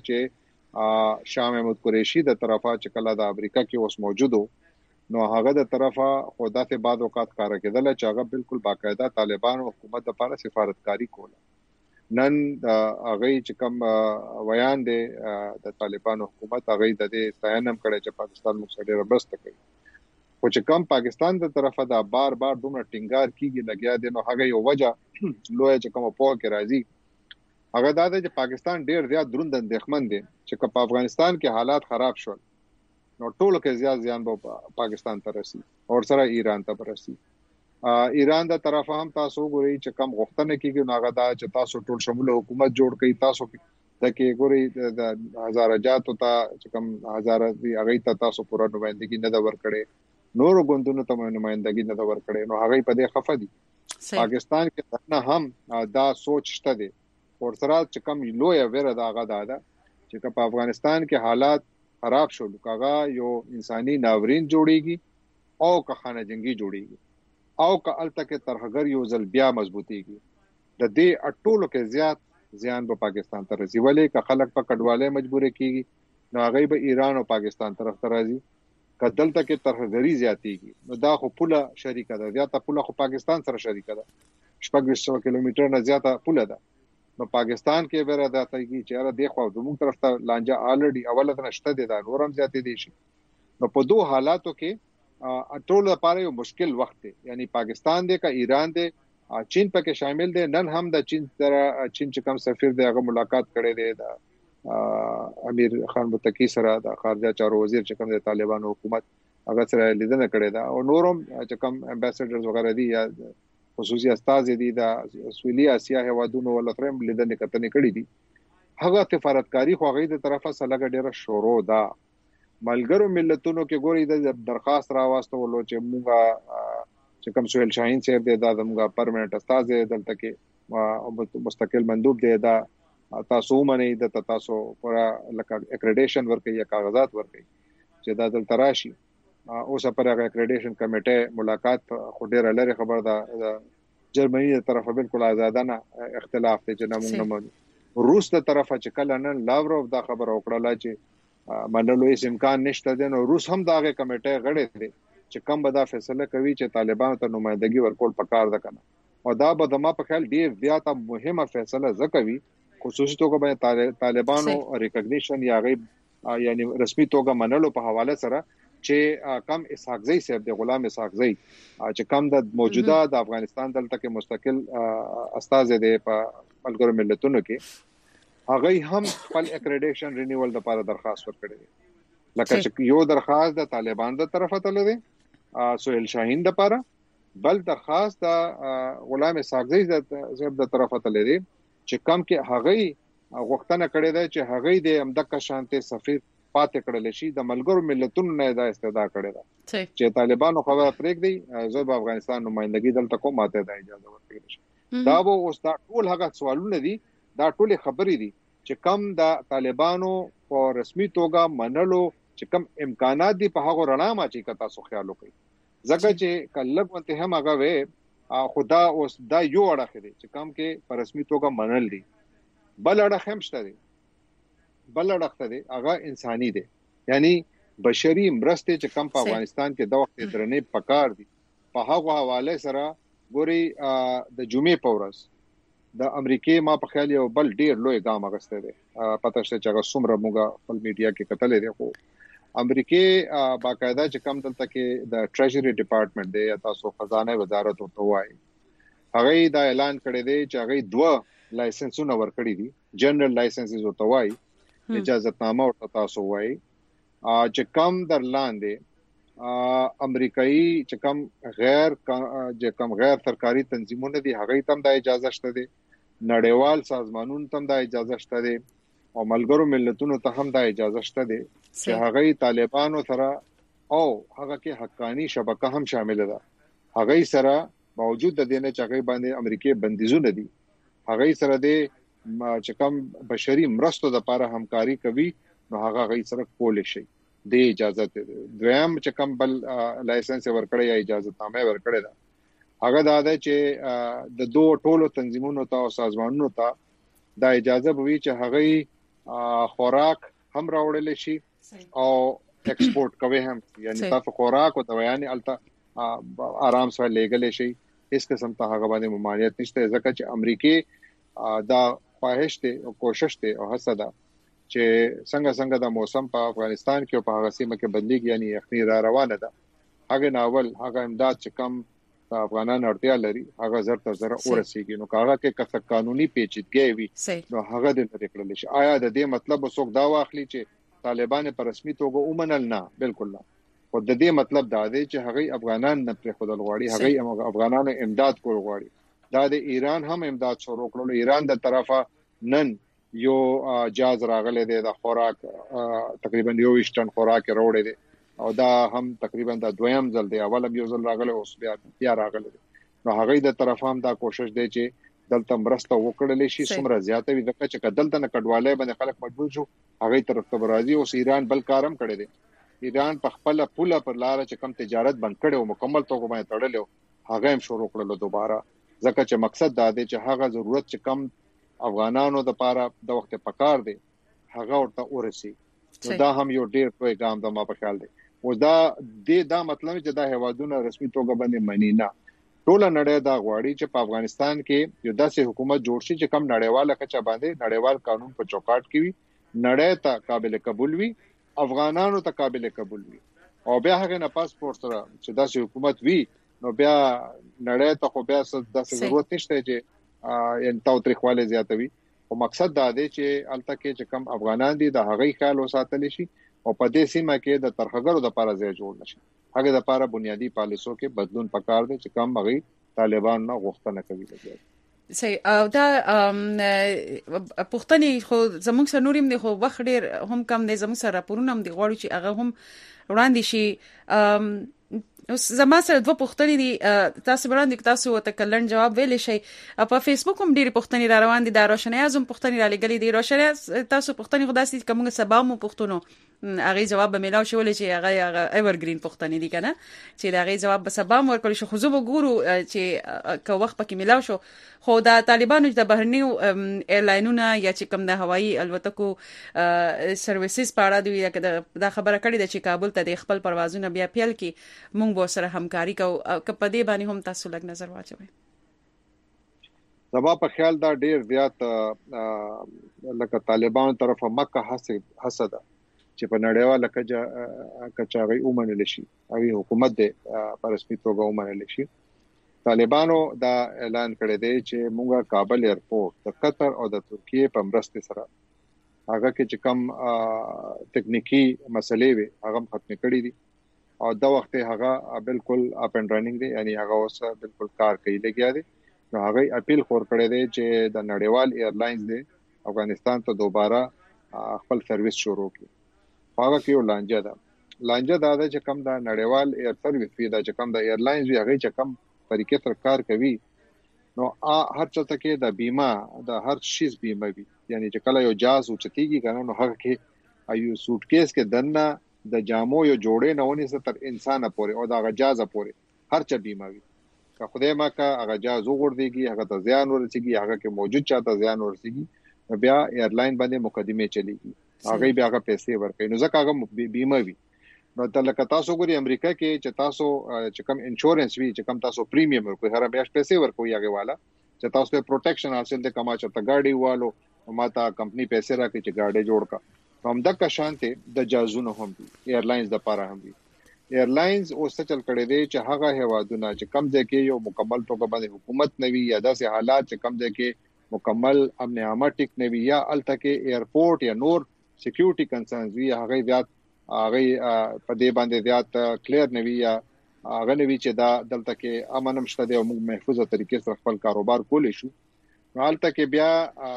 چې شاه محمود قریشي د طرفه چې کله د امریکا کې اوس موجودو نو هغه د طرفه خدا ته بعد وقات کار کېدل چې هغه بالکل باقاعده طالبان او حکومت لپاره سفارتکاری کوله نن هغه چې کوم ویان دي د طالبان حکومت هغه د دې ستاینم کړي چې پاکستان موږ سره ربسته کوي خو چې کوم پاکستان د طرفه دا بار دومره ټینګار کیږي لګیا دي نو هغه یو وجه لوی چې کوم په کې راځي هغه دا دی چې پاکستان ډیر زیات دروند اندېښمن دي چې په افغانستان کې حالات خراب شول نو ټولو کې زیات زیان به پاکستان ته رسي او سره ایران ته رسي ایران د طرفه هم تاسو ګورئ چې کوم غوښتنه کیږي نو هغه دا چې تاسو ټول شمول حکومت جوړ کړئ تاسو د کې ګورئ د هزار جاتو ته چې کوم هزار دی هغه ته تاسو پوره نمائندګي نه دا ورکړي نور غوندونو ته نمائندګي نه دا ورکړي نو هغه په دې خفه دي پاکستان کې نه هم دا سوچ شته دي او سره چې کوم لوی ویره دا هغه دا چې په افغانستان کې حالات خراب شول کاغه یو انساني ناورین جوړيږي او که خانه جنگي جوړيږي او که التکه ترهګر یو ځل بیا مضبوطيږي د دې اټولو کې زیات زیان په پاکستان ته رسي ولې که خلک په کډواله مجبور کیږي نو هغه به ایران او پاکستان طرف ته راځي کدل ته کې ترهګری زیاتیږي نو دا خو پوله شریکه ده زیاته پوله خو پاکستان سره شریکه ده 600 کیلومتر نه زیاته پوله ده نو پاکستان کې ورته ده چې را دی خو زموږ طرف ته لانجه الریډي اوله ته نشته دي دا نورم زیاتې دي شي نو په دوه حالاتو کې ټول لپاره یو مشکل وخت دی یعنی پاکستان دی کا ایران دی چین پکې شامل دي نن هم د چین چې کوم سفیر دی هغه ملاقات کړي دی دا امیر خان متکی سره د خارجه چارو وزیر چې کوم د طالبانو حکومت هغه سره لیدنه کړې ده او نورم چې کوم امباسډرز وغیرہ دي یا خصوصي استاد دي د سویلي اسیا هوادونو ولترم لیدنه کتنې کړې دي هغه سفارتکاری خو غي د طرفه سلګ ډیره شروع ده ملګرو ملتونو کې ګوري د درخواست راوستلو چې موږ چې کوم سہیل شاهین صاحب د دمغه پرمننت استاد دلته کې مستقل مندوب دی دا تاسو باندې د تاسو پر لکه اکریډیشن ورکړي یا کاغذات ورکړي چې دا دل تراشي اوس پر هغه اکریډیشن کمیټه ملاقات خو ډیر لري خبر ده جرمني تر طرفه بالکل آزادانه اختلاف ته چې نمونه روس تر طرفه چې کله نن لاوروف دا خبر وکړه چې منلو هیڅ امکان نشته دی نو روس هم دا کمیټه غړي دي چې کوم به دا فیصله کوي چې طالبانو ته نمائندګي ورکول پکار ده کنه او دا به د ما په خیال ډیر زیاته مهمه فیصله زکوي خصوصي توګه باندې طالبانو ریکګنیشن یا غیب یعنی رسمي توګه منلو په حواله سره چې کم اسحاق زئی صاحب د غلام اسحاق زئی چې کم د موجوده د افغانستان دلته کې مستقل استاد دی په ملګرو ملتونو کې هغه هم خپل اکریډیشن رینیول لپاره درخواست ورکړي لکه چې یو درخواست د طالبان د طرفه ته لري سہیل شاهین لپاره بل درخواست د غلام اسحاق زئی صاحب د طرفه ته لري چې کم کې هغه غوښتنه کړې ده چې هغه د امدک شانته سفیر پاتې کړل شي د ملګرو ملتونو نه دا استدعا کړې ده چې طالبانو خبره پرېږ دی زه په افغانستان نمائندګي دلته کوم ماته د اجازه ورکړل شي دا وو اوس دا ټول هغه سوالونه دي دا ټول خبرې دي چې کم د طالبانو په رسمي توګه منلو چې کم امکانات دي په هغه رڼا ما چې تاسو خیال وکړئ ځکه چې کله کوته هم هغه وې خدا اوس دا یو اړه دی چې کم کې په رسمي توګه منل دي بل اړه هم شته دي بل اړه دی هغه انساني دي یعنی بشري مرسته چې کم په افغانستان کې د وخت درنې پکار دي په هغه حواله سره ګوري د جمعې په ورځ د امریکای ما په خیال یو بل ډیر لوی ګام اغسته دي پته شته چې هغه څومره موږ خپل میډیا کې کتلې دي خو امریکای باقاعده چې کم دلته کې د ټریجري ډپارټمنټ دی یا تاسو خزانه وزارت ورته وایي هغه دا اعلان کړی دی چې هغه 2 لایسنسونه ورکړي دي جنرال لایسنسز ورته وایي اجازهتنامه ورته تاسو وایي چې کم در لاندې امریکایي چې کم غیر سرکاري تنظیمونه دي هغه تم د اجازه شته دي نړیوال سازمانونو تم د اجازه شته دي او ملګرو ملتونو ته هم د اجازه شته دي چې هغه طالبانو سره او هغه کې حقانی شبکه هم شامل ده هغه سره باوجود د دې نه چې هغه باندې امریکای بندیزونه دي هغه سره د چې کم بشري مرستو د لپاره همکاري کوي نو هغه غي سره کول شي د اجازه ده دویم چې کوم بل لایسنس ورکړی یا اجازه نامه ورکړی دا هغه دا ده چې د دوه ټولو تنظیمونو ته او سازمانونو ته دا اجازه بوي چې هغه خوراک هم راوړل شي او ایکسپورټ کوي هم یعنی تاسو خوراک او دوايانې الته آرام سره لګل شي هیڅ قسم ته هغه باندې ممانعت نشته ځکه چې امریکای دا خواهش ته او کوشش ته او هڅه ده چې څنګه د موسم په افغانستان کې او په هغه سیمه کې بدلیږي یعنی یخني را روانه ده هغه ناول هغه امداد چې کم افغانان اړتیا لري هغه زر تر زر ورسیږي نو هغه کې کڅ قانوني پیچیدګي وي نو هغه د نکړل شي آیا د دې مطلب وسوک دا واخلي چې طالبان په رسمي توګه ومنل نه بالکل نه خو د دې مطلب دا دی چې هغه افغانان نه پر خپل غواړي هغه افغانانو امداد کول غواړي دا د ایران هم امداد شروع کړل ایران د طرفه نن یو جاز راغله د خوراک تقریبا 20 ټن خوراک وروړي دي او دا هم تقریبا د دویم ځل دی اول یو ځل راغله اوس بیا راغله نو هغه د طرف هم دا کوشش دی چې دلته مرسته وکړل شي څومره زیاته وي دغه چې دلته نه کډواله باندې خلک مجبور شو هغه طرف ته راځي او ایران بل کارم کړی دی ایران په خپل پوله پر لار چې کم تجارت بند کړي او مکمل توګه باندې تړلو هغه هم شروع کړل دوباره ځکه چې مقصد دا دی چې هغه ضرورت چې کم افغانانو د لپاره د وخت پکار دی هغه ورته ورسي دا هم یو ډیر لوی ګام د ما په خیال دی او دا مطلب چې دا هوادونه رسمي توګه باندې معنی نه ټول نړۍ دا غواړي چې په افغانستان کې یو داسې حکومت جوړ شي چې کم نړیواله کچا باندې نړیوال قانون په چوکاټ کې وي نړۍ ته قابل قبول وي افغانانو ته قابل قبول وي او بیا هغه نه پاسپورت سره چې داسې حکومت وي نو بیا نړۍ ته خو بیا داسې ضرورت نشته چې ان تاوتریخواله زیاتوي او مقصد دا دی چې الته کې چې کم افغانان دي د هغې خیال وساتل شي او په دې سیمه کې د ترخګرو د لپاره ځای جوړ نشي هغه د لپاره بنیادی پالیسو کې بدلون پکار دی چې کم هغه طالبان نه غوښتنه کوي صحیح او دا پښتني خو زموږ سره نوریم دي خو وخت ډیر هم کم دی زموږ سره راپورونه هم دي غواړي چې هغه هم وړاندې شي اوس زما سره دوه پوښتنې دي تاسو وړاندې تاسو ته کلن جواب ویلې شي په فیسبوک هم ډېری پوښتنې را روان دي د روشنۍ اعظم پوښتنې را لګلې دي روشنۍ تاسو پوښتنې خدای سي کومه سبا مو پوښتنو هغه جواب به ملاو شول چې هغه ایورګرین پوښتنې دي کنه چې هغه جواب به سبا مو ورکړل شو خو زه وګورو چې که وخت پکې ملاو شو خو د طالبانو د بهرنیو ایرلاینونو یا چې کوم د هوایي الوتکو سرویسز په اړه دوی دا خبره کړې ده چې کابل ته د خپل پروازونه بیا پیل کی مونږ به سره همکاري کوو که په دې باندې هم تاسو لږ نظر واچوئ زما په خیال دا ډیر زیات لکه طالبانو طرفه مکه حسد چې په نړیواله کچاغي اومنل شي او حکومت د رسمي توګه اومنل شي طالبانو دا اعلان کړی دی چې موږ کابل ایرپورټ د قطر او د ترکیه په مرسته سره هغه کې چې کم تکنیکی مسلې وي هغه ختم کړي دي او دا وخت هغه بالکل اپ اند رننګ دي یعنی هغه اوس بالکل کار کوي لګیا دي نو هغه اپیل خور کړی دی چې د نړیوال ایرلاینز دي افغانستان ته دوباره خپل سرویس شروع کړي هغه کې یو لانجه دا چې کم د نړیوال ایر سرویس وی دا چې کم د ایرلاینز وی هغه چې کم طریقې سره کار کوي نو هر څه ته کې د بیمه د هر شیز بیمه وي یعنی چې کله یو جاز اوچتيږي کنه نو هغه کې ایو سوټکیس کې دنه د جامو یو جوړې نه ونی تر انسان پورې او د غجازه پورې هر څه بیمه وي که خدای ما کا هغه جاز وګورځيږي هغه ته زیان ورسیږي هغه کې موجود چاته زیان ورسیږي بیا ایرلاین باندې مقدمه چلیږي هغه بیا هغه پیسې ورکړي نو ځکه هغه بیمه وي نو تلکه تاسو ګوري امریکا کې چې تاسو چې کوم انشورنس وی چې کوم تاسو پریمیم ورکوي هر بیا پیسې ورکوي هغه والا چې تاسو ته پروټیکشن حاصل دي کما چې تا ګاډي والو ماته کمپنی پیسې راکړي چې ګاډي جوړ کا هم د شانته د جازونو هم دي ایرلاینز د پاره هم دي ایرلاینز اوس څه چل کړي دي چې هغه هوادونه چې کم ځای کې یو مکمل توګه باندې حکومت نوي یا داسې حالات چې کم ځای کې مکمل امن عامه ټیک نوي یا الته کې ایرپورټ یا نور سکیورټي کنسرنز وی هغه زیات هغه په دې باندې زیات کلیر نوي یا هغه نوي چې دا دلته کې امن مشته دی او موږ محفوظه طریقې سره خپل کاروبار کولای شو حالته کې بیا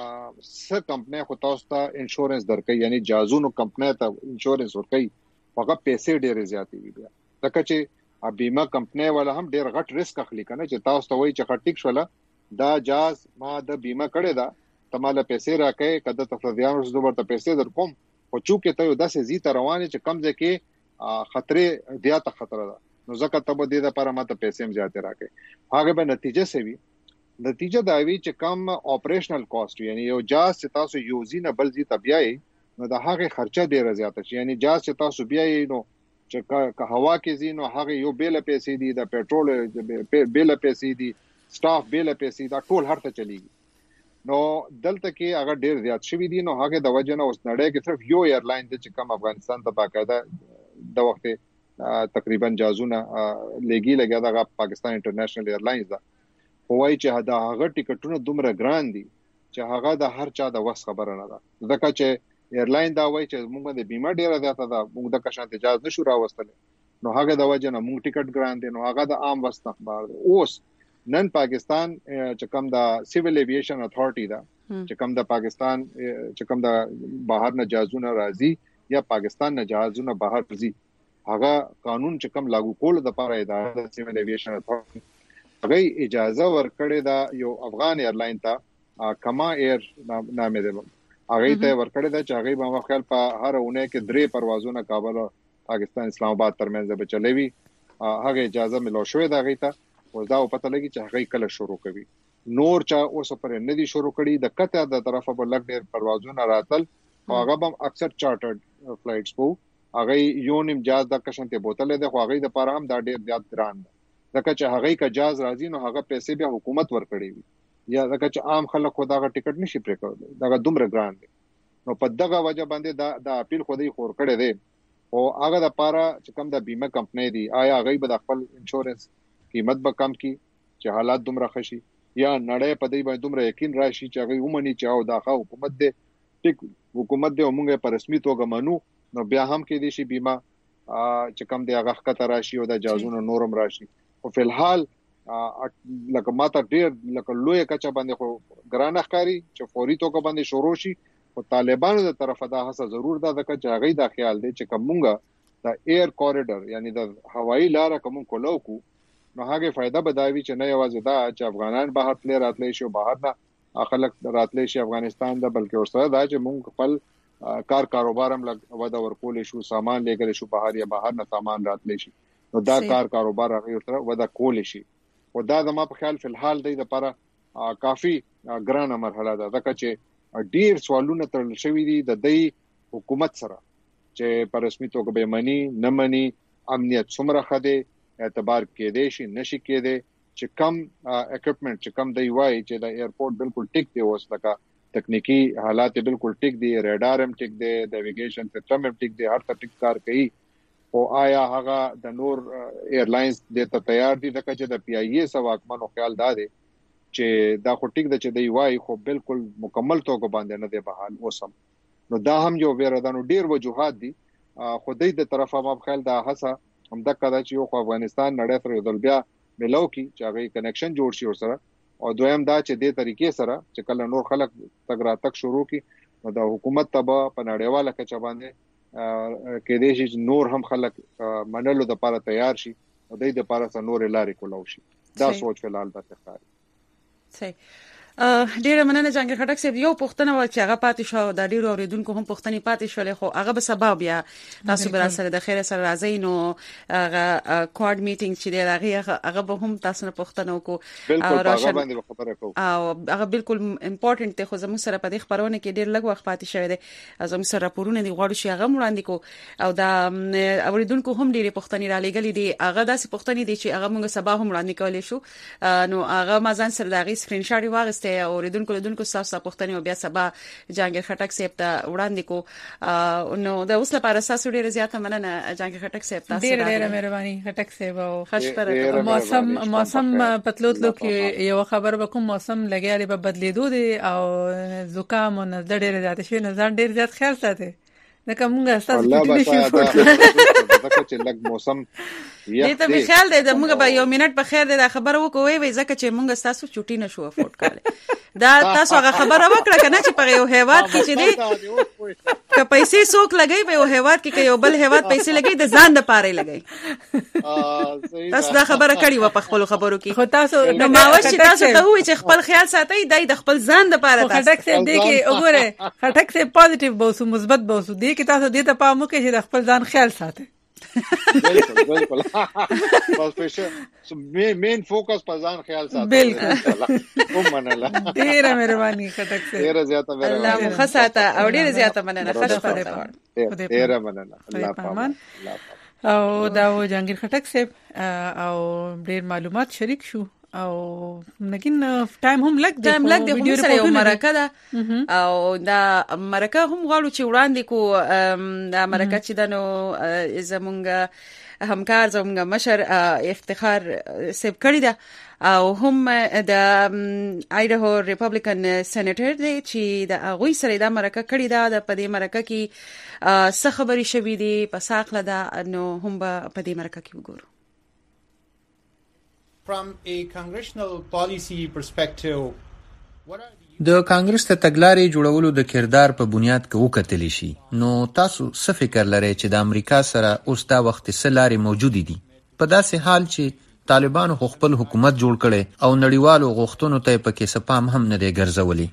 څه کمپنۍ خو تاسو ته انشورنس درکې یعنی جازونو کمپنۍ ته انشورنس ورکې هغه پیسې ډېر زیاتې وي بیا ځکه چې بیمه کمپنۍ ولا هم ډېر غټ ریسک اخلي کنه چې تاسو ته وایي چې خټیک شولا دا جاز ما د بیمه کړی دا تماله پیسې راکې کده ته ځان ورسره ورته پیسې در کوم او چونکه ته یو داسې زیات روانه چې کم ځکه خطرې زیاته خطر ده نو ځکه ته به د لپاره ماته پیسې هم زیات راکې هغه به نتیجه سوي نتیجه دا وی چې کم اپریشنل کاست یعنی یو جاز چې تاسو یوزي نه بل زی تبيای نو د هغه خرچه ډیره زیاته شي یعنی جاز چې تاسو بیاي نو چې که هوا کې زی نو هغه یو بیل پیسې دي د پېټرول بیل پیسې دي سټاف بیل پیسې دا ټول هرته چلیږي نو دلته کې هغه ډیر زیات شوی دي نو هغه د وجه نه اوس نړۍ کې صرف یو ایرلاین دی چې کوم افغانستان ته باقاعده د وخت تقریبا جازونه لګي دا پاکستان انټرنیشنل ایرلاینز دا هوای چې دا هغه ټیکټونه دومره ګران دي چې هغه د هر چا د وس خبره نه ده ځکه چې ایرلاین دا وایي چې موږ د بیمه ډیره زیاته ده موږ د کشانت اجازه نشو راوستل نو هغه د وجه نه موږ ټیکټ ګران دي نو هغه د عام وس اخبار اوس نن پاکستان چې کوم د سیویل ایویشن اتھارټی دا چې کوم د پاکستان چې کوم د بهر نه جازونه راځي یا پاکستان نه جازونه بهر راځي هغه قانون چې کوم لاګو کول د لپاره اداره د سیویل ایویشن اتھارټی هغه اجازه ورکړې دا یو افغان ایرلاین ته کما ایر نامه ده هغه ته ورکړې دا چې هغه په خپل په هر اونه کې 3 پروازونه کابل او پاکستان اسلام آباد ترمنځ به چلوي هغه اجازه ملو شوې دا غیته او دا پته لګي چې هغه کله شروع کوي نور چا اوس پر نه دي شروع کړي د کته د طرفه په لګ ډیر پروازونه راتل او هغه هم اکثر چارټرډ فلایټس وو هغه یو نیم جاز د کشنته بوتل ده خو هغه د پاره هم دا ډیر زیات ګران ده ځکه چې هغه کا جاز راځي نو هغه پیسې به حکومت ورکړي وي یا ځکه چې عام خلک خو دا ټیکټ نشي پرې کولای دا دومره ګران دي نو په دغه وجه باندې دا اپیل خو دی خور کړي دي او هغه د پاره چې کوم د بیمه کمپنۍ دی آیا هغه به د خپل انشورنس قیمت به کم کی چې حالات دومره خشي یا نړۍ په دې باندې دومره یقین راشي چې هغه ومني چې او داخه حکومت دې ټیک حکومت دې موږ په رسمي توګه منو نو بیا هم کې دي شي بیمه چې کم دی هغه خطر راشي او د جازونو نورم راشي او په الحال لکه ماته ډېر لکه لوی کچا باندې خو ګران ښکاری چې فوري توګه باندې شروع شي او طالبانو د طرفه دا هڅه ضرور ده چې هغه دا خیال دی چې کومه د ایر کوریډور یعنی د هوایی لار کوم کولو کو نو هغه فائدہ بداوی چې نه یوازې دا چې افغانان بهر تل راتلې شو بهر نه خلک راتلې شي افغانستان دا بلکې ورسره دا چې موږ خپل کاروبار هم لګ ودا ورکول شو سامان لګل شو بهر یا بهر نه سامان راتلې شي نو دا کاروبار هغه ورسره ودا کول شي او دا زما په خیال فلحال د لپاره کافي ګرانه مرحله ده ځکه چې ډیر سوالونه ترل شوې دي د دې حکومت سره چې په رسمي توګه به مانی نه مانی امنیت څومره خده اعتبار کې دي شي نشي کې دي چې کم اکوپمنٹ چې کم دی وای چې د ایرپورټ بالکل ټیک دی اوس لکه تکنیکی حالات بالکل ټیک دي ریډار هم ټیک دی نیویګیشن سسټم هم ټیک دی هر څه ټیک کار کوي او آیا هغه د نور ایرلاینز د ته تیار دي ځکه چې د پی ای ای سواکمنو خیال داده چې دا خو ټیک د چې دی وای خو بالکل مکمل توګه باندې نه دی بحال اوسم نو دا هم یو ویردانو ډیر وجوهات دي خو د طرفه ما خیال دا هڅه هم د کدا چې یو افغانستان نړۍ سره یو بیا ملو کی چې هغه کنیکشن جوړ شي ورسره او دویم دا چې د طریقې سره چې کله نور خلک تګ راتګ شروع کی نو د حکومت تبا په نړیواله کچه باندې کې دې چې نور هم خلک منلو د لپاره تیار شي او د لپاره نور لارې کولو شي دا سوچ فلحال د ښکاري صحیح. ډیره مننه جنګ خټک صاحب. یو پوښتنه و چې هغه پاتې شو، د ډیرو اوریدونکو هم پوښتنې پاتې شولې، خو هغه به سبب بیا تاسو به سره د خیر سره راځي نو هغه کوارډ میټینګ چې دی هغه به هم تاسو نه پوښتنه وکړو او هغه باندې خبره کوو او هغه بالکل امپورټنت دی. خو زموږ سره په دې خبرونه کې ډیر لږ وخت پاتې شوی دی، زموږ سره راپورونه دی غواړو چې هغه وړاندې کو او دا اوریدونکو هم ډیره پوښتنې را لګلې دي. هغه داسې پوښتنې دي چې هغه موږ سبا هم وړاندې کولای شو، نو هغه ما ځان سره دا غي سکرین شاټ واغسته او اوریدونکو تاسو پوښتنې او بیا سبا جنګ خټک صاحب ته وړاندې کو. نو د اوس لپاره تاسو ډیره زیاته مننه جنګ خټک صاحب، تاسو ډیره مهرباني خټک صاحب. او موسم پتلوتلو کې یو خبر وکم، موسم لګیاله په بدلیدو دي او زکام او نزله ډیره زیاته شي، نه ځان ډیر زیات خیال ساتي. لکه مونږ تاسو ټول شي چې لګ موسم دې ته به خیال دی د موږ به یو منټ په خیر دی دا خبره وکوي وي ځکه چې موږ تاسو چټي نشو افورد کړل. دا تاسو هغه خبره وکړه کنه چې په یو هیواد کې چې دی که پیسې څوک لګي په یو هیواد کې که یو بل هیواد پیسې لګي د ځان د پاره لګي. تاسو دا خبره کړې و په خپل خبرو کې، خو تاسو نو ماوش چې تاسو ته وایي چې خپل خیال ساتي دای د خپل ځان د پاره. خټک صاحب دی کې وګوره، خټک صاحب پوزټیو بوسو مثبت بوسو دی کې تاسو دې ته پام وکړئ چې د خپل ځان خیال ساتئ. بالکل مین فوکس په ځان خیال ساتل. بالکل کوم منله ډیره مهرباني خټک صاحب، ډیره زیاته مهرباني. الله مو خساته او ډیره زیاته مننه. خوشاله ډیره مننه. الله پامان. او دا و جهانگیر خټک صاحب او ډیر معلومات شریک شو او نګین ټایم هم لګ دی ویډیو سره یو مرکه ده او دا مرکه هم غواړو چې وړاندې کو. دا مرکه چې دنو زمونږ همکار زمونږ مشر افتخار سیب کړی ده او هم د آیډاهو ریپبلیکن سېنیټر دی چې د هغوی سره دا مرکه کړی ده. د په دې مرکه کې څه خبرې شوې دي په ساقله ده، نو هم په دې مرکه کې وګورو. د کانګرس ته تګلارې جوړولو د کردار په بنیاد کې وکتل شي، نو تاسو څه فکر لرئ چې د امریکا سره اوس دا وخت څه لارې موجود دي په داسې حال چې طالبانو خپل حکومت جوړ کړي او نړیوالو غوښتنو ته پکې سپام هم نه دی ګرځولي؟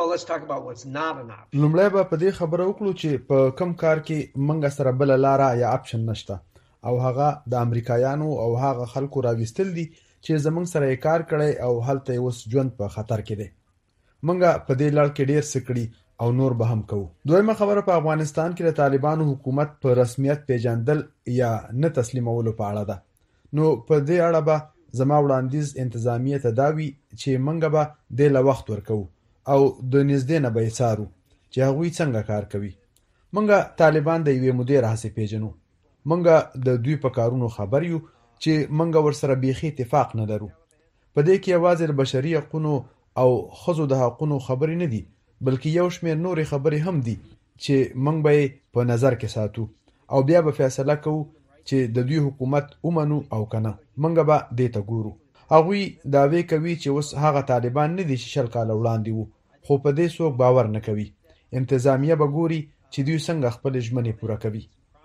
لومړی به په دې خبره وکړو چې په کم کار کې منګه سره بل لاره یا اپشن نشته او هغه د امریکایانو او هغه خلکو راوستل دي چې زمونږ سره یې کار کړی او هلته اوس ژوند په خطر کې دی. منګه په دې لړ کې ډیر سکړي او نور به هم کوو. دویمه خبره په افغانستان کې د طالبانو حکومت په رسمیت پیژندل یا نه تسلیمولو په اړه ده. نو په دې اړه به زما وړاندیز انتظامیه ته دا وي چې منګه به دې له وخت ورکو او د نږدې نه به یې څارو چې هغوی څنګه کار کوي. منګه طالبان د یوې مودې راهیسې پیژنو. منګه د دوی په کارونو خبر یو چې منګه ورسره بیخي اتفاق نه لرو. په دې کې یوازې د بشري حقوقو او ښځو د حقوقو خبرې نه دي، بلکې یو شمېر نورې خبرې هم دي چې منګ به په نظر کې ساتو او بیا به فیصله کوو چې د دوی حکومت ومنو او کنه. منګ به دې ته ګورو. هغوی دعوی کوي چې اوس هغه طالبان نه دي چې 40 کاله وړاندې وو، خو په دې څوک باور نه کوي. انتظامیه به ګوري چې دوی څنګه خپل ژمنې پوره کوي.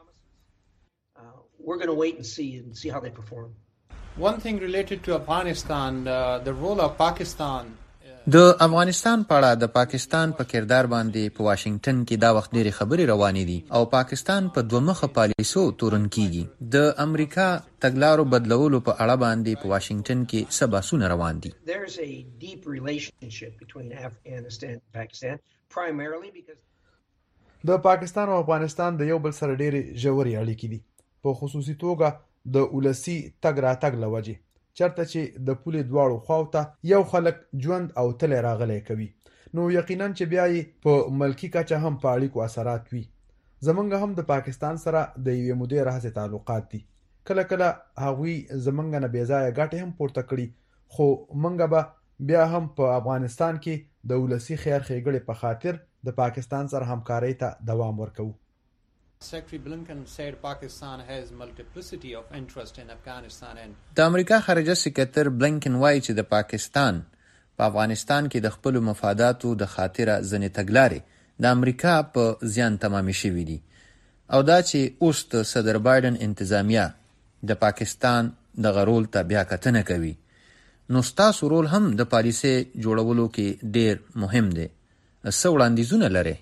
We're going to wait and see how they perform. One thing related to Afghanistan, the role of Pakistan. د افغانستان په اړه د پاکستان په کردار باندې په واشنگټن کې دا وخت ډېرې خبرې روانې دي او پاکستان په دوه مخه پالیسو تورن کیږي. د امریکا تګلارو بدلولو په اړه باندې په واشنگټن کې څه بحثونه روان دي. There's a deep relationship between Afghanistan and Pakistan primarily because د پاکستان او افغانستان د یو بل سره ډېرې ژورې اړیکې دي، په خصوصي توګه د ولسی تګ راتګ لوجه چرته چې د پولې دواړو خواوته یو خلک ژوند او تل راغلی کوي، نو یقینا چې بیا په ملکی کچه هم په اړیکو اثرات وي. زمونږ هم د پاکستان سره د یوې مودې راهیسې تعلقات دي. کله کله هغوی زمونږ نه بې ځایه ګټې هم پورته کړي، خو مونږ به بیا هم په افغانستان کې د ولسی خیر ښېګړې په خاطر د پاکستان سره همکارۍ ته دوام ورکوو. Secretary Blinken said Pakistan has multiplicity of interest in Afghanistan and د امریکا خارجه سکرتر بلنکن وایي چې د پاکستان په افغانستان کې د خپل مفاداتو د خاطره ځنې تګلارې د امریکا په زیان تمامې شوې دي او دا چې اوس د صدر بایدن انتظامیه د پاکستان د غرول ته بیا کتنه کوي نو ستاسو رول هم د پالیسي جوړولو کې ډیر مهم دی. څه وړاندیزونه لرئ؟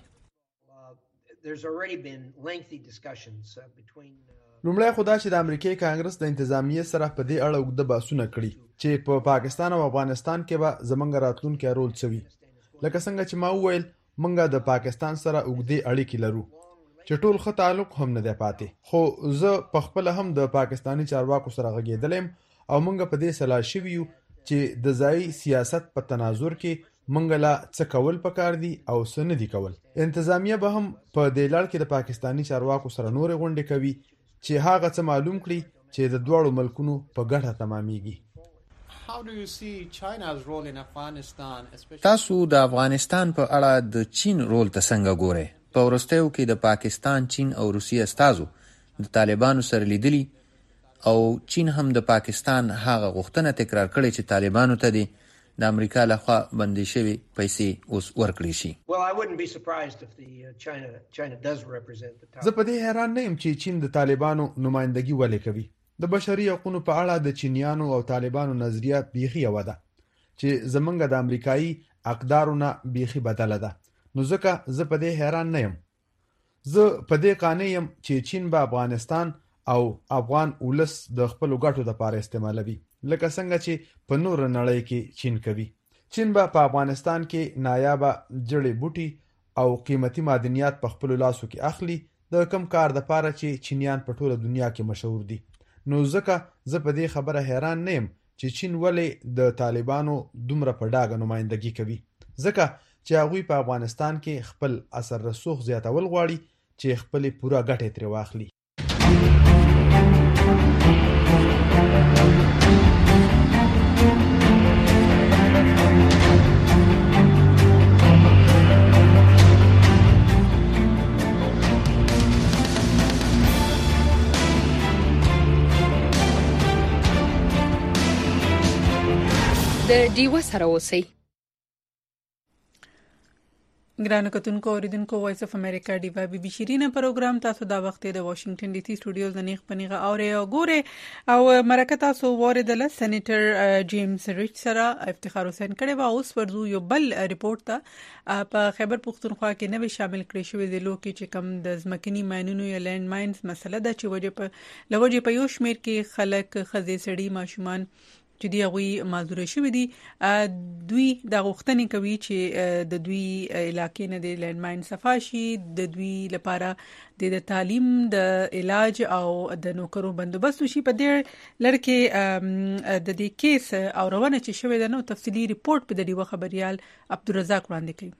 لومړی خو دا چې د امریکای کانګرس د انتظامیې سره په دې اړه اوږده بحثونه کړي چې په پاکستان او افغانستان کې به زمونږ راتلونکی رول څه وي. لکه څنګه چې ما وویل مونږ د پاکستان سره اوږدې اړیکې لرو چې ټول ښه تعلق هم نه دی پاتې، خو زه په خپله هم د پاکستاني چارواکو سره غږېدلی یم او مونږ په دې سلا شوي یو چې د ځایي سیاست په تناظر کې مونږ لا څه کول پکار دي او څه نه دي کول. انتظامیه به هم په دې لړ کې د پاکستاني چارواکو سره نورې غونډې کوي چې هغه څه معلوم کړي چې د دواړو ملکونو په ګټه تمامیږي. تاسو د افغانستان په اړه د چین رول ته څنګه ګورئ؟ په وروستیو کې د پاکستان، چین او روسیې استازو د طالبانو سره لیدلي او چین هم د پاکستان هغه غوښتنه تکرار کړې چې طالبانو ته دي د امریکا لخوا بندي شوی پیسې اوس ورکړي شي. زه په دې حیران نه یم چې چین د طالبانو نمائندګي ولې کوي. د بشري حقوقو په اړه د چینیانو او طالبانو نظریه بیخي یو ده چې زمونږ د امریکایي اقدارو نه بیخي بدله ده. نو ځکه زه په دې حیران نه یم. زه په دې قانع یم چې چین به افغانستان او افغان ولس د خپلو ګټو لپاره استعمالوي، لکه څنګه چې په نور نړۍ کې چین کوي. چین به په افغانستان کې نایابه جړې بوټي او قیمتي معدنیات په خپلو لاسو کې اخلي د کم کار دپاره چې چینیان په ټوله دنیا کې مشهور دي. نو ځکه زه په دې خبره حیران نه یم چې چین ولې د طالبانو دومره په ډاګه نمائندګي کوي، ځکه چې هغوی په افغانستان کې خپل اثر رسوخ زیاتول غواړي چې خپلې پوره ګټې ترې واخلي. د ډیو سره اوسئ. ګرانو کتونکو اوریدونکو وایس اف امریکا ډیوا بي بي شیرینه پروګرام تاسو دا وخت د واشنگټن ډي سي سټوډیوز د نیغ پنیغه اوري او ګوره او مرکه تاسو وریدل سېنیټر جیمز ریچ سره افتخار حسین کړي و اوس ورزو یو بل ریپورت ته په خیبر پختونخوا کې نوې شامل کړي شوې د لوکي چې کم د ځمکني ماینونو یا لینډ ماینز مسله ده چې وجه په یو شمیر کې خلک خزې سړي ماشومان چې دی غوي معذور شوی دي دوی د غوښتنې کوي چې د دوی علاقې نه د لینډ ماین صفاشي د دوی لپاره د تعلیم د علاج او د نوکرو بندوبست شي. په دې لړ کې د دې کیس او روانه چې شوی د نو تفصیلی ریپورت په دې خبريال عبدالرزاق وړاندې کوي.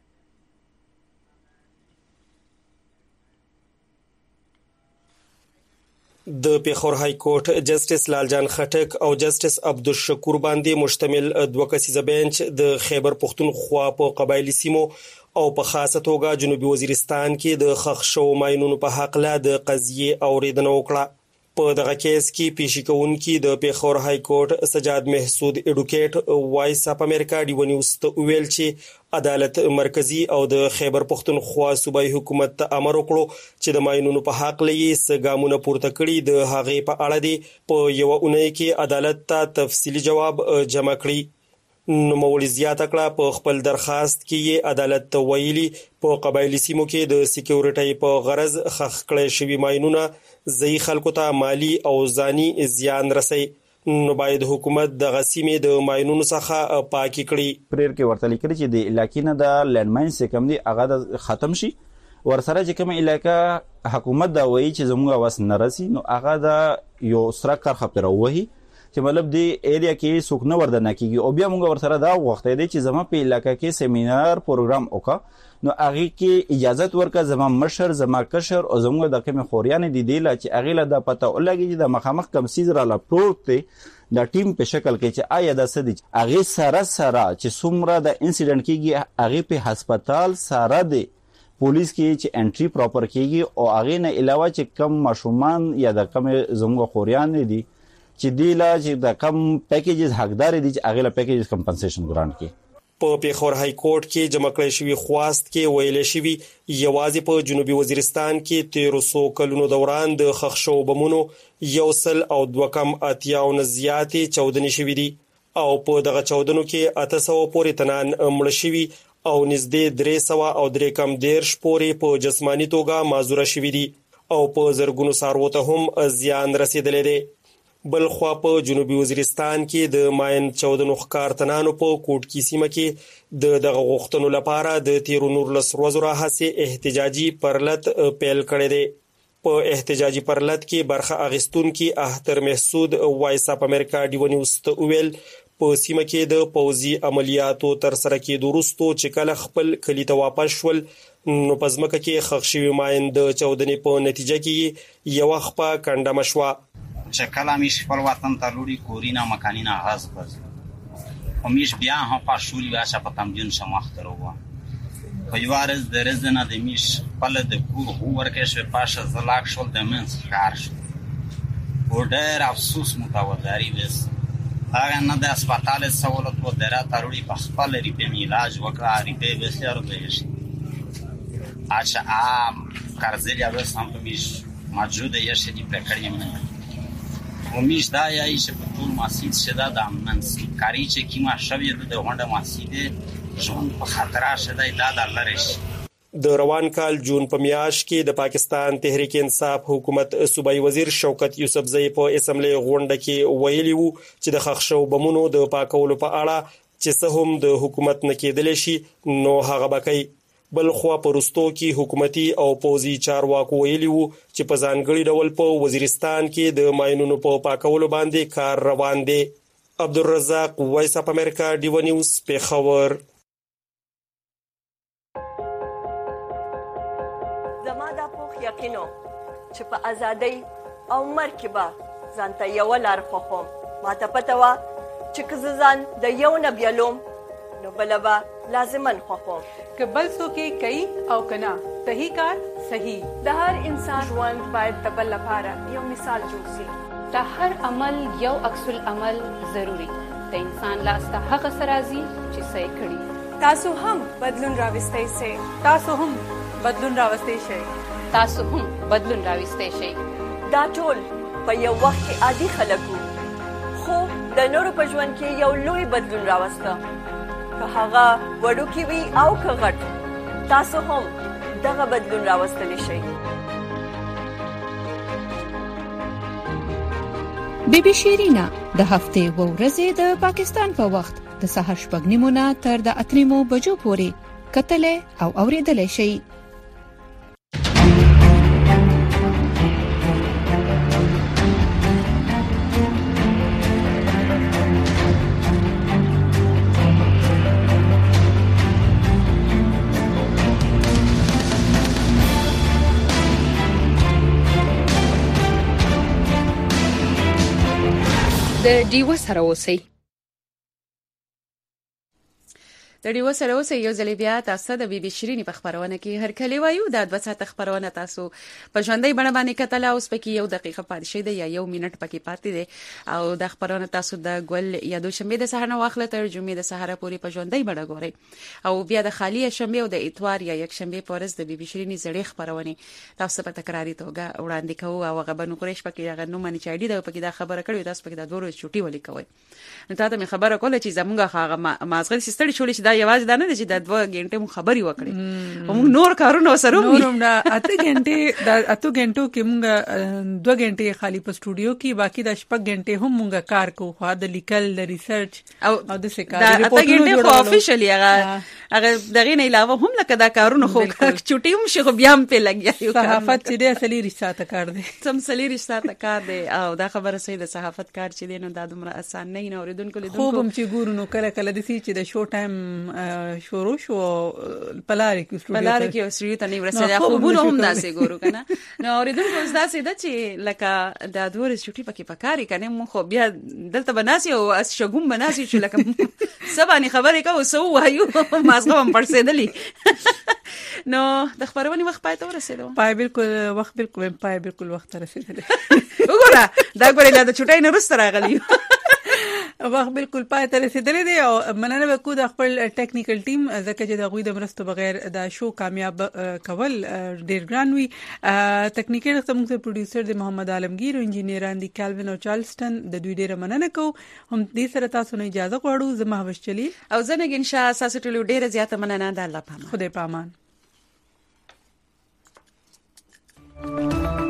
د پیښور های کورټ جسټس لالجان خټک او جسټس عبدالشکور باندې مشتمل دوه کسیزه بنچ د خیبر پختونخوا په قبایلی سیمو او په خاصه توګه جنوبي وزیرستان کې د خښ شو ماینونو په حق له د قضیې اوریدنه وکړه. په دغه کیس کې پیشکونکي د پیښور های کورټ سجاد محسود اډوکیټ وایس اپ امریکا ډی ونیوز ته ویل چې عدالت مرکزی او د خیبر پختونخوا صوبایي حکومت ته امر وکړو چې د ماینونو په حق لې سګامونه پورته کړي د هغې په اړه دی په یو اونۍ کې عدالت ته تفصیلی جواب جمع کړي. نو مولوی زیاته کړه په خپل درخواست کې عدالت ته ویلي په قبایلی سیمو کې د سکیورټي په غرض خښ کړي شوی ماینونه ځای خلکو ته مالی او ځاني زیان رسي. نو باید حکومت د غسیمې د ماینونو څخه پاکي کړي. پریر کې ورته لیکلي چې د علاقې نه د لینډ ماین سکم دی هغه ختم شي، ورسره چې کوم علاقې حکومت دا وایي چې زموږ واس نه رسي نو هغه د یو سره کار خپل وایي چې مطلب دی ایریا کې څوک نه وردن کیږي. او بیا موږ ورسره دا وغوښتل دي چې زما په علاقې کې سیمینار پروګرام وکړه نو هغه کې اجازه ورکړه زما مشر زما کشر او زموږ د کوم خوريان دي دی لا چې هغه له د پته ولګي چې د مخامخ کم سیز را لپروت دی د ټیم په شکل کې چې آیا د سدي هغه سره چې څومره د انسیډنټ کېږي هغه په هسپتال سره دی پولیس کې چې انټری پراپر کېږي او هغه نه علاوه چې کم ماشومان یا د کم زموږ خوريان دي چې دی لا چې د کم پیکیجز حقدار دي چې هغه له پیکیجز کمپنسیشن ګرانټ کې. په پیښور های کورټ کې جمع کړی شوی خواست کې ویل شوی یوازې په جنوبي وزیرستان کې 1300 کلونو دوران د خښ شو بمونو 102 کم اتیاون زیاتې چودنې شوې دي. او په دغه چاودنو کې 800 پورې تنان مړ شوي او نږدې 300 او 310 پورې په جسمانی توګه معذوره شوي دي او په زرګونو څاروو ته هم زیان رسیدلی دی. بل خوا په جنوبي وزیرستان کې د ماین چاودنو ښکارتنانو په کوټکی سیمه کې دغه غوښتنو لپاره د 13 ورځو راهیسې احتجاجي پرلط پیل کړی دی. په احتجاجي پرلط کې برخه اخیستونکي اختر محسود وایس اپ امریکا ډیو نیوز ته ویل په سیمه کې د پوځي عملیاتو تر سره کېدو وروسته چې کله خپل کلی ته واپس شول نو په ځمکه کې ښخ شوي ماین د چاودنې په نتیجه کې یوه خپه کنډمه شوه. چې کله میش خپل وطن ته لوړي کورینه مکانینه آغاز کړ خو میش بیا هم پاشولي واشه په کمجن شماختر وو په یوارز د رزنه د میش خپل د کور ورکه شو پاشه زلاک شول د منځ کار شو ورډر افسوس متوادری وس هغه نه د هسپتال سہولت و درا تروړي په خپل ریپه علاج وکړه ریپه بسیار دی اچھا کارزلیا وس هم میش موجوده یې شدي پرکړیم ومیش دا یای چې په ټول مسجد شدا د امنس کاری چې کیما شوی د غونډه مسجد ژوند په خطر شدا د لریش. د روان کال جون په میاشت کې د پاکستان تحریک انصاف حکومت صوبایي وزیر شوکت یوسفزئی په اسمبلی غونډه کې ویلي وو چې د ښخ شوو بمونو د پاکولو په اړه چې څه هم د حکومت نه کېدلی شي نو هغه به کوي. بل خو په رستو کې حکومتي او پوځي چارواکو ویلي وو چې په ځانګړي ډول په وزیرستان کې د ماینونو په پاکولو باندې کار روان دی. عبدالرزاق وایس اپ امریکا ډیو نیوز پیښور. زما دا پوخ یقینو چې په ازادۍ او مرګ کې به ځانته یو لار خوښوم. ماته پته وه چې که زه ځان د یو نه بیلوم نو بله به لازماً خوښوم. که بل څوک یې کوي او که نه صحیح کار صحیح. د هر انسان ژوند باید د بل لپاره یو مثال جوړ شي. د هر عمل یو عکس العمل ضروری. د انسان لاس ته هغه څه راځي چې څه یې کړي. تاسو هم بدلون راوستئ شئ. تاسو هم بدلون راوستئ شئ. تاسو هم بدلون راوستئ شئ. دا ټول په یو وخت کې عادي خلک وو خو د نورو په ژوند کې یو لوی بدلون راوسته. که هغه وړوکی وي او که غټ تاسو هم دغه بدلون راوستلی شئ. بیبي شیرینا د هفتې و ورځې د پاکستان په وخت د سهار 8:30 تر د 8:00 بجو پورې کتلې او اوریدلې شئ. د ډیو سره اوسئ. د ډیو سره اوسئ یو ځل بیا تاسو د بیبي شیرینی په خبرونه کې هر کلی وایو د 2 ساعت خبرونه تاسو په ژوندۍ بڼه باندې کتل اوس پکې یو دقیقه پاتې شي دی یا یو منټ پکې پاتې دی او د خبرونه تاسو د ګل یا د شنبه د سهار نه واخله تر جمعې د سهار پورې په ژوندۍ بڼه ګورئ او بیا د خالی شنبه او د اتوار یا یک شنبه پورز د بیبي شیرینی زړې خبرونه تاسو په تکراری توګه وړاندې کوو او غبنو قریش پکې هغه نو منی چایډي د پکې دا خبره کړو تاسو پکې د دوه چټي ولیکوي. نو تاسو مې خبره کوله چې زمونږه هغه مازغل سستړي شولې چې دا یوازې دا نه چې د 2 غنټې مو خبري وکړي موږ نور کارونه سره نورم دا 8 غنټې د 8 غنټو کې موږ 2 غنټې خالی په سټوډیو کې باقي د 6 غنټې هم موږ کار کوو خو د لیکل د ریسرچ او د سکار ریپورټونو خو افیشلی هغه دغه نه علاوه هم لکه دا کارونه خو چټي هم شي خو بیا هم په لګیا یو صحافت چې د اصلي رسالت کار دی سم سلی رسالت کار دی او دا خبره سي د صحافت کار چې دی نو دا دومره اسان نه نه اوریدونکو خو هم چې ګورو نو کله کله د سي چې د شو ټایم شروع شو پلاری کې سټوډیو ته نه ورسېږي خو بونه هم داسې ګورو کنه نو اوریدونکو داسې د چې لکه د دوه چټي پکې پکاري کنه مو خو بیا دلته بناسي او اس شګوم بناسي چې لکه سبانه خبرې کوو سو وایو مازغه هم پړسېدلی نو د خبرونې وخت پای ته ورسېدو پای بالکل وخت رسېدلی وګوره دا ګورې لا د چټای نه رسته راغلی وخت بالکل پای ته رسیدلې دی او مننه وکړو د خپل ټیکنیکل ټیم ځکه چې د غوي د مرستو بغیر دا شو کامیاب کول ډیر ګران وي. ټیکنیکل خدمت پروډوسر د محمد عالمگیر او انجینران دي کالوین او چارلستون د دوی ډیره مننه کوم. هم دې سره تاسو نه اجازه غواړو. زما هوش چلی او زنه ګنشا اساس ټولو ډیره زیاته مننه ده. الله پامان. خدای پامان.